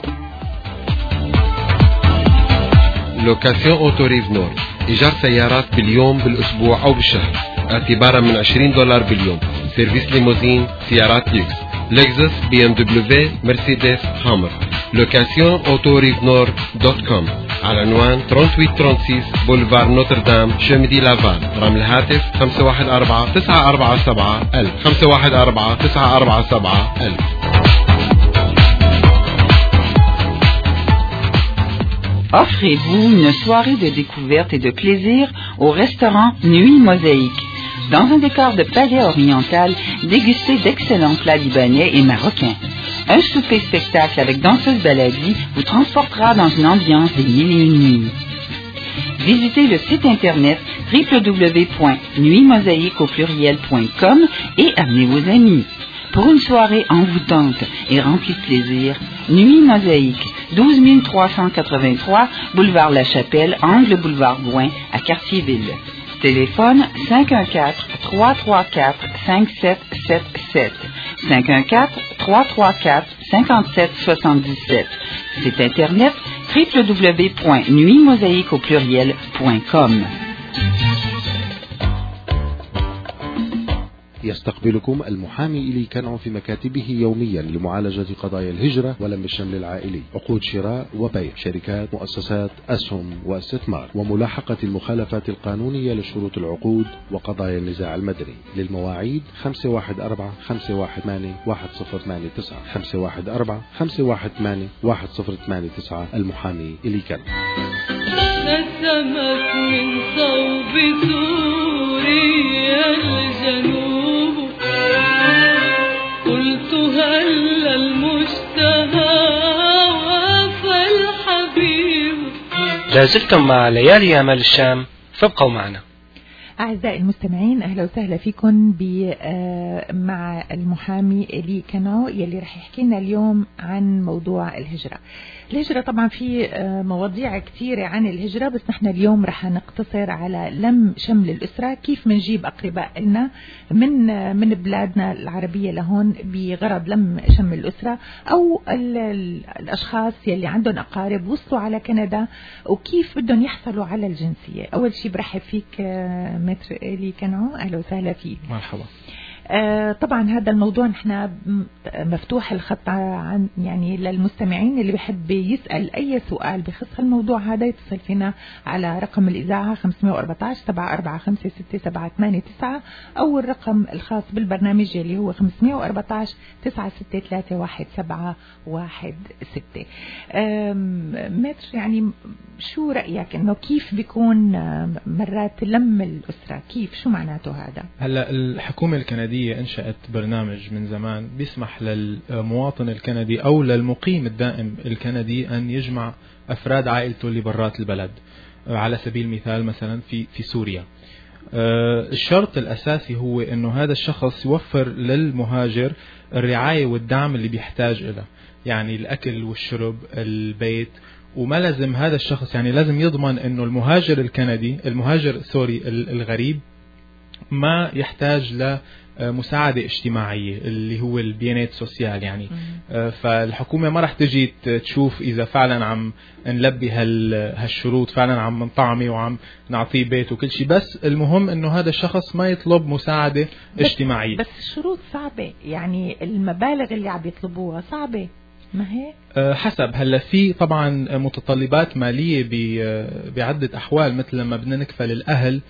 لوكاسيون أوتو ريفنور، إيجار سيارات باليوم بالأسبوع أو بالشهر اعتبارا من $20 باليوم. سيرفيس ليموزين، سيارات ليكس، لكزس، بي ام دبليو، مرسيدس، هامر. لوكاسيون أوتو ريفنور .com، على عنوان 3836 بولفار نوتردام، شمدي لافال. رقم الهاتف 514 947 1000 514 947 1000. Offrez-vous une soirée de découverte et de plaisir au restaurant Nuit Mosaïque. Dans un décor de palais oriental, dégustez d'excellents plats libanais et marocains. Un souper-spectacle avec danseuse baladi vous transportera dans une ambiance des 1001 nuits. Visitez le site internet www.nuitmosaïque.com et amenez vos amis. Pour une soirée envoûtante et remplie de plaisir, Nuit Mosaïque, 12 383 boulevard La Chapelle, angle boulevard Gouin, à Cartierville. Téléphone 514-334-5777. 514-334-5777. Site internet www.nuitmosaïque.com. يستقبلكم المحامي إلي كنعو في مكاتبه يوميا لمعالجة قضايا الهجرة ولم الشمل العائلي، عقود شراء وبيع، شركات، مؤسسات، أسهم واستثمار، وملاحقة المخالفات القانونية لشروط العقود وقضايا النزاع المدني. للمواعيد 514-518-1089 514-518-1089. المحامي إلي كنعو. نسمت من صوب سوريا الجنوب، قلت هل المشتهى وفى الحبيب. لازلتم مع ليالي أمل الشام، فابقوا معنا. أعزائي المستمعين، أهلا وسهلا فيكم مع المحامي إلي كنعو يلي رح يحكي لنا اليوم عن موضوع الهجرة. الهجرة طبعا في مواضيع كثيرة عن الهجرة، بس نحن اليوم رح نقتصر على لم شمل الأسرة، كيف منجيب أقرباء لنا من بلادنا العربية لهون بغرض لم شمل الأسرة، أو الأشخاص يلي عندهم أقارب وصلوا على كندا وكيف بدهم يحصلوا على الجنسية. أول شيء برحب فيك متر إلي كنعو، أهلا وسهلا فيك. مرحبا. طبعا هذا الموضوع نحن مفتوح الخط عن يعني للمستمعين اللي بيحب يسأل أي سؤال بخص الموضوع هذا يتصل فينا على رقم الإذاعة 514-745-6789 أو الرقم الخاص بالبرنامج اللي هو 514-963-1716. متر، يعني شو رأيك إنه كيف بيكون مرات لم الأسرة، كيف شو معناته هذا؟ هلا الحكومة الكندية انشأت برنامج من زمان بيسمح للمواطن الكندي او للمقيم الدائم الكندي ان يجمع افراد عائلته اللي برات البلد. على سبيل المثال مثلا في سوريا، الشرط الاساسي هو انه هذا الشخص يوفر للمهاجر الرعاية والدعم اللي بيحتاج له، يعني الاكل والشرب، البيت. وما لازم هذا الشخص، يعني لازم يضمن انه المهاجر الكندي، المهاجر سوري الغريب، ما يحتاج لمساعدة اجتماعية اللي هو البيانات سوسيال يعني. فالحكومة ما رح تجي تشوف إذا فعلا عم نلبي هالشروط، فعلا عم نطعمه وعم نعطيه بيت وكل شيء، بس المهم إنه هذا الشخص ما يطلب مساعدة اجتماعية. بس الشروط صعبة، يعني المبالغ اللي عم يطلبوها صعبة، ما هي؟ حسب. هلا في طبعا متطلبات مالية بعدة أحوال، مثل لما بدنا نكفل الأهل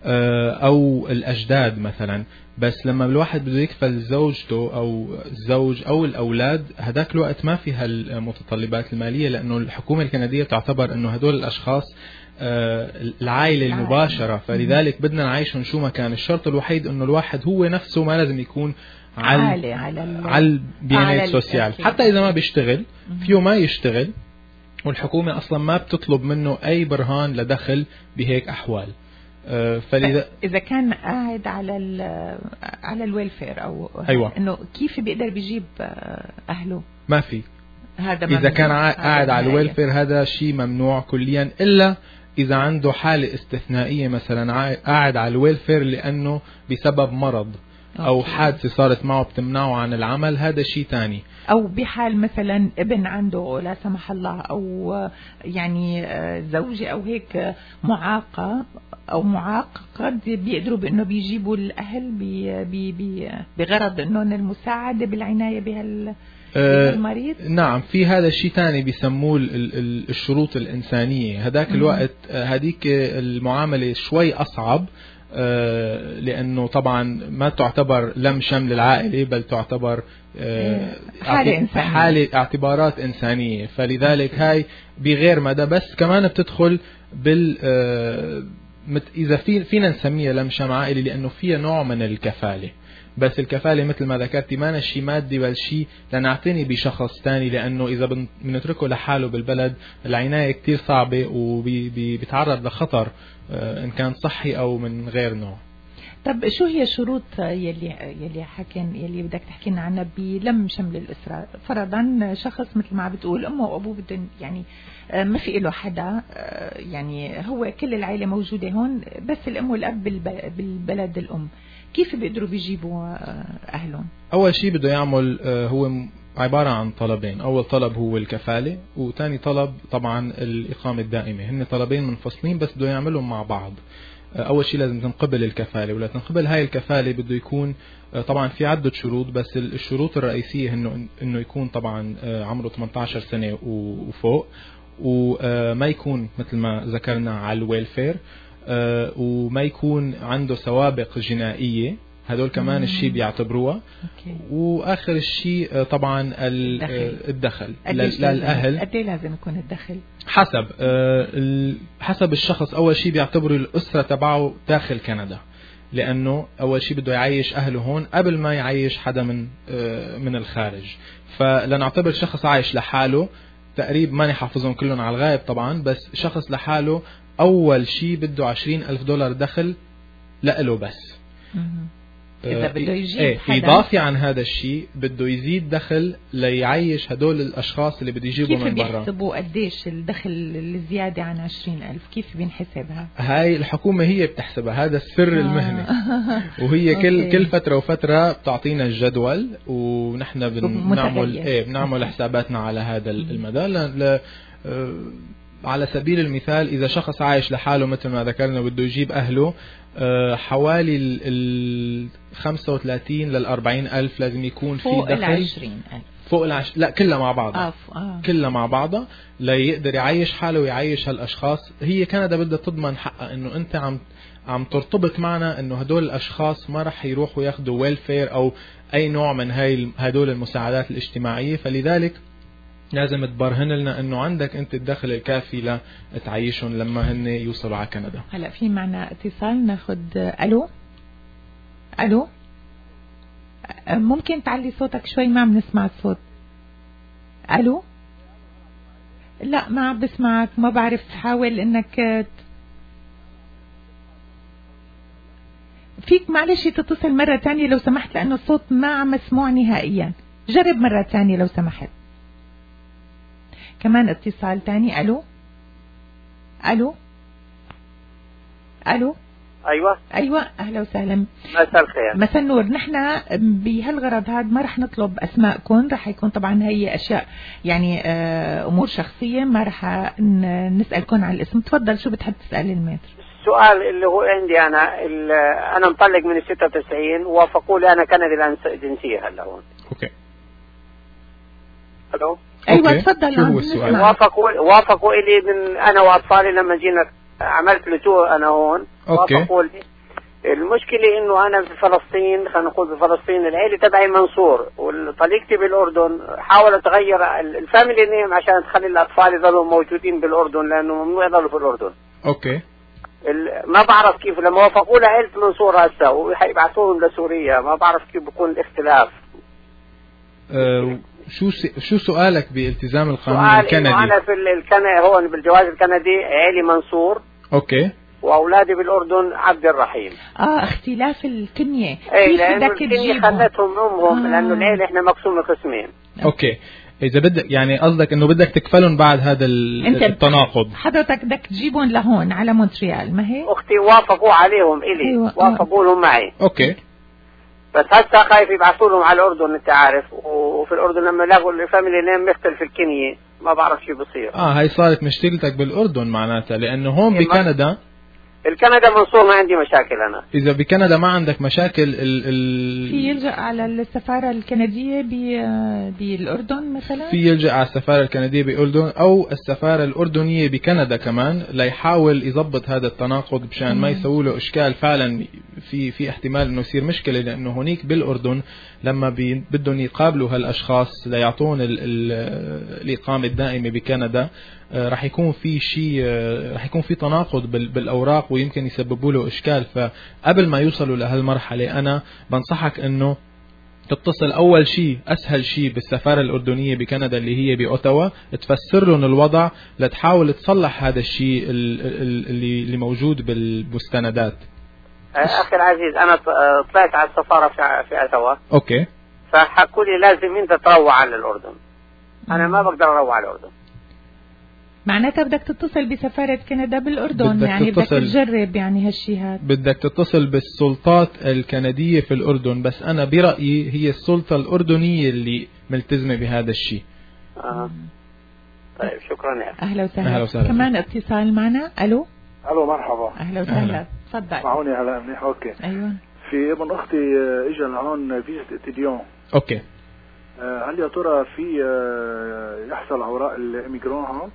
أو الأجداد مثلا، بس لما الواحد بده يكفل زوجته أو الزوج أو الأولاد، هداك الوقت ما في هالمتطلبات المالية، لأنه الحكومة الكندية تعتبر أنه هدول الأشخاص العائلة المباشرة، فلذلك بدنا نعيشهم شو ما كان. الشرط الوحيد أنه الواحد هو نفسه ما لازم يكون على البيانات سوسيال، حتى إذا ما بيشتغل فيه ما يشتغل، والحكومة أصلا ما بتطلب منه أي برهان لدخل بهيك أحوال. إذا كان قاعد على الويلفير أو أيوة. إنه كيف بيقدر بيجيب أهله؟ ما في هذا إذا كان قاعد على الويلفير، هذا شيء ممنوع كليا، إلا إذا عنده حالة استثنائية، مثلا قاعد على الويلفير لأنه بسبب مرض أو حادثة صارت معه بتمنعه عن العمل، هذا شيء تاني. أو بحال مثلا ابن عنده لا سمح الله، أو يعني زوجة أو هيك معاقة أو معاق، قد بيقدروا بأنه بيجيبوا الأهل بغرض أنه المساعدة بالعناية بالمريض. نعم، في هذا الشيء تاني بيسموه الشروط الإنسانية. هداك الوقت هديك المعاملة شوي أصعب، لأنه طبعا ما تعتبر لم شمل العائلة، بل تعتبر حالة اعتبارات إنسانية. فلذلك هاي بغير مدى، بس كمان بتدخل إذا فينا نسميها لم شمل عائلي لأنه فيها نوع من الكفالة. بس الكفالة مثل ما ذكرتي ما شيء مادي بل شيء لنعتني بشخص تاني، لأنه إذا بنتركه لحاله بالبلد العناية كتير صعبة وبيتعرض لخطر إن كان صحي أو من غير نوع. طب شو هي شروط يلي بدك تحكي لنا عنها بلم شمل الأسرة؟ فرضا شخص مثل ما بتقول أمه وأبوه بدهم يعني ما في له حدا، يعني هو كل العائلة موجودة هون بس الأم والأب بالبلد الأم، كيف بيقدروا بيجيبوا أهلهم؟ أول شيء بده يعمل هو عبارة عن طلبين. أول طلب هو الكفالة، وثاني طلب طبعا الإقامة الدائمة. هن طلبين منفصلين بس بده يعملهم مع بعض. أول شيء لازم تنقبل الكفالة، ولا تنقبل هاي الكفالة بده يكون طبعا في عدة شروط، بس الشروط الرئيسية إنه يكون طبعا عمره 18 سنة وفوق، وما يكون مثل ما ذكرنا على الويلفير، وما يكون عنده سوابق جنائية. هدول كمان الشيء بيعتبروها. وآخر الشيء طبعا الدخل للأهل. قد ايه لازم يكون الدخل؟ حسب الشخص. أول شيء بيعتبروا الأسرة تبعه داخل كندا، لأنه أول شيء بده يعيش أهله هون قبل ما يعيش حدا من الخارج. فلنعتبر شخص عايش لحاله تقريبا، ما نحافظهم كلهم على الغائب طبعا، بس شخص لحاله أول شيء بده $20,000 دخل لإله بس. إذا بده يجيب حدا إضافي عن هذا الشيء بده يزيد دخل ليعيش هدول الأشخاص اللي بده يجيبوا من برا. كيف بيحسبوا قديش الدخل الزيادة عن 20,000؟ كيف بينحسبها؟ هاي الحكومة هي بتحسبها، هذا السر المهني. وهي كل فترة وفترة بتعطينا الجدول، ونحن بنعمل حساباتنا على هذا المدى. على سبيل المثال إذا شخص عايش لحاله مثل ما ذكرنا بده يجيب أهله، حوالي 35 لل40 ألف لازم يكون في دخل فوق لا كلها مع بعضها. كلها مع بعضها ليقدر يعيش حاله ويعيش هالأشخاص. هي كندا بدها تضمن حقها إنه أنت عم ترتبط معنا إنه هدول الأشخاص ما رح يروحوا ياخدوا ويلفير أو أي نوع من هدول المساعدات الاجتماعية. فلذلك لازم تبرهن لنا انه عندك انت الدخل الكافي لتعيشهم لما هن يوصلوا على كندا. هلا في معنا اتصال، ناخذ. الو ممكن تعلي صوتك شوي، ما عم نسمع الصوت. الو لا ما عم بسمعك، ما بعرف. حاول انك فيك معلش تتصل مرة تانية لو سمحت، لانه الصوت ما عم مسموع نهائيا. جرب مرة تانية لو سمحت. كمان اتصال تاني. الو ايوه اهلا وسهلا. مساء الخير. مساء النور. نحن بهالغرض هذا ما رح نطلب اسماءكم، رح يكون طبعا هي اشياء يعني امور شخصيه، ما رح نسالكم على الاسم. تفضل شو بتحب تسال المتر؟ السؤال اللي هو عندي انا مطلق من 96 ووافقوا لي انا كندي الجنسيه هلا هون. اوكي. الو ايوه تفضل. شو هو السؤال؟ وافقوا لي من انا واطفالي لما جينا عملت لجوء انا هون. وافقوا لي. المشكله انه انا في فلسطين، خلينا نقول في فلسطين العيله تبعي منصور، وطليقتي بالاردن حاولت تغير الفاميلي نيم عشان تخلي الاطفال يضلوا موجودين بالاردن، لانه ممنوع يضلوا في الاردن. اوكي. ما بعرف كيف لما وافقوا لعيله منصور هسه وحيبعثوهم لسوريا، ما بعرف كيف بكون الاختلاف. شو سؤالك بالتزام القانون الكندي؟ أنا في الكندي هون بالجواز الكندي عيلي منصور. اوكي. واولادي بالاردن عبد الرحيم. اختلاف الكنيه. كيف بدك تجيبهم؟ خلتهم امهم لانه العيله احنا مقسومه قسمين. اوكي. اذا بدك يعني قصدك انه بدك تكفلهم بعد هذا التناقض. حضرتك بدك تجيبهم لهون على مونتريال، ما هيك؟ اختي وافقوا عليهم الي. أيوة. وافقوا لهم معي. اوكي. بس هسه خايف يبعثوا لهم على الاردن، انت عارف، وفي الاردن لما لاقوا الفاميلي نيم مختلف الكنيه ما بعرف شو بصير. هاي صارت مشكلتك بالاردن معناتها، لانه هون بكندا الكندا منصور ما عندي مشاكل أنا. إذا بكندا ما عندك مشاكل في يلجأ على السفارة الكندية بالأردن مثلا؟ في يلجأ على السفارة الكندية بالأردن أو السفارة الأردنية بكندا كمان ليحاول يضبط هذا التناقض مشان ما يسوي له إشكال. فعلا في احتمال إنه يصير مشكلة، لأنه هنيك بالأردن لما بدهم يقابلوا هالأشخاص ليعطون الإقامة الدائمة بكندا راح يكون في شيء، راح يكون في تناقض بالأوراق ويمكن يسببوا له إشكال. فقبل ما يوصلوا لهالمرحلة أنا بنصحك إنه تتصل أول شيء أسهل شيء بالسفارة الأردنية بكندا اللي هي بأوتاوا، تفسر لهم الوضع لتحاول تصلح هذا الشيء اللي موجود بالمستندات. أخي العزيز أنا طلعت على السفارة في أوتاوا. أوكي. فحكوا لي لازم أنت تروح على الأردن. أنا ما بقدر أروح على الأردن. معناتها بدك تتصل بسفارة كندا بالأردن، يعني بدك تجرب يعني هالشي هذا. بدك تتصل بالسلطات الكندية في الأردن، بس أنا برأيي هي السلطة الأردنية اللي ملتزمة بهذا الشيء. طيب شكرا يا أهلا وسهلا. أهلا وسهلا. كمان اتصال معنا. ألو مرحبا. أهلا وسهلا. تفضل. معوني هلا منيح. أوكي. أيوة. في ابن أختي إجا لهون فيزا اتيديون. أوكي. هل يا ترى في يحصل اوراق الاميجرون هون؟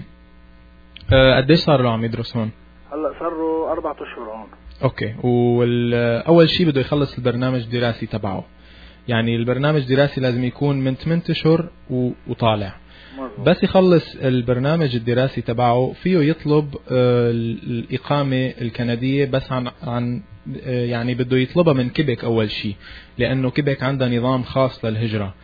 قديش صار له عم يدرس هون؟ هلا صار له 4 أشهر هون. اوكي. واول شيء بده يخلص البرنامج الدراسي تبعه. يعني البرنامج الدراسي لازم يكون من 8 أشهر وطالع. بس يخلص البرنامج الدراسي تبعه فيه يطلب الإقامة الكندية، بس عن يعني بده يطلبها من كيبك أول شيء، لأنه كيبك عندها نظام خاص للهجرة.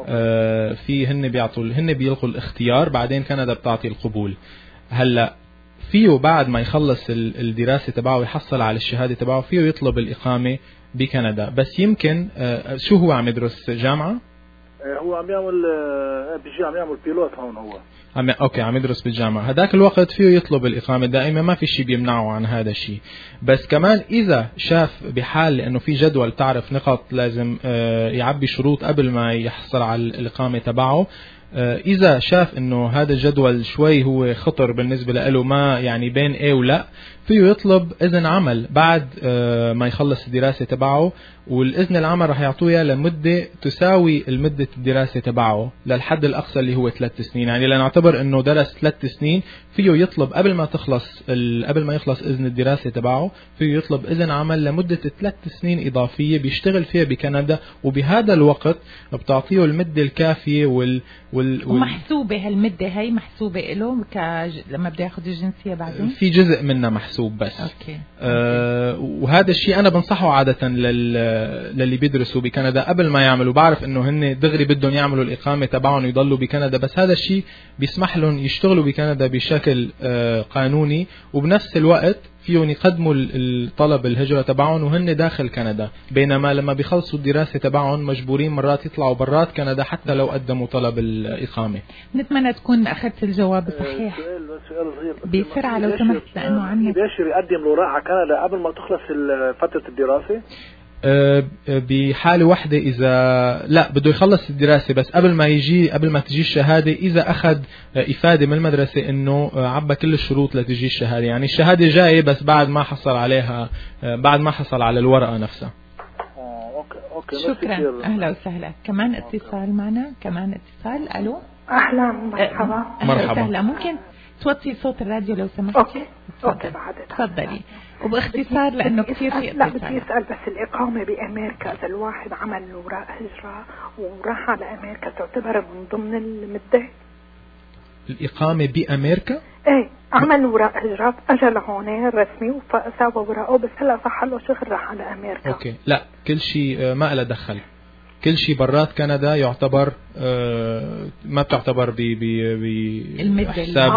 في هن بيلقوا الاختيار، بعدين كندا بتعطي القبول. هلا فيه بعد ما يخلص الدراسة تبعه ويحصل على الشهادة تبعه فيه يطلب الإقامة بكندا. بس يمكن شو هو عم يدرس جامعة؟ هو عم يعمل بيجي عم يعمل بيلوت هون. هو اوكي عم يدرس بالجامعة. هذاك الوقت فيه يطلب الإقامة الدائمة، ما في شيء بيمنعه عن هذا الشيء. بس كمان إذا شاف بحال لأنه في جدول تعرف نقط لازم يعبي شروط قبل ما يحصل على الإقامة تبعه. إذا شاف إنه هذا الجدول شوي هو خطر بالنسبة له، ما يعني بين إيه ولا، فيه يطلب إذن عمل بعد ما يخلص الدراسة تبعه. والإذن العمل رح يعطوه لمدة تساوي المدة الدراسة تبعه للحد الأقصى اللي هو 3 سنين. يعني لنعتبر إنه درس 3 سنين فيه يطلب قبل ما يخلص إذن الدراسة تبعه فيه يطلب إذن عمل لمدة 3 سنين إضافية بيشتغل فيها بكندا، وبهذا الوقت بتعطيه المدة الكافية ومحسوبة هالمدة هي محسوبة له لما بده ياخذ الجنسية بعدين. في جزء منها محسوب بس. أوكي. وهذا الشيء أنا بنصحه عادة للي بيدرسوا بكندا قبل ما يعملوا. بعرف إنه هن دغري بدهم يعملوا الإقامة تبعهم ويضلوا بكندا، بس هذا الشيء بيسمح لهم يشتغلوا بكندا بشكل قانوني، وبنفس الوقت فيهم يقدموا الطلب الهجرة تبعهم وهن داخل كندا. بينما لما بيخلصوا الدراسة تبعهم مجبورين مرات يطلعوا برات كندا حتى لو قدموا طلب الإقامة. نتمنى تكون أخذت الجواب الصحيح. سؤال صغير بسرعة لو سمحت، لأنه عنا بيقدر يقدم الأوراق على كندا قبل ما تخلص فترة الدراسة؟ بحالة واحدة إذا لا بده يخلص الدراسة بس قبل ما تجي الشهادة، إذا أخذ إفادة من المدرسة إنه عبى كل الشروط لتجي الشهادة. يعني الشهادة جاية بس بعد ما حصل عليها، بعد ما حصل على الورقة نفسها. أوكي. شكرا. أهلا وسهلا. كمان اتصال معنا. ألو. أهلا. مرحبا. مرحبا. ممكن توطي صوت الراديو لو سمحتي؟ أوكي بعد. تفضلي وباختصار لأنه كثير في لا بدي أسأل بس الإقامة بأمريكا إذا الواحد عمل أوراق هجرة وراح على أمريكا تعتبر من ضمن المدة؟ الإقامة بأمريكا؟ إيه عمل أوراق هجرة أجا لهون رسمي وساوى أوراقه، بس هلا صح له شغل راح على أمريكا. أوكي. لا كل شيء ما له دخل، كل شيء برات كندا يعتبر ما بتعتبر بحساب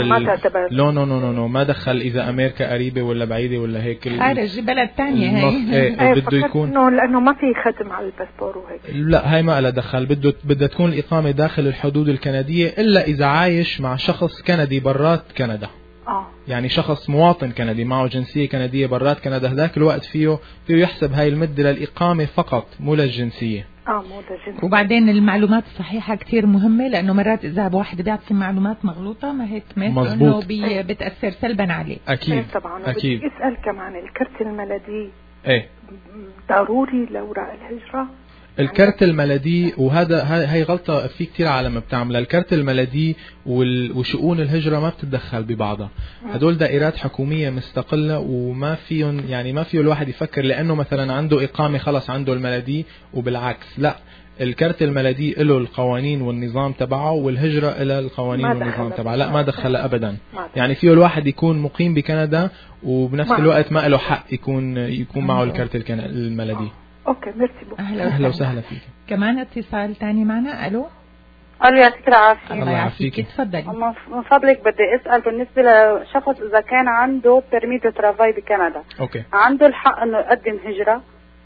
نو ما دخل إذا أمريكا قريبة ولا بعيدة ولا هيك خارج بلد تانية هي. بده يكون لأنه ما في ختم على الباسبور وهيك. لا هاي ما لها دخل، بدها تكون الإقامة داخل الحدود الكندية إلا إذا عايش مع شخص كندي برات كندا. يعني شخص مواطن كندي معه جنسية كندية برات كندا، هذاك الوقت فيه يحسب هاي المدة للإقامة فقط مو للجنسية. مو للجنسية. وبعدين المعلومات الصحيحة كتير مهمة، لأنه مرات إذا واحد بيعطي معلومات مغلوطة ما هيك إنه بتأثر سلبا عليه. أكيد طبعا. أكيد. بدي أسأل كمان الكرت الملدي إيه ضروري لأوراق الهجرة؟ الكرت الملدي، وهذا هاي غلطة في كتير عالم بتعملها. الكرت الملدي وشؤون الهجرة ما بتتدخل ببعضها، هدول دائرات حكومية مستقلة وما فيهم يعني ما فيه الواحد يفكر لأنه مثلا عنده إقامة خلص عنده الملدي وبالعكس. لا، الكرت الملدي له القوانين والنظام تبعه، والهجرة له القوانين والنظام تبعه. لا ما دخلها أبدا. يعني فيه الواحد يكون مقيم بكندا وبنفس الوقت ما له حق يكون معه الكرت الملدي. اوكي ميرسي بوك. اهلا وسهلا فيك. كمان اتصال ثاني معنا. الو يعطيك العافيه. الله يعافيك. تفضلي. من فضلك بدي اسال بالنسبه لشخص اذا كان عنده بيرمي دو ترافاي بكندا، اوكي، عنده الحق انه يقدم هجره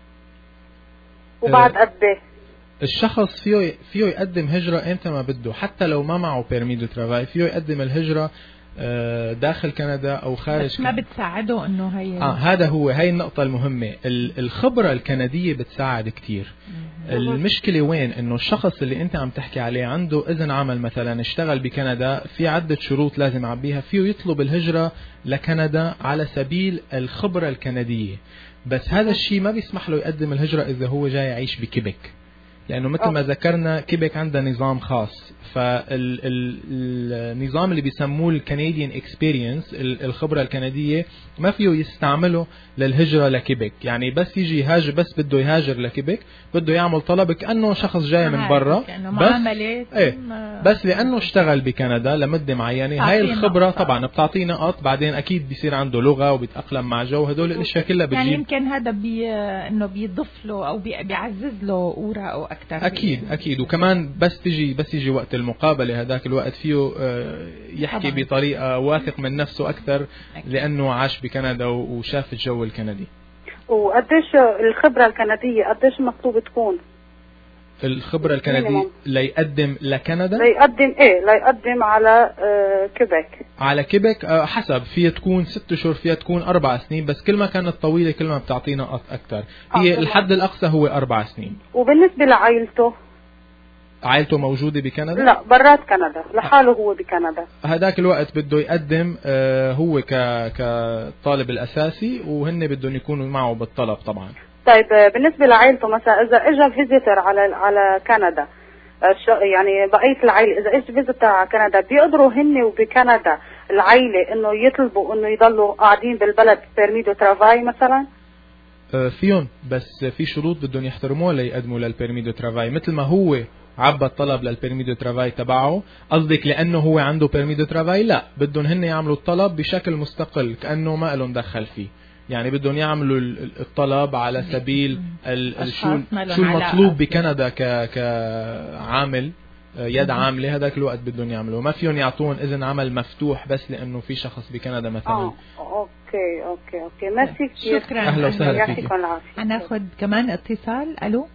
وبعد قد ايه؟ الشخص فيه يقدم هجرة امتى ما بده، حتى لو ما معه بيرمي دو ترافاي فيه يقدم الهجرة داخل كندا او خارج بس ما بتساعده انه هي هذا هاي النقطة المهمة. الخبرة الكندية بتساعد كتير. المشكلة وين؟ انه الشخص اللي انت عم تحكي عليه عنده اذن عمل مثلا، اشتغل بكندا، في عدة شروط لازم يعبيها، فيه يطلب الهجرة لكندا على سبيل الخبرة الكندية. بس هذا الشيء ما بيسمح له يقدم الهجرة اذا هو جاي يعيش بكيبك، لأنه مثل ما ذكرنا كيبك عندها نظام خاص. فالنظام اللي بيسموه الكنديان اكسبيرينس، الخبرة الكندية، ما فيه يستعمله للهجرة لكيبك. يعني بس يجي يهاجر، بس بده يهاجر لكيبك، بده يعمل طلب كأنه شخص جاي من برا، بس لأنه اشتغل بكندا لمدة معينة. هاي الخبرة طبعا بتعطيه نقط، بعدين أكيد بيصير عنده لغة وبيتأقلم مع جو، هدول الأشياء كلها بتجيب. يعني يمكن هذا إنه بيضيف له أو بيعزز له أوراقه أكثر. أكيد. وكمان بس يجي وقت المقابلة، هذاك الوقت فيه يحكي طبعا بطريقة واثق من نفسه أكثر، لأنه عاش بكندا وشاف الجو الكندي. وقديش الخبرة الكندية قديش مطلوب تكون؟ الخبرة الكندية ليقدم لكندا؟ ليقدم على كيبك. على كيبك حسب، فيها تكون 6 أشهر، فيها تكون 4 سنين، بس كل ما كانت طويلة كل ما بتعطينا نقط أكثر. هي الحد الأقصى هو 4 سنين. وبالنسبة لعائلته؟ عائلته موجودة بكندا؟ لا، برات كندا، لحاله هو بكندا. هذاك الوقت بده يقدم هو كطالب الأساسي، وهن بدهم يكونوا معه بالطلب طبعا. طيب بالنسبة لعائلته مثلا إذا إجا فيزيتر على كندا، يعني بقية العائلة إذا إجا فيزيتر على كندا، بيقدروا هن وبكندا العائلة إنه يطلبوا إنه يضلوا قاعدين بالبلد بيرمي دو ترافاي مثلا؟ فيهم، بس في شروط بدهم يحترموها ليقدموا للبيرمي دو ترافاي. مثل ما هو عبى الطلب للبيرمي دو ترافاي تبعه، قصدك لأنه هو عنده بيرمي دو ترافاي؟ لا، بدهم هن يعملوا الطلب بشكل مستقل كأنه ما لهم دخل فيه. يعني بدهم يعملوا الطلب على سبيل شو المطلوب بكندا كعامل يد عاملة، هذاك الوقت بدهم يعملوا. ما فيهم يعطون إذن عمل مفتوح بس لأنه في شخص بكندا مثلا. أوكي ميرسي كثير. شكرا. أهلا وسهلا فيك. هناخذ كمان اتصال. ألو.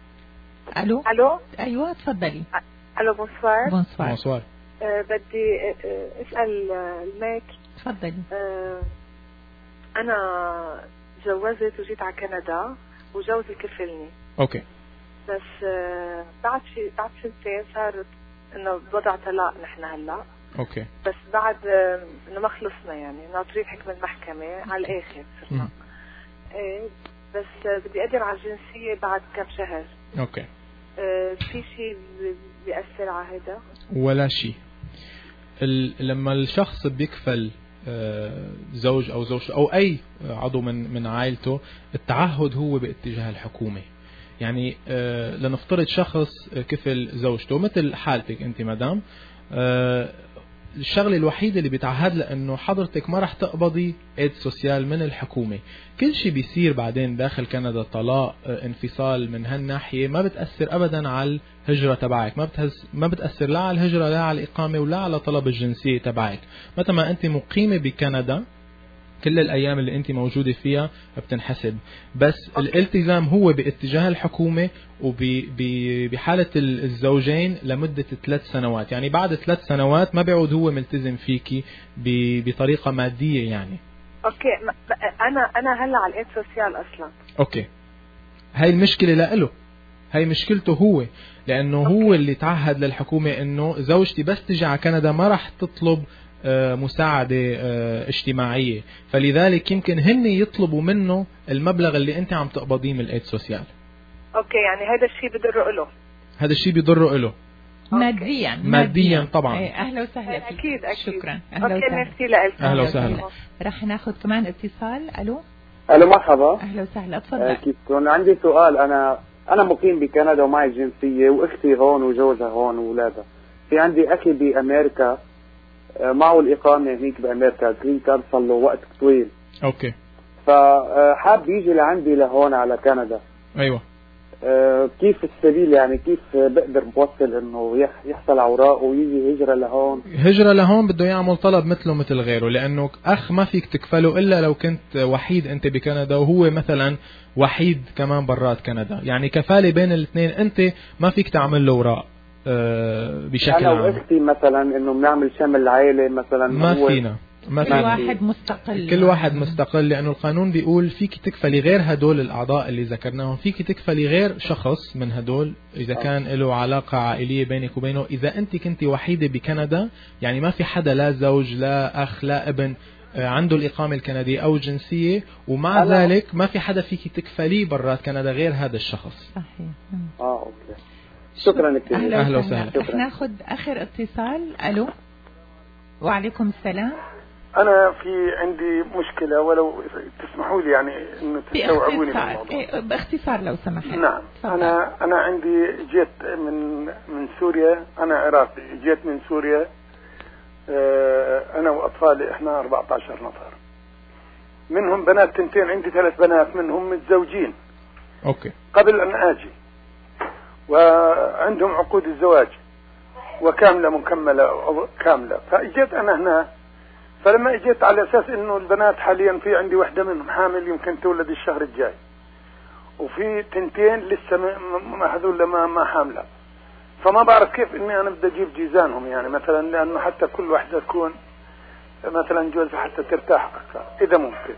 أيوة تفضلي. ألو بونسوار. بدي أسأل الماك. تفضلي. أنا جوزت وجيت على كندا وجوزي كفلني. أوكي. بس بعد سنتين صارت إنه بوضع طلاق نحن هلا. أوكي. بس بعد إنه ما خلصنا، يعني ناطرين حكم المحكمة على الآخر صرنا. بس بدي أقدم على الجنسية بعد كم شهر. أوكي. في شيء بيأثر على هذا؟ ولا شيء. لما الشخص بيكفل زوج أو زوجته أو أي عضو من عائلته، التعهد هو باتجاه الحكومة. يعني لنفترض شخص كفل زوجته مثل حالتك أنت مدام، الشغله الوحيده اللي بيتعهد لانه حضرتك ما رح تقبضي ايد سوسيال من الحكومه. كل شيء بيصير بعدين داخل كندا، طلاق، انفصال من هالناحيه، ما بتاثر ابدا على الهجره تبعك، ما بتاثر لا على الهجره لا على الاقامه ولا على طلب الجنسيه تبعك. متى ما انت مقيمه بكندا كل الأيام اللي أنت موجودة فيها بتنحسب. بس الالتزام هو باتجاه الحكومة وبحالة الزوجين لمدة 3 سنوات، يعني بعد 3 سنوات ما بيعود هو ملتزم فيكي بطريقة مادية يعني. اوكي انا هلا على الايد سوسيال اصلا. اوكي، هاي المشكلة لإله، هاي مشكلته هو، لأنه هو اللي تعهد للحكومة إنه زوجتي بس تجي على كندا ما راح تطلب مساعدة اجتماعية، فلذلك يمكن هن يطلبوا منه المبلغ اللي أنت عم تقبضيه من الإيد سوسيال. اوكي، يعني هذا الشيء بضره له. هذا الشيء بيضره له ماديا طبعا. اهلا وسهلا فيك. اكيد شكرا. اهلا وسهلا. اهلا وسهلا. راح ناخذ كمان اتصال. الو مرحبا. اهلا وسهلا، تفضل. كيفكم؟ عندي سؤال. انا مقيم بكندا ومعي جنسيه، واختي هون وجوزها هون واولادها. في عندي اخي بامريكا معه الاقامه هنيك بامريكا، جرين كارد، صار له وقت طويل. اوكي. فحاب يجي لعندي لهون على كندا. ايوه. كيف السبيل، يعني كيف بقدر بوصل انه يحصل اوراق ويجي هجرة لهون؟ هجرة لهون بده يعمل طلب مثله مثل غيره، لانه اخ ما فيك تكفله الا لو كنت وحيد انت بكندا وهو مثلا وحيد كمان برات كندا، يعني كفالة بين الاثنين. انت ما فيك تعمل له اوراق بشكل عام. انا واختي مثلا انه بنعمل شمل عائلة مثلا، ما فينا. كل واحد مستقل. كل واحد مستقل، لأنه القانون بيقول فيك تكفلي غير هدول الأعضاء اللي ذكرناهم، فيك تكفلي غير شخص من هدول إذا كان له علاقة عائلية بينك وبينه. إذا أنت كنت وحيدة بكندا، يعني ما في حدا، لا زوج لا أخ لا ابن عنده الإقامة الكندية أو جنسية، ومع ذلك ما في حدا فيك تكفليه برات كندا غير هذا الشخص. صحيح. أوكي. شكرا كثير. أهلا وسهلا. رح ناخذ آخر اتصال. ألو. وعليكم السلام. أنا في عندي مشكلة، ولو تسمحوا لي يعني إنه تستوعبوني بالموضوع. باختصار لو سمحت. نعم. أنا عندي جيت من سوريا، أنا عراقي، جيت من سوريا أنا وأطفالي، إحنا 14 نفر، منهم بنات 2، عندي 3 بنات منهم متزوجين. أوكي. قبل أن آجي، وعندهم عقود الزواج وكاملة مكملة كاملة. فأجيت أنا هنا، فلما اجيت على اساس انه البنات حاليا في عندي واحدة منهم حامل يمكن تولد الشهر الجاي، وفي 2 لسه هذول ما حاملة، فما بعرف كيف اني انا بدي اجيب جيزانهم، يعني مثلا لانه حتى كل واحدة تكون مثلا جوزها حتى ترتاح اكثر اذا ممكن.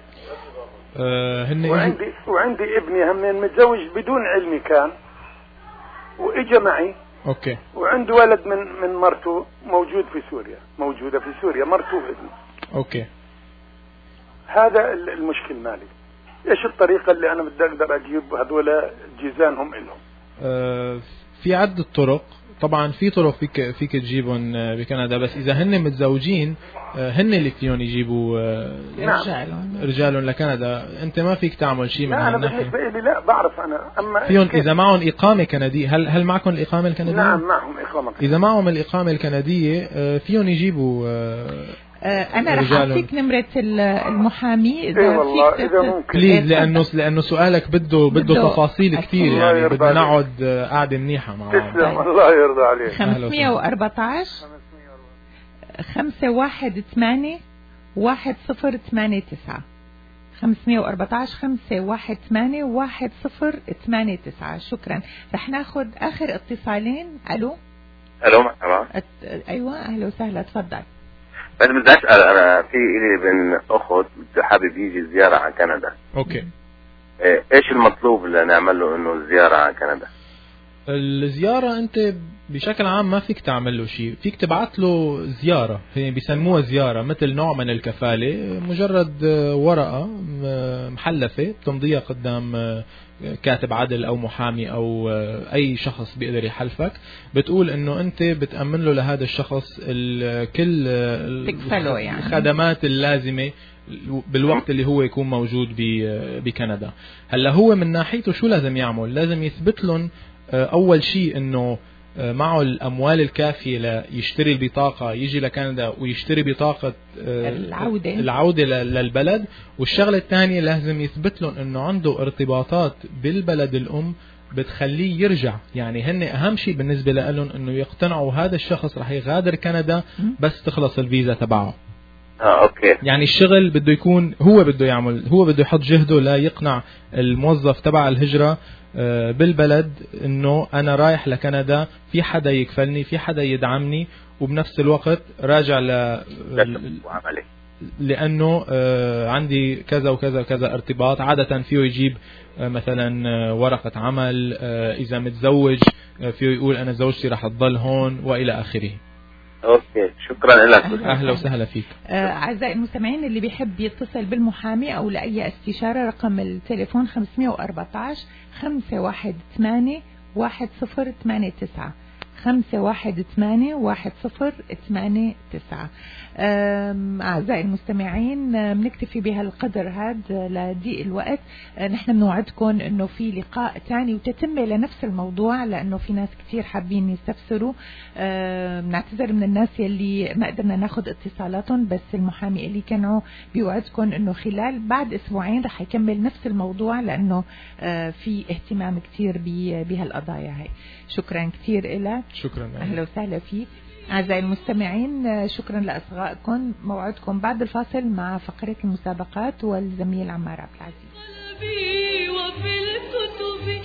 وعندي ابني همين متزوج بدون علمي كان، واجا معي. اوكي. وعنده ولد من مرته موجودة في سوريا مرته وابنه. اوكي. هذا المشكل مالي. ايش الطريقة اللي انا بدي اقدر اجيب هذول جيزانهم لهم؟ في عدة طرق. طبعا في طرق فيك تجيبهم بكندا، بس اذا هن متزوجين هن اللي فيهم يجيبوا رجالهم لكندا. انت ما فيك تعمل شيء من هالناحية. انا بالنسبة لي لا بعرف انا، اما فيهم اذا معهم اقامة كندية. هل معكم الاقامة الكندية؟ نعم معهم اقامة كندية. اذا معهم الاقامة الكندية فيهم يجيبوا. انا رح اعطيك نمرة المحامي اذا والله اذا ممكن. بليز، لانه سؤالك بده تفاصيل كثير، يعني بدنا نقعد قاعدة منيحة مع بعض. الله يرضى عليك. 514 518 1089 514 518 1089. شكرا. رح ناخذ اخر اتصالين. الو. مرحبا. ايوه اهلا وسهلا، تفضل. بس بدي اسال، انا في لي بن اخت حابب يجي زياره على كندا. اوكي. ايش المطلوب لنعمل له انه الزياره على كندا؟ الزيارة انت بشكل عام ما فيك تعمل له شيء، فيك تبعت له زيارة، هي بيسموها زيارة، مثل نوع من الكفالة، مجرد ورقة محلفة تمضيها قدام كاتب عدل او محامي او اي شخص بيقدر يحلفك، بتقول انه انت بتأمن له لهذا الشخص كل الخدمات اللازمة بالوقت اللي هو يكون موجود بكندا. هلا هو من ناحيته شو لازم يعمل؟ لازم يثبت لهم أول شيء أنه معه الأموال الكافية ليشتري البطاقة، يجي لكندا ويشتري بطاقة العودة للبلد. والشغلة الثانية لازم يثبت لهم أنه عنده ارتباطات بالبلد الأم بتخليه يرجع. يعني هن أهم شيء بالنسبة لهم أنه يقتنعوا هذا الشخص رح يغادر كندا بس تخلص الفيزا تبعه. اوكي. يعني الشغل بده يكون هو بده يعمل، هو بده يحط جهده لا يقنع الموظف تبع الهجرة بالبلد انه انا رايح لكندا، في حدا يكفلني، في حدا يدعمني، وبنفس الوقت راجع لانه عندي كذا وكذا وكذا ارتباط. عادة فيه يجيب مثلا ورقة عمل، اذا متزوج فيه يقول انا زوجتي رح تضل هون والى اخره. اوكي، شكرا لك. اهلا وسهلا فيك. اعزائي المستمعين، اللي بيحب يتصل بالمحامي او لاي استشارة، رقم التليفون 514 518 1089 518 1089. أعزائي المستمعين، بنكتفي بهالقدر هذا لضيق الوقت. نحن بنوعدكم أنه في لقاء تاني وتتمة لنفس الموضوع، لأنه في ناس كتير حابين يستفسروا. بنعتذر من الناس يلي ما قدرنا ناخد اتصالاتهم، بس المحامي اللي كانوا بيوعدكم أنه خلال بعد أسبوعين رح يكمل نفس الموضوع، لأنه في اهتمام كتير بهالقضايا هاي. شكرا كتير لك. شكرا. أهلا وسهلا فيك. أعزائي المستمعين، شكرا لأصغائكم. موعدكم بعد الفاصل مع فقرة المسابقات والزميل عمار عبد العزيز. قلبي وفي الكتب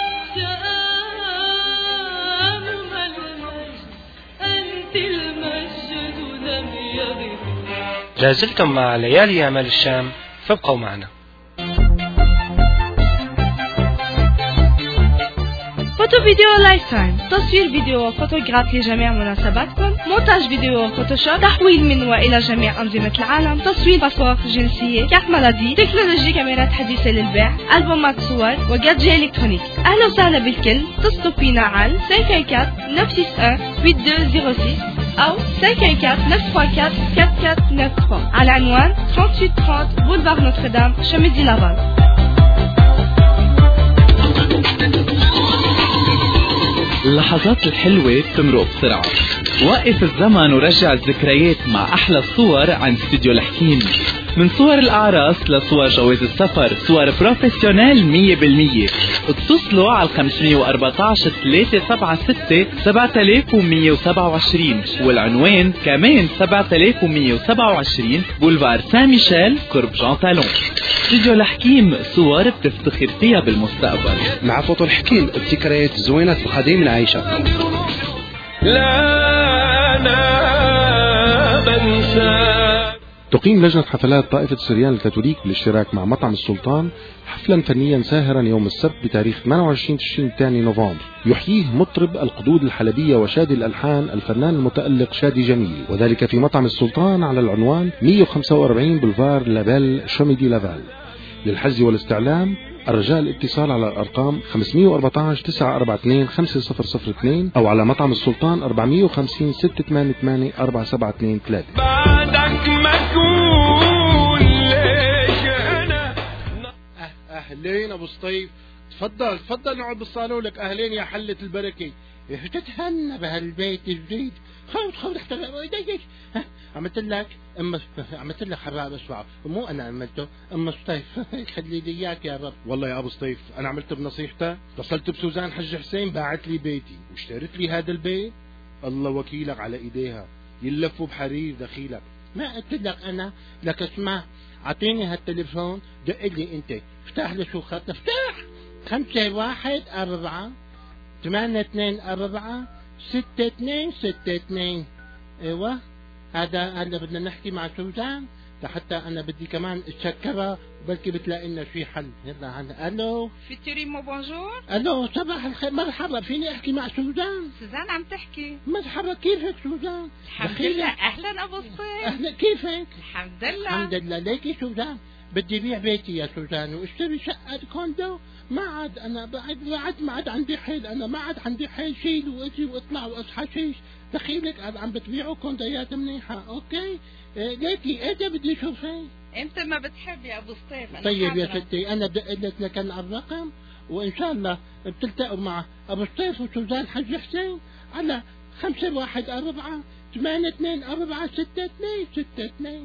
سآمها المجد، أنت المجد لم يغب. لازلتم مع ليالي أعمال الشام، فابقوا معنا. فوتو فيديو لايف تايم، تصوير فيديو وفوتوغراف لجميع مناسباتكم، مونتاج فيديو وفوتوشوب، تحويل من وإلى جميع أنظمة العالم، تصوير باسبور جنسية، كارت مالادي، تكنولوجي، كاميرات حديثة للبيع، ألبومات صور وجادجي إلكترونيك. أهلا وسهلا بالكل. اتصلوا فينا على 514-961-8206 أو 514-934-4493 على عنوان 3830 بولفار نوتردام، شميدي لافال. اللحظات الحلوة بتمرق بسرعة. وقف الزمن ورجع الذكريات مع أحلى الصور عند استوديو الحكيم. من صور الأعراس لصور جواز السفر، صور بروفيسيونيل 100%. اتصلوا على 514-376-7127 والعنوان كمان 7127 بولفار سان ميشيل قرب جان تالون. استوديو الحكيم، صور بتفتخر فيها بالمستقبل. مع فوتو الحكيم، ابتكارات زوينة القديم العيشة. لا أنا بنسى. تقيم لجنة حفلات طائفة سريان الكاثوليك بالاشتراك مع مطعم السلطان حفلا فنيا ساهرا يوم السبت بتاريخ 28 تشرين الثاني نوفمبر، يحييه مطرب القدود الحلبية وشادي الألحان الفنان المتألق شادي جميل، وذلك في مطعم السلطان على العنوان 145 بولفار لابيل شوميدي لافال. للحجز والاستعلام الرجاء الاتصال على الأرقام 514-942-5002 أو على مطعم السلطان 450-688-4723. بعدك مكون ليش أنا. أهلين أبو سطيف، تفضل تفضل نقعد بالصالون. لك أهلين يا حلة البركة، تتهنى بهالبيت الجديد. خذ عملت لك حباب اسمع، مو انا عملته، اما سطيف خلي لي اياك يا رب. والله يا ابو سطيف انا عملت بنصيحتك، اتصلت بسوزان حج حسين باعت لي بيتي واشتريت لي هذا البيت. الله وكيلك على ايديها يلفوا بحرير دخيلك. ما قلت لك انا؟ لك اسمع، اعطيني هالتليفون، دق لي انت، افتح لي شو خط، افتح 514-462-6262. ايوه هذا بدنا نحكي مع سوزان لحتى انا بدي كمان اتشكرها بلكي بتلاقي لنا شي حل. يلا الو فيتوريمو بونجور. الو صباح الخير، مرحبا، فيني احكي مع سوزان؟ سوزان عم تحكي. مرحبا، كيفك سوزان؟ الحمد لله. اهلا ابو الصيف. اهلا، كيفك؟ الحمد لله. الحمد لله. ليكي سوزان بدي بيع بيتي يا سوزان واشتري شقة كوندو. ما عاد انا ما عاد عندي حيل، انا ما عاد عندي حيل شيل واجي واطلع واصحى شيش. دخيلك عم بتبيعوا كونديات منيحة. اوكي ليكي ايه بدي اشوفها امتى ما بتحب يا ابو الصيف. طيب يا ستي انا بدق لك لكن على الرقم، وان شاء الله بتلتقوا مع ابو الصيف وسوزان حج حسين على 514-482-462-62.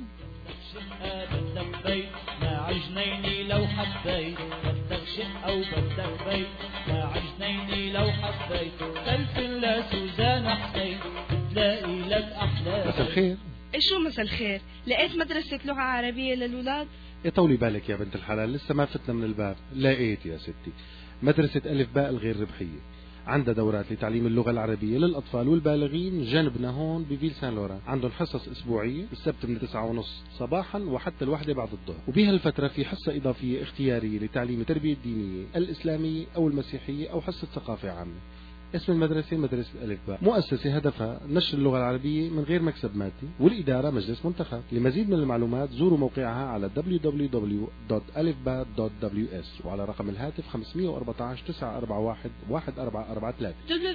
لبيت مع جنيني لو حبيت، بدك شقة وبدك بيت مع جنيني لو حبيت، تلفن لسوزان حسين تلاقي لك أحلى. مساء الخير. شو مساء الخير، لقيت مدرسة لغة عربية للأولاد؟ طولي بالك يا بنت الحلال، لسه ما فتنا من الباب. لقيت يا ستي مدرسة ألف باء الغير ربحية، عندها دورات لتعليم اللغة العربية للأطفال والبالغين جنبنا هون بفيل سان لوران. عندهم حصص أسبوعية السبت من 9:30 صباحا وحتى 1 بعد الظهر، وبهالفترة في حصة إضافية اختيارية لتعليم التربية الدينية الإسلامية أو المسيحية أو حصة ثقافة عامة. اسم المدرسة مدرسة ألف باء، مؤسسة هدفها نشر اللغة العربية من غير مكسب مادي، والإدارة مجلس منتخب. لمزيد من المعلومات زوروا موقعها على www.alifba.ws وعلى رقم الهاتف 514 941 1443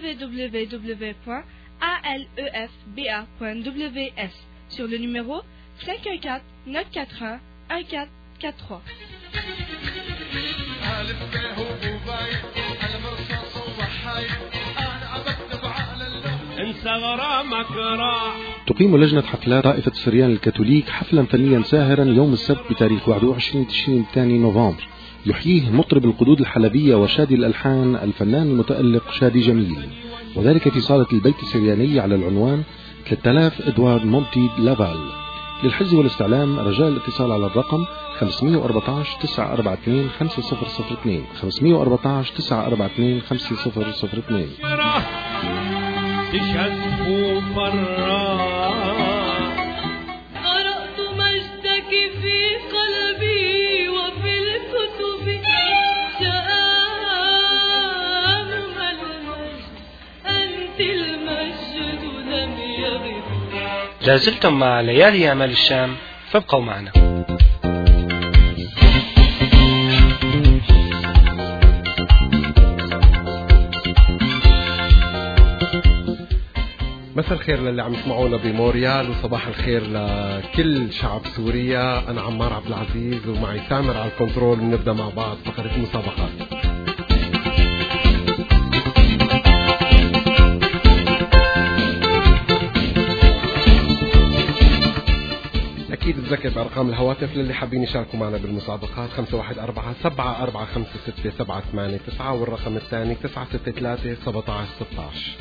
www.alefba.ws sur le numéro 514 941 1443. انسى غرامك راح. تقيم لجنة حفلات طائفة السريان الكاثوليك حفلا فنيا ساهرا يوم السبت بتاريخ 21 تشرين الثاني نوفمبر، يحييه مطرب القدود الحلبية وشادي الألحان الفنان المتألق شادي جميل، وذلك في صالة البيت السرياني على العنوان 3000 إدوارد مونتي لافال. للحجز والاستعلام رجاء الاتصال على الرقم 514 942 5002 514 942 5002. تشهد فرّاح قرأت مجدك في قلبي وفي الكتب شآم المجد أنت المجد لم يغب. لازلتم مع ليالي أمل الشام، فابقوا معنا. مساء الخير للي عم يسمعونا بموريال، وصباح الخير لكل شعب سوريا. أنا عمار عبد العزيز ومعي سامر على الكنترول، ونبدأ مع بعض فقرة المسابقات. أكيد تذكر بأرقام الهواتف للي حابين يشاركوا معنا بالمسابقات 514-745-6789 والرقم الثاني 963-1716.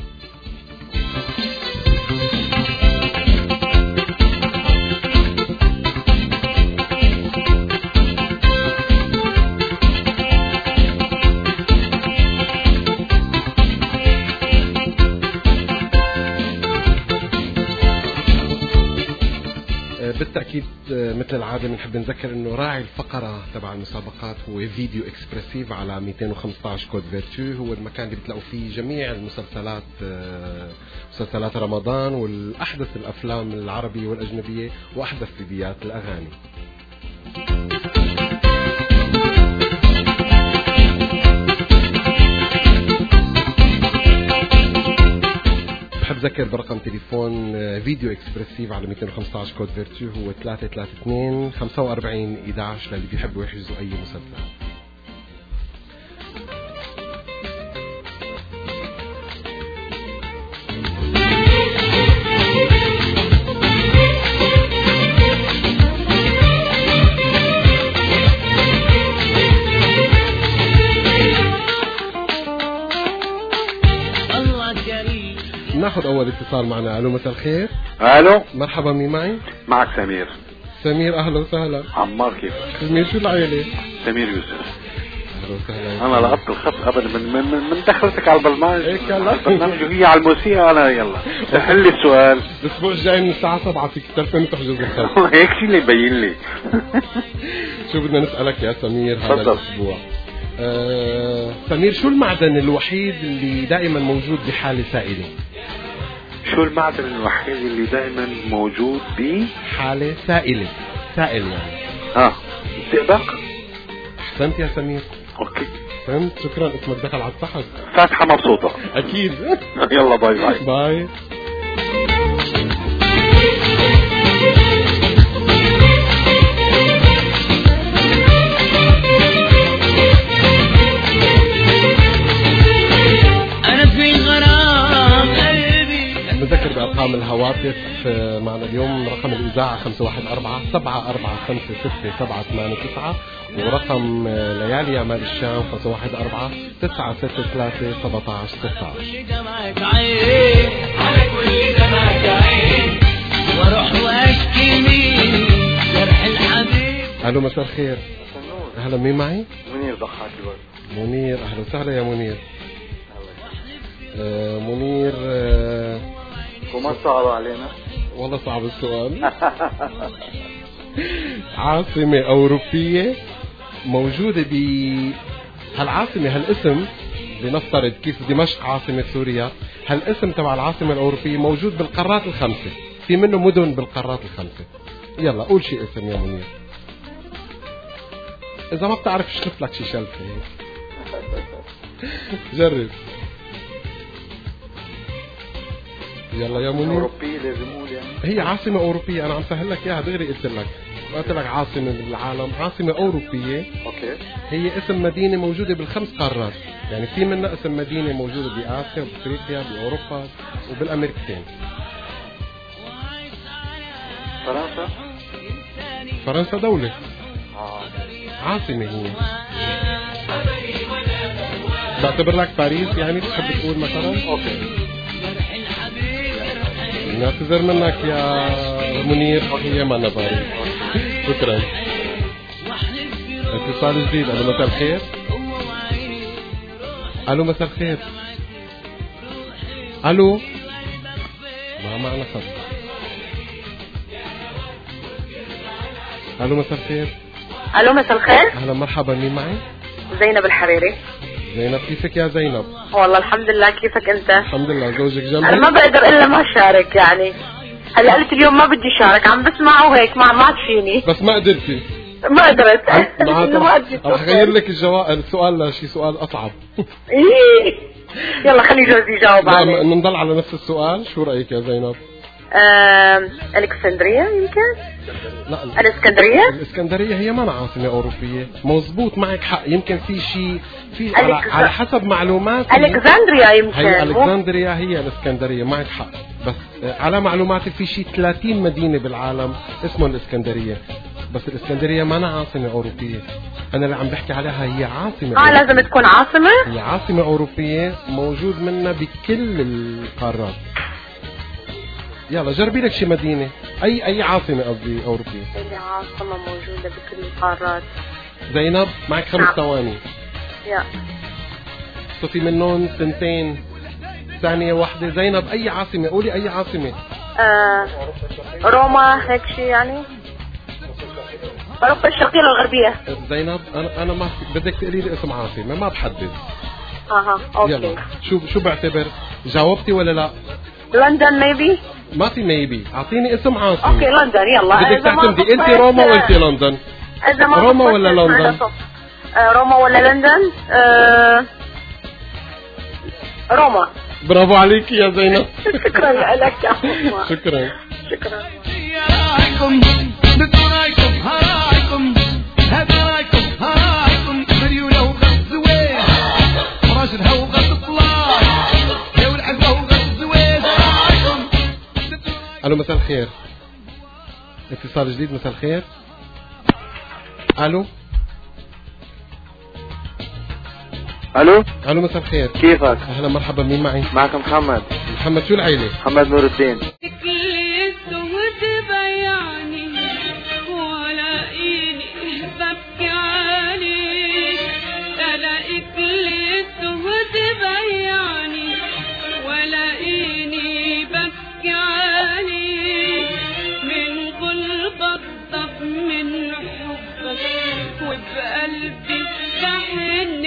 بالتأكيد مثل العادة بنحب نذكر انه راعي الفقرة تبع المسابقات هو فيديو اكسبرسيف على 215 كود فيرتو، هو المكان اللي بتلاقوا فيه جميع المسلسلات، مسلسلات رمضان والأحدث الأفلام العربية والأجنبية وأحدث سيديات الأغاني. بذكر برقم تليفون فيديو اكسبرسيف على 215 كود فيرتو هو 332 45 11 للي بيحبوا يحجزوا أي مسلسل. ناخذ اول اتصال معنا. الو مساء الخير. الو مرحبا، مين معي؟ معك سمير. سمير اهلا وسهلا. عمار كيفك؟ سمير شو العيلة؟ سمير يوسف. اهلا وسهلا. انا لقطت الخط قبل من دخلتك على البرنامج. هيك يلا البرنامج وهي على الموسيقى. انا يلا سهل لي السؤال. الاسبوع الجاي من الساعة 7 فيك تلفن وتحجز الخط. هيك شيء اللي يبين لي. شو بدنا نسألك يا سمير هذا الاسبوع؟ سمير شو المعدن الوحيد اللي دائما موجود بحالة سائلة؟ شو المعدن الوحيد اللي دائما موجود بحالة سائلة؟ سائل يعني. الزئبق. احسنت يا سمير. اوكي فهمت، شكرا، اسمك دخل على الصحن. فاتحة مبسوطة. اكيد. يلا باي باي. باي. نذكر بأرقام الهواتف معنا اليوم. رقم الإذاعة 514-745-6789 ورقم ليالي أعمال الشام 514-963-1716. على كل دمعك عين واروح واشكي من جرح الحبيب. الو مساء الخير. اهلا، مين معي؟ منير ضحاكي برضه. منير، اهلا وسهلا يا منير. منير وما صعب علينا؟ والله صعب السؤال. عاصمة أوروبية موجودة هالعاصمة، هالاسم لنفترض كيف دمشق عاصمة سوريا، هالاسم تبع العاصمة الأوروبية موجود بالقارات الخمسة، في منه مدن بالقارات الخمسة. يلا قول شي اسم يا منير. إذا ما بتعرف شلف لك شي شلفة. جرب. يلا يا منير. أوروبية لازم أقول يعني. هي عاصمة أوروبية، أنا عم سهل لك إياها دغري، قلت لك عاصمة بالعالم، عاصمة أوروبية. أوكي. هي اسم مدينة موجودة بالخمس قارات، يعني في منها اسم مدينة موجودة بآسيا وبأفريقيا بأوروبا وبالأمريكتين. فرنسا. فرنسا دولة. عاصمة هي. بعتبر لك باريس يعني، بتحب تقول مثلا؟ اوكي. نعتذر منك يا منير، هي ما باريس. شكرا. اتصال جديد. الو مساء الخير. الو مساء الخير. الو، ما معنا خط. الو مساء الخير. الو مساء الخير. اهلا مرحبا، مين معي؟ زينب الحريري. زينب، كيفك يا زينب؟ والله الحمد لله، كيفك انت؟ الحمد لله. زوجك جنبك؟ انا ما بقدر الا ما اشارك يعني. هلا قلت اليوم ما بدي اشارك، عم بسمع وهيك ما تفيني. بس ما قدرتي. ما قدرت. رح اغير لك السؤال لشي سؤال اصعب. ايه يلا خلي جوزي يجاوب عليه. نضل على نفس السؤال، شو رايك يا زينب؟ الكسندرية يمكن؟ لا، الاسكندرية؟ الاسكندرية هي ما عاصمة أوروبية. مظبوط، معك حق. يمكن في شيء على حسب معلوماتي الكسندريا يمكن. هي الكسندريا هي الاسكندرية، معك حق. بس على معلوماتي في شيء 30 مدينة بالعالم اسمه الاسكندرية، بس الاسكندرية ما عاصمة أوروبية. أنا اللي عم بحكي عليها هي عاصمة لازم تكون عاصمة؟ هي عاصمة أوروبية موجود منها بكل القارات. يلا جربي لك شي مدينة، أي عاصمة قصدي أوروبية. أي عاصمة موجودة بكل القارات. زينب معك 5 ثواني. يا صفي منهم 2 ثانية واحدة. زينب أي عاصمة، قولي أي عاصمة. روما، هيك شي يعني. أوروبا الشرقية والغربية. زينب أنا ما بدك تقولي لي اسم عاصمة، ما بحدد. أوكي. يلا شو بعتبر؟ جاوبتي ولا لا؟ لندن ميبي. ما في ميبي، اعطيني اسم عاصمة. اوكي لندن. يلا بدك تعتمدي انت روما ولا لندن؟ روما ولا لندن؟ روما ولا لندن؟ روما. برافو عليك يا زينب. شكرا لك يا حسن. شكرا. الو مساء الخير. اتصال جديد. مساء الخير. الو الو مساء الخير. كيفك؟ اهلا مرحبا، مين معي؟ معك محمد. محمد، شو العيلة؟ محمد نور الدين. وبقلبي بحن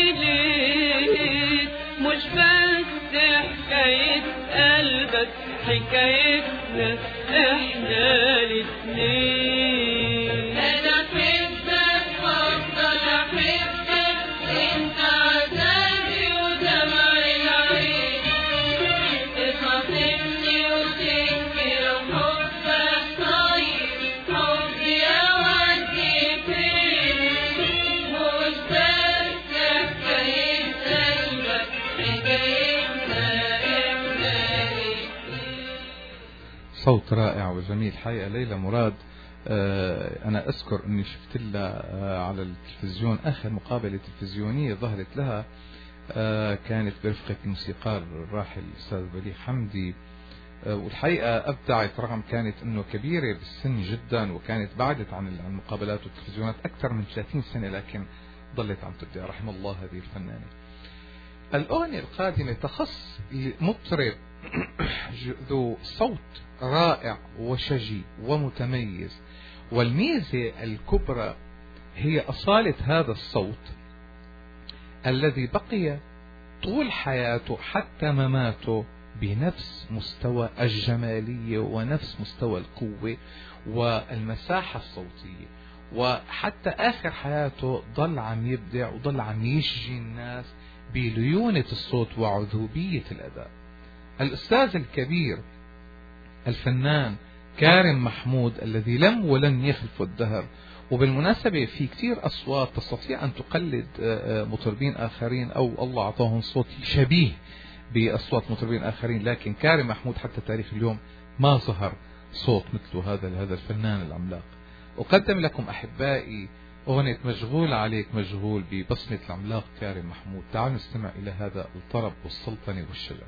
إليك، مش بس حكاية قلبك، حكايتنا احنا الاتنين. أنا أحبك وأفضل أحبك، أنت عذابي ودمعي العين، تصاحبني وتنكر حبك طيب، حبي أودي فين، مش بس حكاية قلبك، حكايتنا احنا الاتنين. صوت رائع وجميل حقيقة. ليلى مراد، أنا أذكر أني شفت لها على التلفزيون آخر مقابلة تلفزيونية ظهرت لها، كانت برفقة الموسيقار الراحل الأستاذ بليغ حمدي، والحقيقة أبدعت رغم كانت أنه كبيرة بالسن جدا، وكانت بعدت عن المقابلات والتلفزيونات أكثر من 30 سنة، لكن ظلت عم تبدع. رحم الله هذه الفنانة. الأغنية القادمة تخص مطرب ذو صوت رائع وشجي ومتميز، والميزة الكبرى هي أصالة هذا الصوت الذي بقي طول حياته حتى مماته بنفس مستوى الجمالية ونفس مستوى القوة والمساحة الصوتية، وحتى آخر حياته ضل عم يبدع وضل عم يشجي الناس بليونة الصوت وعذوبية الأداء. الأستاذ الكبير الفنان كارم محمود الذي لم ولن يخلف الدهر. وبالمناسبة في كتير أصوات تستطيع أن تقلد مطربين آخرين، أو الله أعطاهم صوت شبيه بأصوات مطربين آخرين، لكن كارم محمود حتى تاريخ اليوم ما ظهر صوت مثله هذا الفنان العملاق. أقدم لكم أحبائي أغنية مشغول عليك مشغول ببصمة العملاق كارم محمود. تعالوا نستمع إلى هذا الطرب والسلطنة والشجع.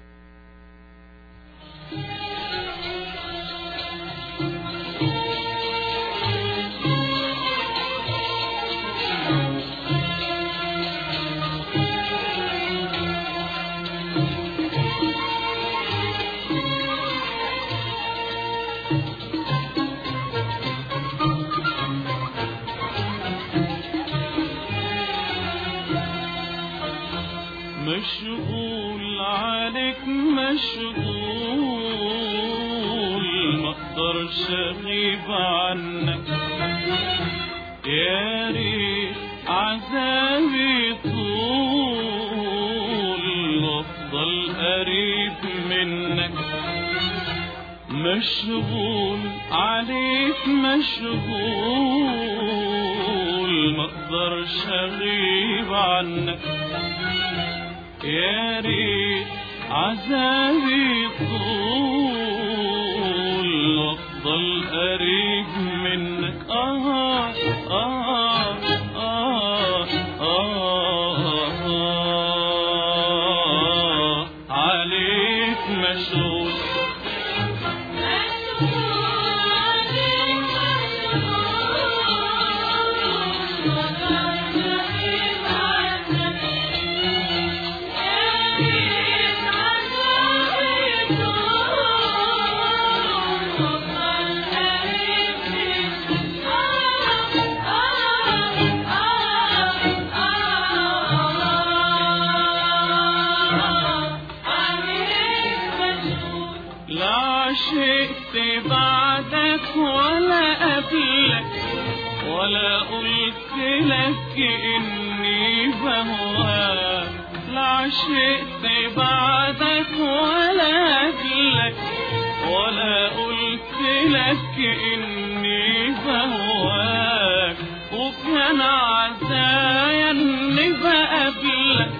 مشغول عليك مشغول مقدرش اغيب عنك، يا ريت عذابي طول وافضل قريب منك. مشغول عليك مشغول مقدرش اغيب عنك، يا ريت عذابي طول وافضل قريب منك. عليك مشغول بعدك ولا قبلك، ولا قلت لك إني بهواك. لا عشقت بعدك ولا قبلك، ولا قلت لك إني بهواك. وكان عزايا إني بقابلك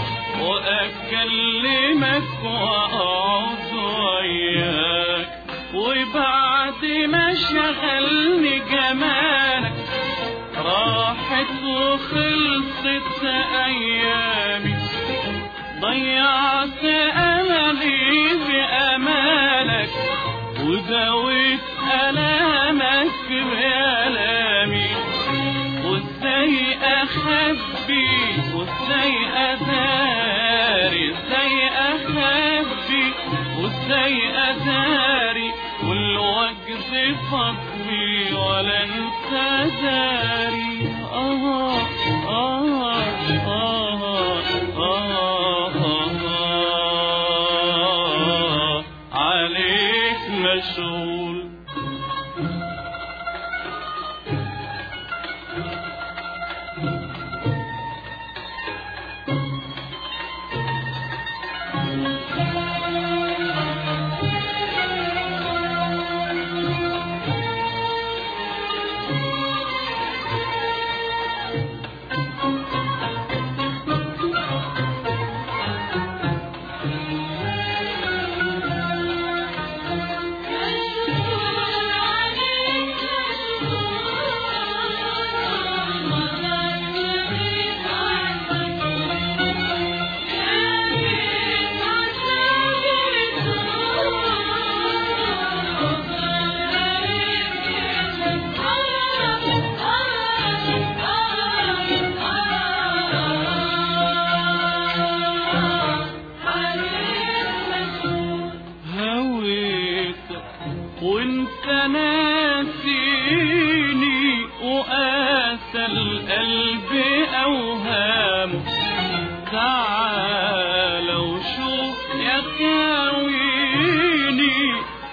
وأكلمك وأقعد وياك، وبعد ما شغلني جمالك راحت وخلصت أيامي. ضيعت أملي بأمالك وداويت ألامك بألامي. وازاي أخبي وازاي أداري، ازاي أخبي وازاي أداري، والوجد فضلي ولا انت داري. عليك مشغول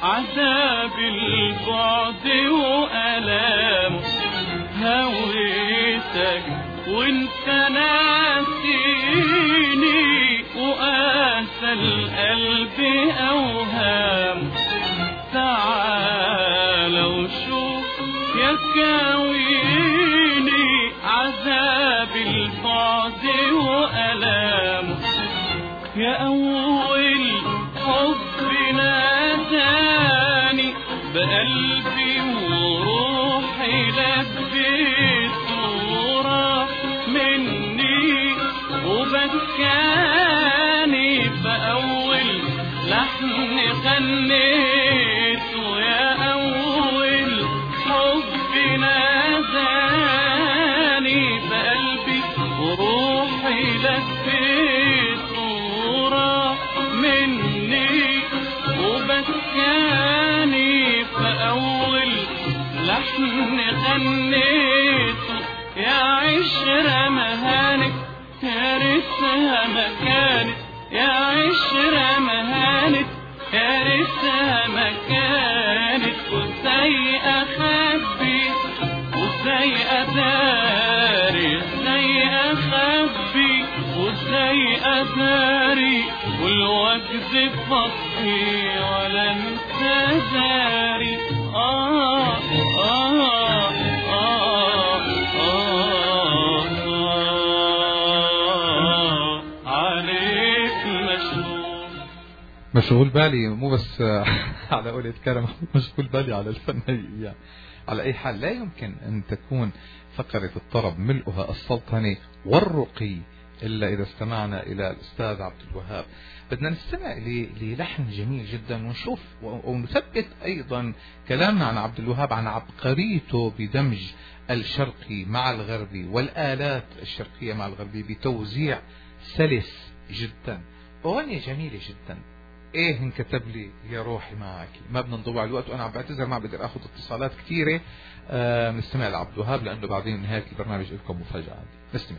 عذاب البعد وألامه، هويتك وانت ناسيني وقاسى القلب أوهامه، تعال وشوف يا كاويني عذاب البعد وألامه، يا أول حب ناداني بقلبي وروحي لبيت وراح مني وبكاني بأول لحن غنيته، يا أول حب ناداني بقلبي وروحي لبيت وراح مني وبكاني بأول لحن غنيته، يا عشرة مهانك يا ريتها ما كانت، يا عشرة مهانت يا ريتها ما كانت، وازاي أخبي وازاي أداري، ازاي أخبي وازاي أداري، والوجد فضي ولا انت داري. عليك مشغول بالي، مو بس على قولة كرم، مشغول بالي على الفنية. على أي حال لا يمكن أن تكون فقرة الطرب ملؤها السلطنة والرقي إلا إذا استمعنا إلى الأستاذ عبد الوهاب. بدنا نستمع للحن جميل جدا ونشوف ونثبت أيضا كلامنا عن عبد الوهاب، عن عبقريته بدمج الشرقي مع الغربي والآلات الشرقية مع الغربي بتوزيع سلس جدا. أغنية جميلة جدا. ايه انكتب لي يا روحي معك. ما بدنا نضيع الوقت وانا عم بعتذر ما بقدر اخذ اتصالات كثيره. نستمع لعبد الوهاب لانه بعدين نهايه البرنامج لكم مفاجاه عندي. نستمع.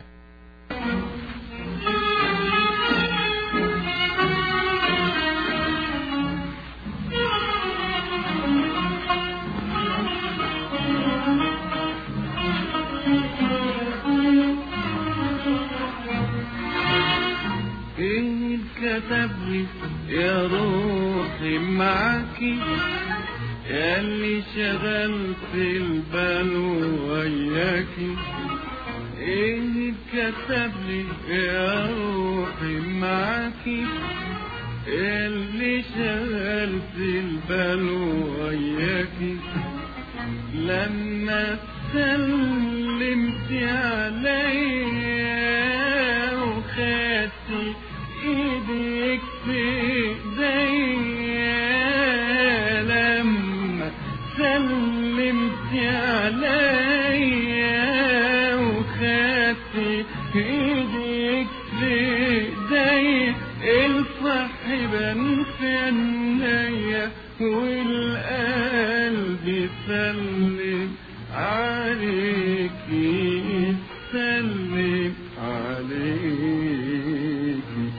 ايه كتب لي يا روحي معاكي، يا اللي شغلت البال وياكي، ايه كتب لي يا روحي معاكي، يا اللي شغلت البال وياكي، لما سلمت عليا وخدتي ايدك في ايديا، لما سلمت عليا وخدتي ايدك في ايديا، الفرح بان في عينيا والقلب سلم عليكي، سلم عليكي.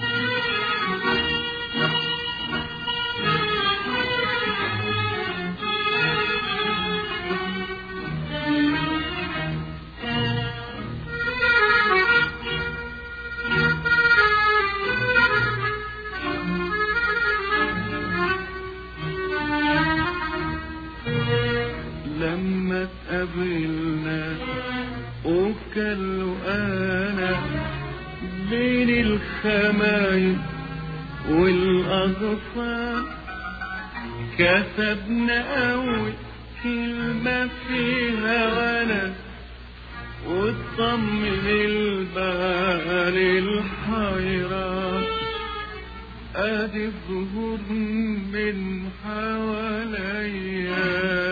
لما تقابلنا وكلوا انا بين الخمايل والاغصان، كتبنا اول كلمة فيها وانا وتطمن البال الحيران، ادي الظهور من حواليا،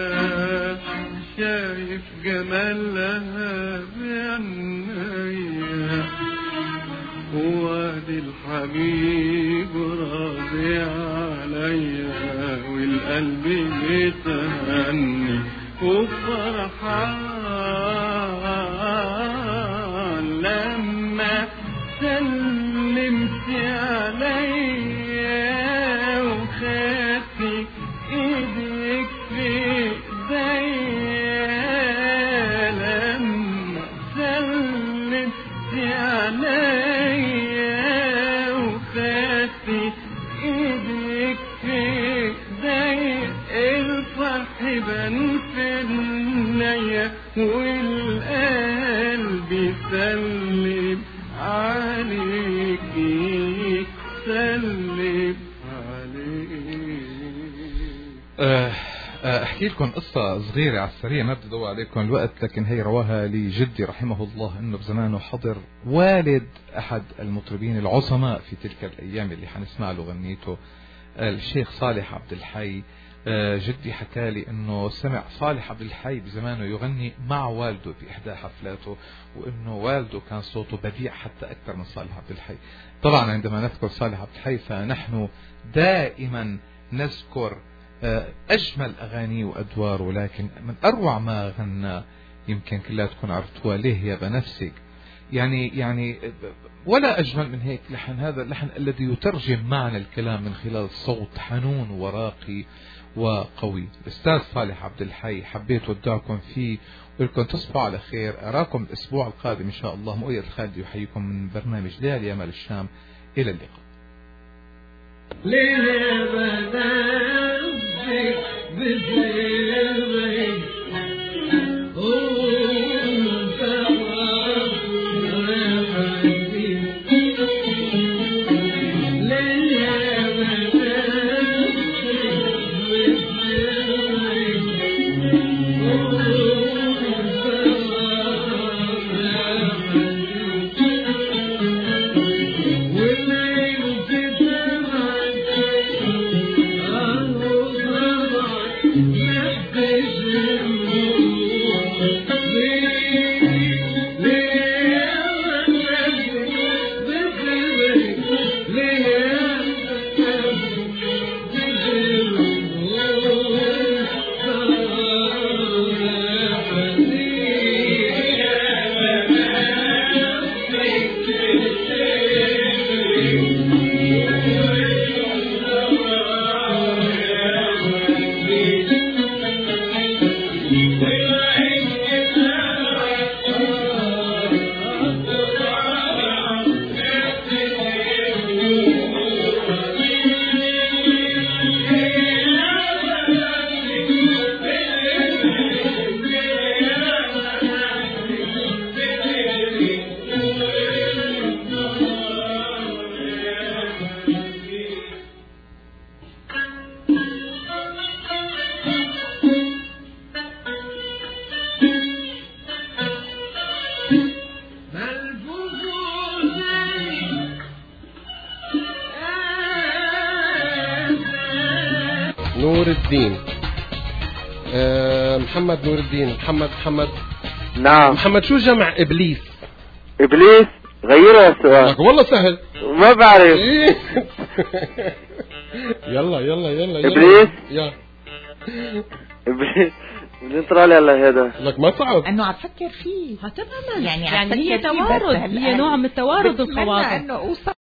شايف جمالها بعينيا، وادي الحبيب راضي عليا، والقلب متهني وفرحان، لما سلمت عليا وخدتي ايدي ناسي ايدك في ايدي الفرح بان في النية والقلب يسلم عليكي سلم احكي لكم قصة صغيرة على السريع، ما بدي ضوء عليكم الوقت، لكن هي رواها لي جدي رحمه الله، انه بزمانه حضر والد احد المطربين العظماء في تلك الايام اللي حنسمع له غنيته، الشيخ صالح عبد الحي. جدي حكى لي انه سمع صالح عبد الحي بزمانه يغني مع والده في احدى حفلاته، وانه والده كان صوته بديع حتى اكثر من صالح عبد الحي. طبعا عندما نذكر صالح عبد الحي فنحن دائما نذكر أجمل أغاني وأدوار، ولكن من أروع ما غنى يمكن كلها تكون عرفتوها، ليه يا بنفسك. يعني ولا أجمل من هيك لحن، هذا اللحن الذي يترجم معنى الكلام من خلال صوت حنون وراقي وقوي. الأستاذ صالح عبد الحي حبيت ودعكم فيه ولكم تصبحوا على خير. أراكم الأسبوع القادم إن شاء الله. مؤيد الخالدي يحييكم من برنامج ليالي أمل الشام، إلى اللقاء. ليه بنفسك بزيرك نور الدين. محمد نور الدين. محمد نعم محمد، شو جمع إبليس؟ إبليس غيرها السؤال. والله سهل. ما بعرف. يلا إبليس. يا إبليس منين طلع لي هلا هذا؟ لك ما صعب. انه عم فكر فيه تماما، يعني هي توارد، هي نوع من التوارد الخواطر.